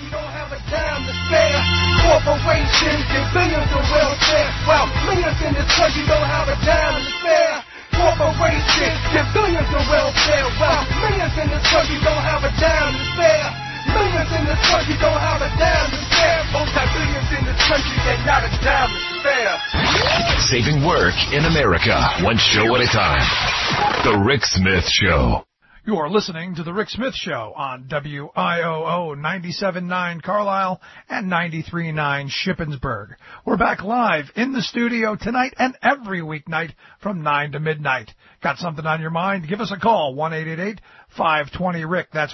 Corporations get billions of welfare, while millions in this country don't have a dime to spare. Corporations get billions of welfare, while millions in this country don't have a dime to spare. Millions in this country don't have a dime to spare. Multi-billions in this country, they're not a dime to spare. Saving work in America, one show at a time. The Rick Smith Show. You are listening to The Rick Smith Show on WIOO 97.9 Carlisle and 93.9 Shippensburg. We're back live in the studio tonight and every weeknight from 9 to midnight. Got something on your mind? Give us a call, 1-888-520-RICK. That's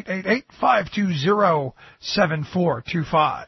1-888-520-7425.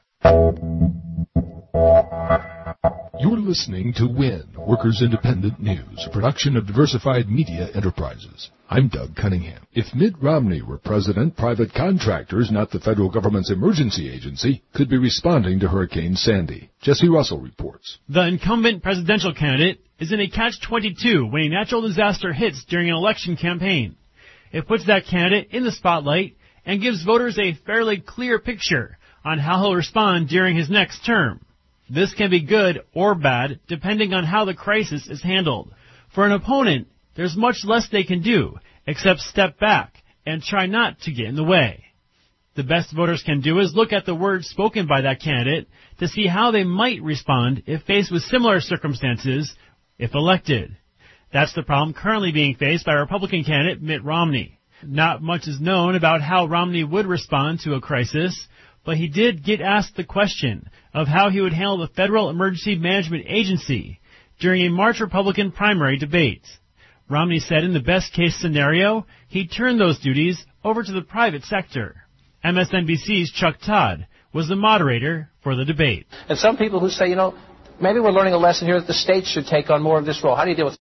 You're listening to WIN, Workers Independent News, a production of Diversified Media Enterprises. I'm Doug Cunningham. If Mitt Romney were president, private contractors, not the federal government's emergency agency, could be responding to Hurricane Sandy. Jesse Russell reports. The incumbent presidential candidate is in a catch-22 when a natural disaster hits during an election campaign. It puts that candidate in the spotlight and gives voters a fairly clear picture on how he'll respond during his next term. This can be good or bad, depending on how the crisis is handled. For an opponent, there's much less they can do, except step back and try not to get in the way. The best voters can do is look at the words spoken by that candidate to see how they might respond if faced with similar circumstances if elected. That's the problem currently being faced by Republican candidate Mitt Romney. Not much is known about how Romney would respond to a crisis, but he did get asked the question of how he would handle the Federal Emergency Management Agency during a March Republican primary debate. Romney said in the best-case scenario, he'd turn those duties over to the private sector. MSNBC's Chuck Todd was the moderator for the debate. And some people who say, maybe we're learning a lesson here that the states should take on more of this role. How do you deal with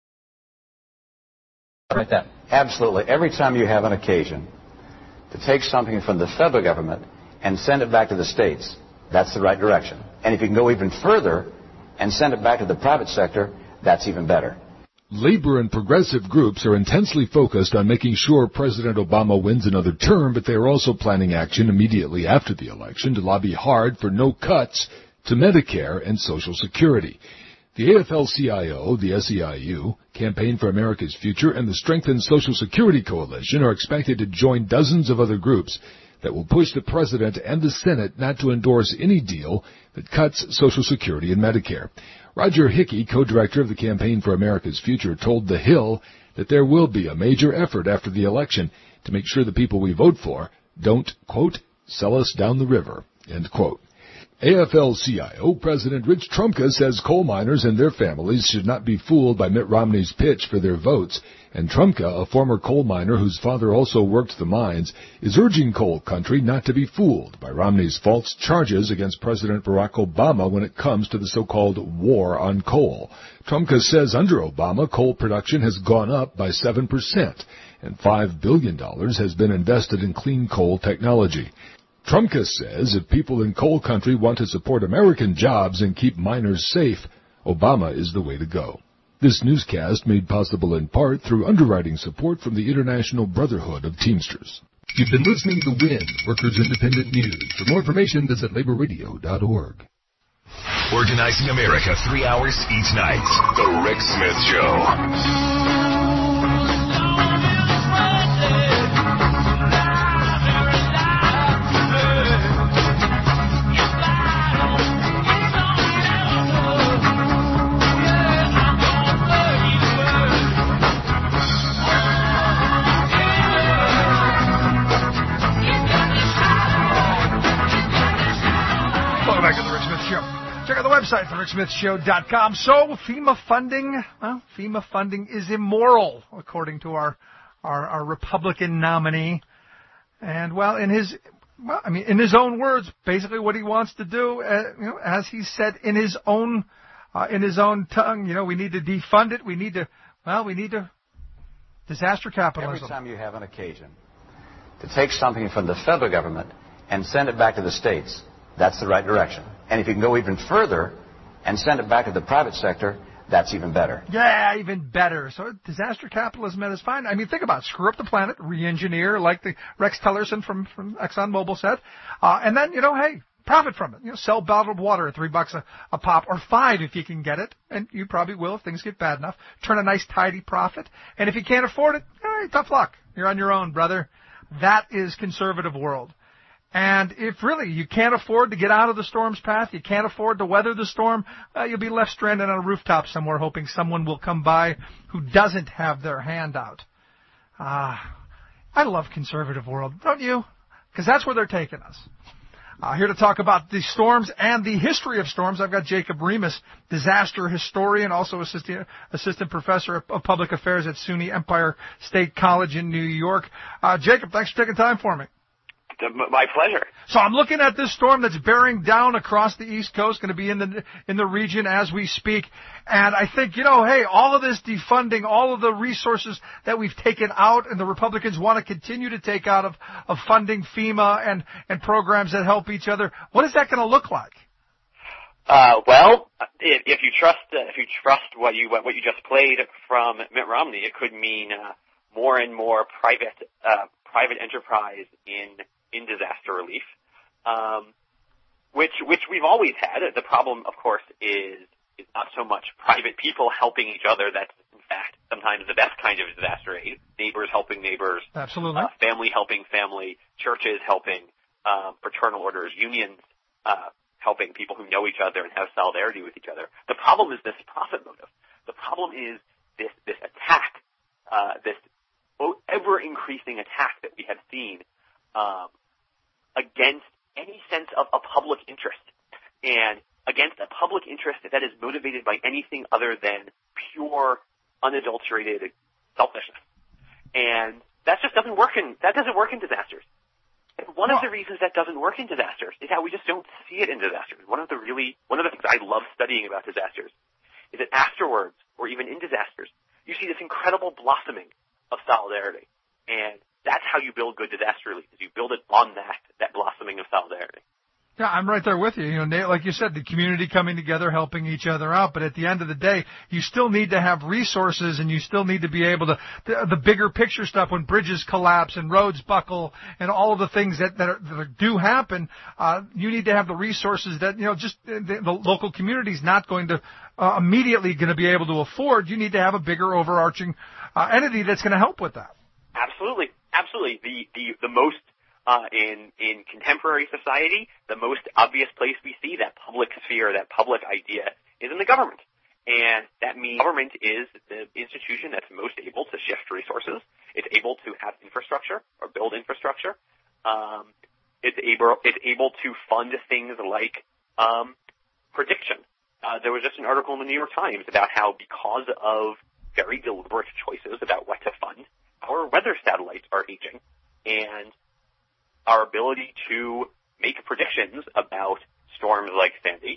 like that? Absolutely. Every time you have an occasion to take something from the federal government and send it back to the states, that's the right direction. And if you can go even further and send it back to the private sector, that's even better. Labor and progressive groups are intensely focused on making sure President Obama wins another term, but they are also planning action immediately after the election to lobby hard for no cuts to Medicare and Social Security. The AFL-CIO, the SEIU, Campaign for America's Future, and the Strengthened Social Security Coalition are expected to join dozens of other groups that will push the President and the Senate not to endorse any deal that cuts Social Security and Medicare. Roger Hickey, co-director of the Campaign for America's Future, told The Hill that there will be a major effort after the election to make sure the people we vote for don't, quote, sell us down the river, end quote. AFL-CIO President Rich Trumka says coal miners and their families should not be fooled by Mitt Romney's pitch for their votes. And Trumka, a former coal miner whose father also worked the mines, is urging coal country not to be fooled by Romney's false charges against President Barack Obama when it comes to the so-called war on coal. Trumka says under Obama, coal production has gone up by 7%, and $5 billion has been invested in clean coal technology. Trumka says if people in coal country want to support American jobs and keep miners safe, Obama is the way to go. This newscast made possible in part through underwriting support from the International Brotherhood of Teamsters. You've been listening to WIN, Workers Independent News. For more information, visit laborradio.org. Organizing America 3 hours each night. The Rick Smith Show. Check out the website, thericksmithshow.com. So, FEMA funding is immoral, according to our Republican nominee. And, in his own words, basically what he wants to do, as he said in his own tongue, we need to defund it. We need to disaster capitalism. Every time you have an occasion to take something from the federal government and send it back to the states, that's the right direction. And if you can go even further and send it back to the private sector, that's even better. Yeah, even better. So disaster capitalism is fine. think about it. Screw up the planet, re-engineer, like the Rex Tillerson from ExxonMobil said. And then, profit from it. Sell bottled water at $3 a pop, or $5 if you can get it. And you probably will if things get bad enough. Turn a nice, tidy profit. And if you can't afford it, tough luck. You're on your own, brother. That is conservative world. And if really you can't afford to get out of the storm's path, you can't afford to weather the storm, you'll be left stranded on a rooftop somewhere hoping someone will come by who doesn't have their hand out. I love conservative world, don't you? Because that's where they're taking us. Here to talk about the storms and the history of storms, I've got Jacob Remus, disaster historian, also assistant professor of public affairs at SUNY Empire State College in New York. Jacob, thanks for taking time for me. My pleasure. So I'm looking at this storm that's bearing down across the East Coast, going to be in the region as we speak. And I think, all of this defunding, all of the resources that we've taken out and the Republicans want to continue to take out of funding FEMA and programs that help each other. What is that going to look like? If you trust what you just played from Mitt Romney, it could mean more and more private enterprise in disaster relief, which we've always had. The problem, of course, is not so much private people helping each other. That's, in fact, sometimes the best kind of disaster aid. Neighbors helping neighbors. Absolutely. Family helping family. Churches helping fraternal orders, unions, helping people who know each other and have solidarity with each other. The problem is this profit motive. The problem is this attack, this ever-increasing attack that we have seen against any sense of a public interest, and against a public interest that is motivated by anything other than pure, unadulterated selfishness. And that just doesn't work in disasters. And one of the reasons that doesn't work in disasters is how we just don't see it in disasters. One of the things I love studying about disasters is that afterwards, or even in disasters, you see this incredible blossoming of solidarity. And that's how you build good disaster relief, is you build it on that blossoming of solidarity. Yeah, I'm right there with you. You know, Nate, like you said, the community coming together, helping each other out. But at the end of the day, you still need to have resources, and you still need to be able to the bigger picture stuff when bridges collapse and roads buckle and all of the things that do happen. You need to have the resources that, you know, just the local community is not going to immediately going to be able to afford. You need to have a bigger overarching entity that's going to help with that. Absolutely. The most in contemporary society, the most obvious place we see that public sphere, that public idea, is in the government. And that means government is the institution that's most able to shift resources. It's able to have infrastructure or build infrastructure. It's able to fund things like prediction. There was just an article in the New York Times about how, because of very deliberate choices about what to fund, our weather satellites are aging, and our ability to make predictions about storms like Sandy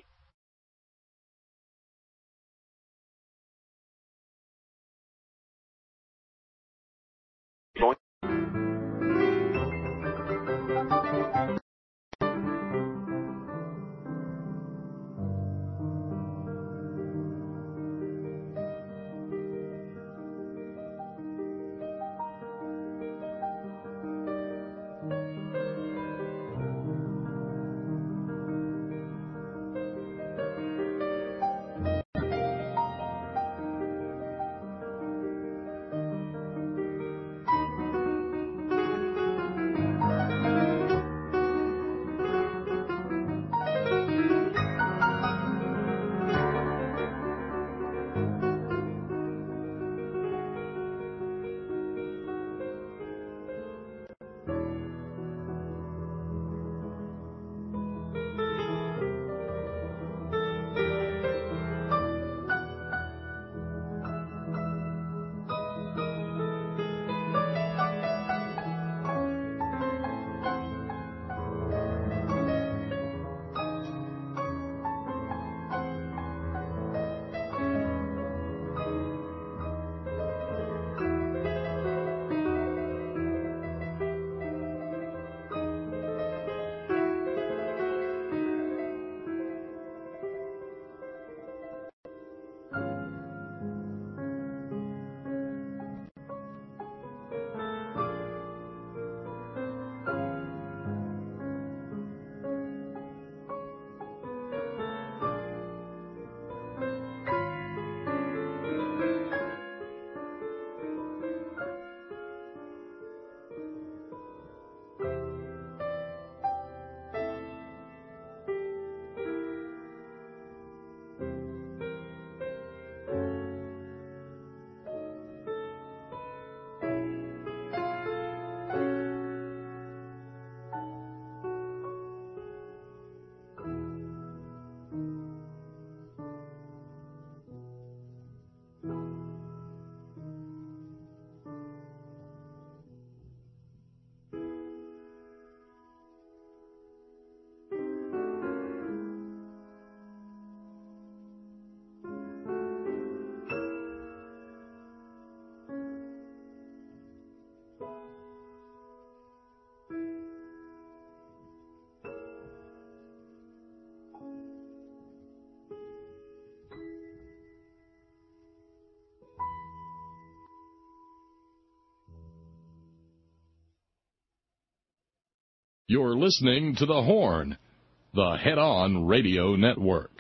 You're listening to The Horn, the Head-On Radio Network.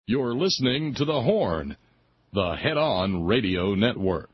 You're listening to The Horn, the head-on radio network.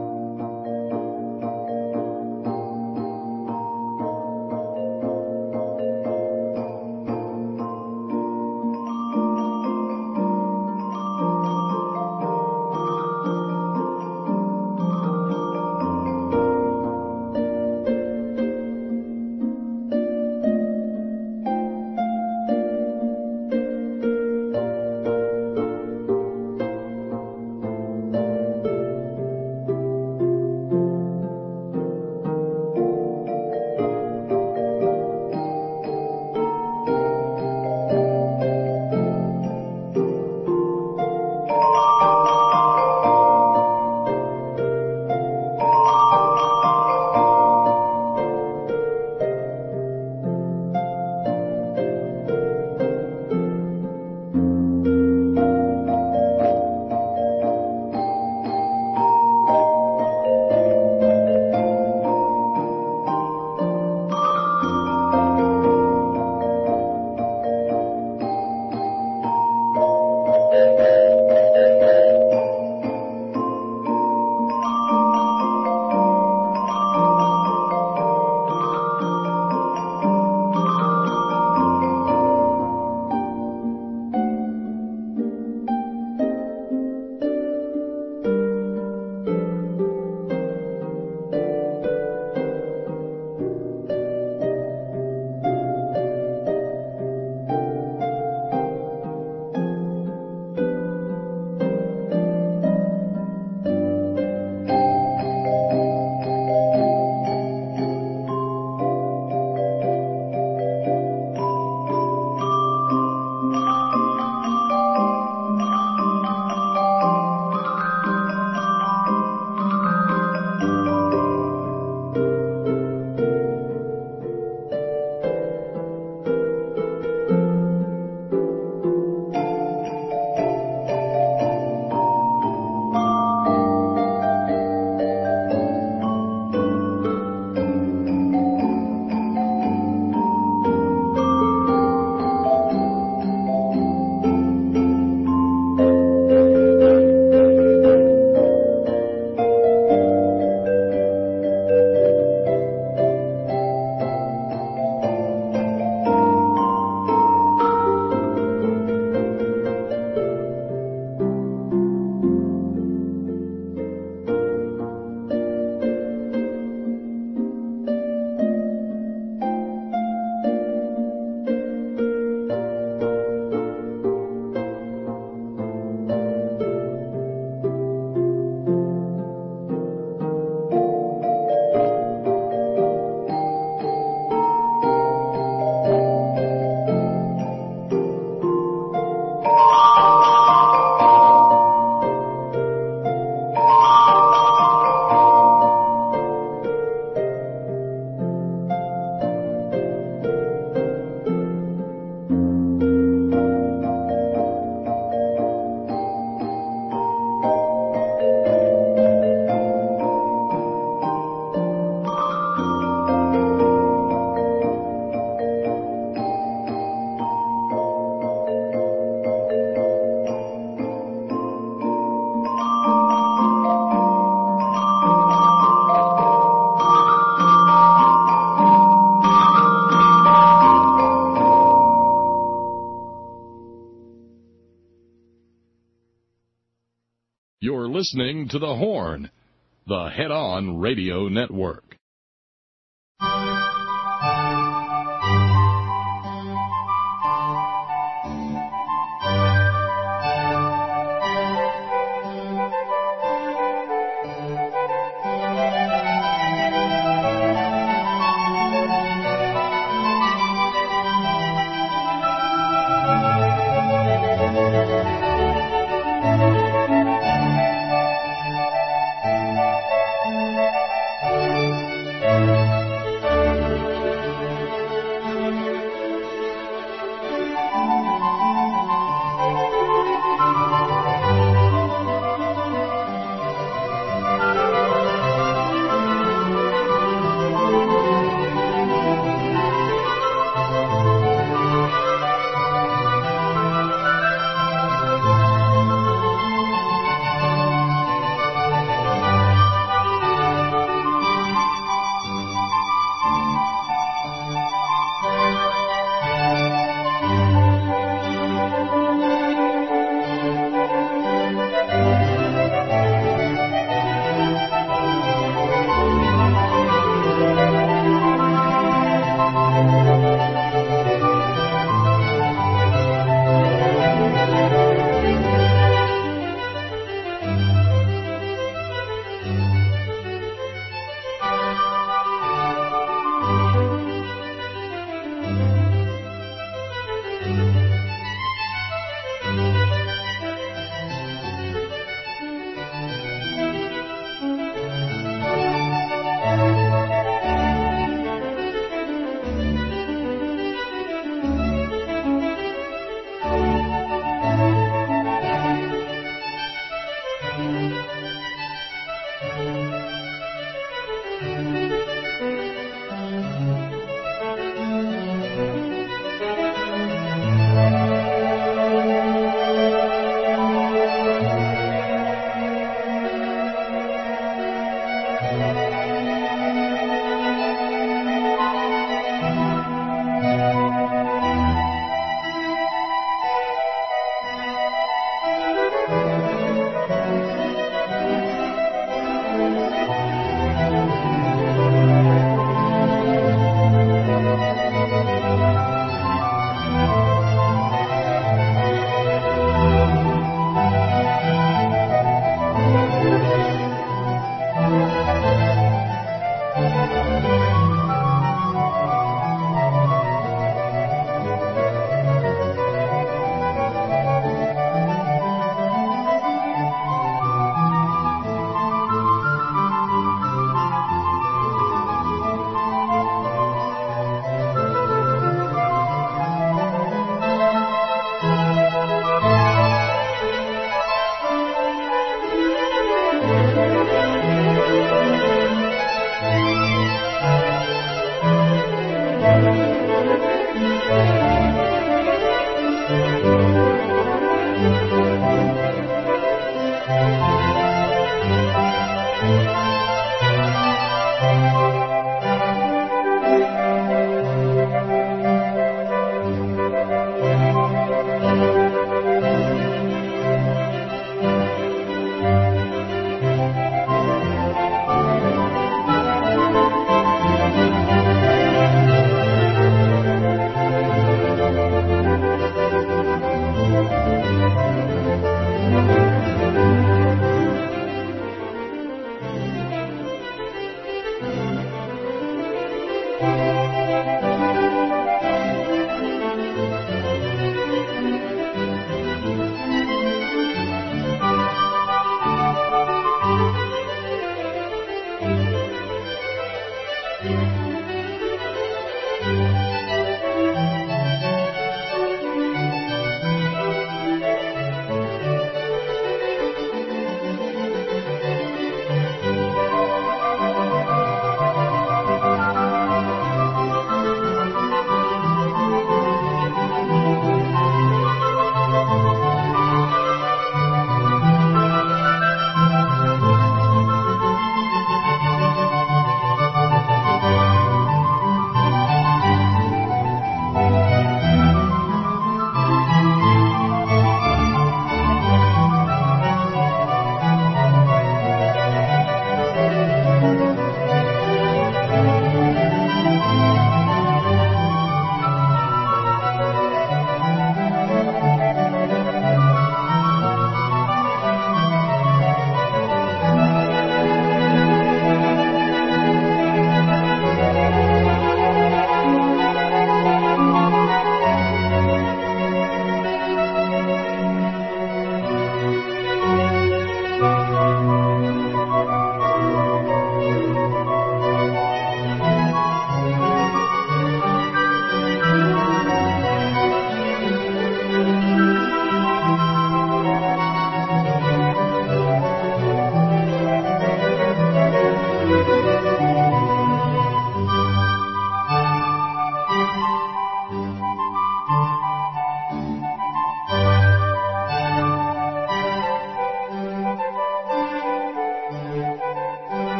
You're listening to The Horn, the head-on radio network.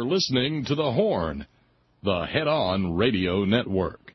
listening to The Horn, the Head On Radio Network.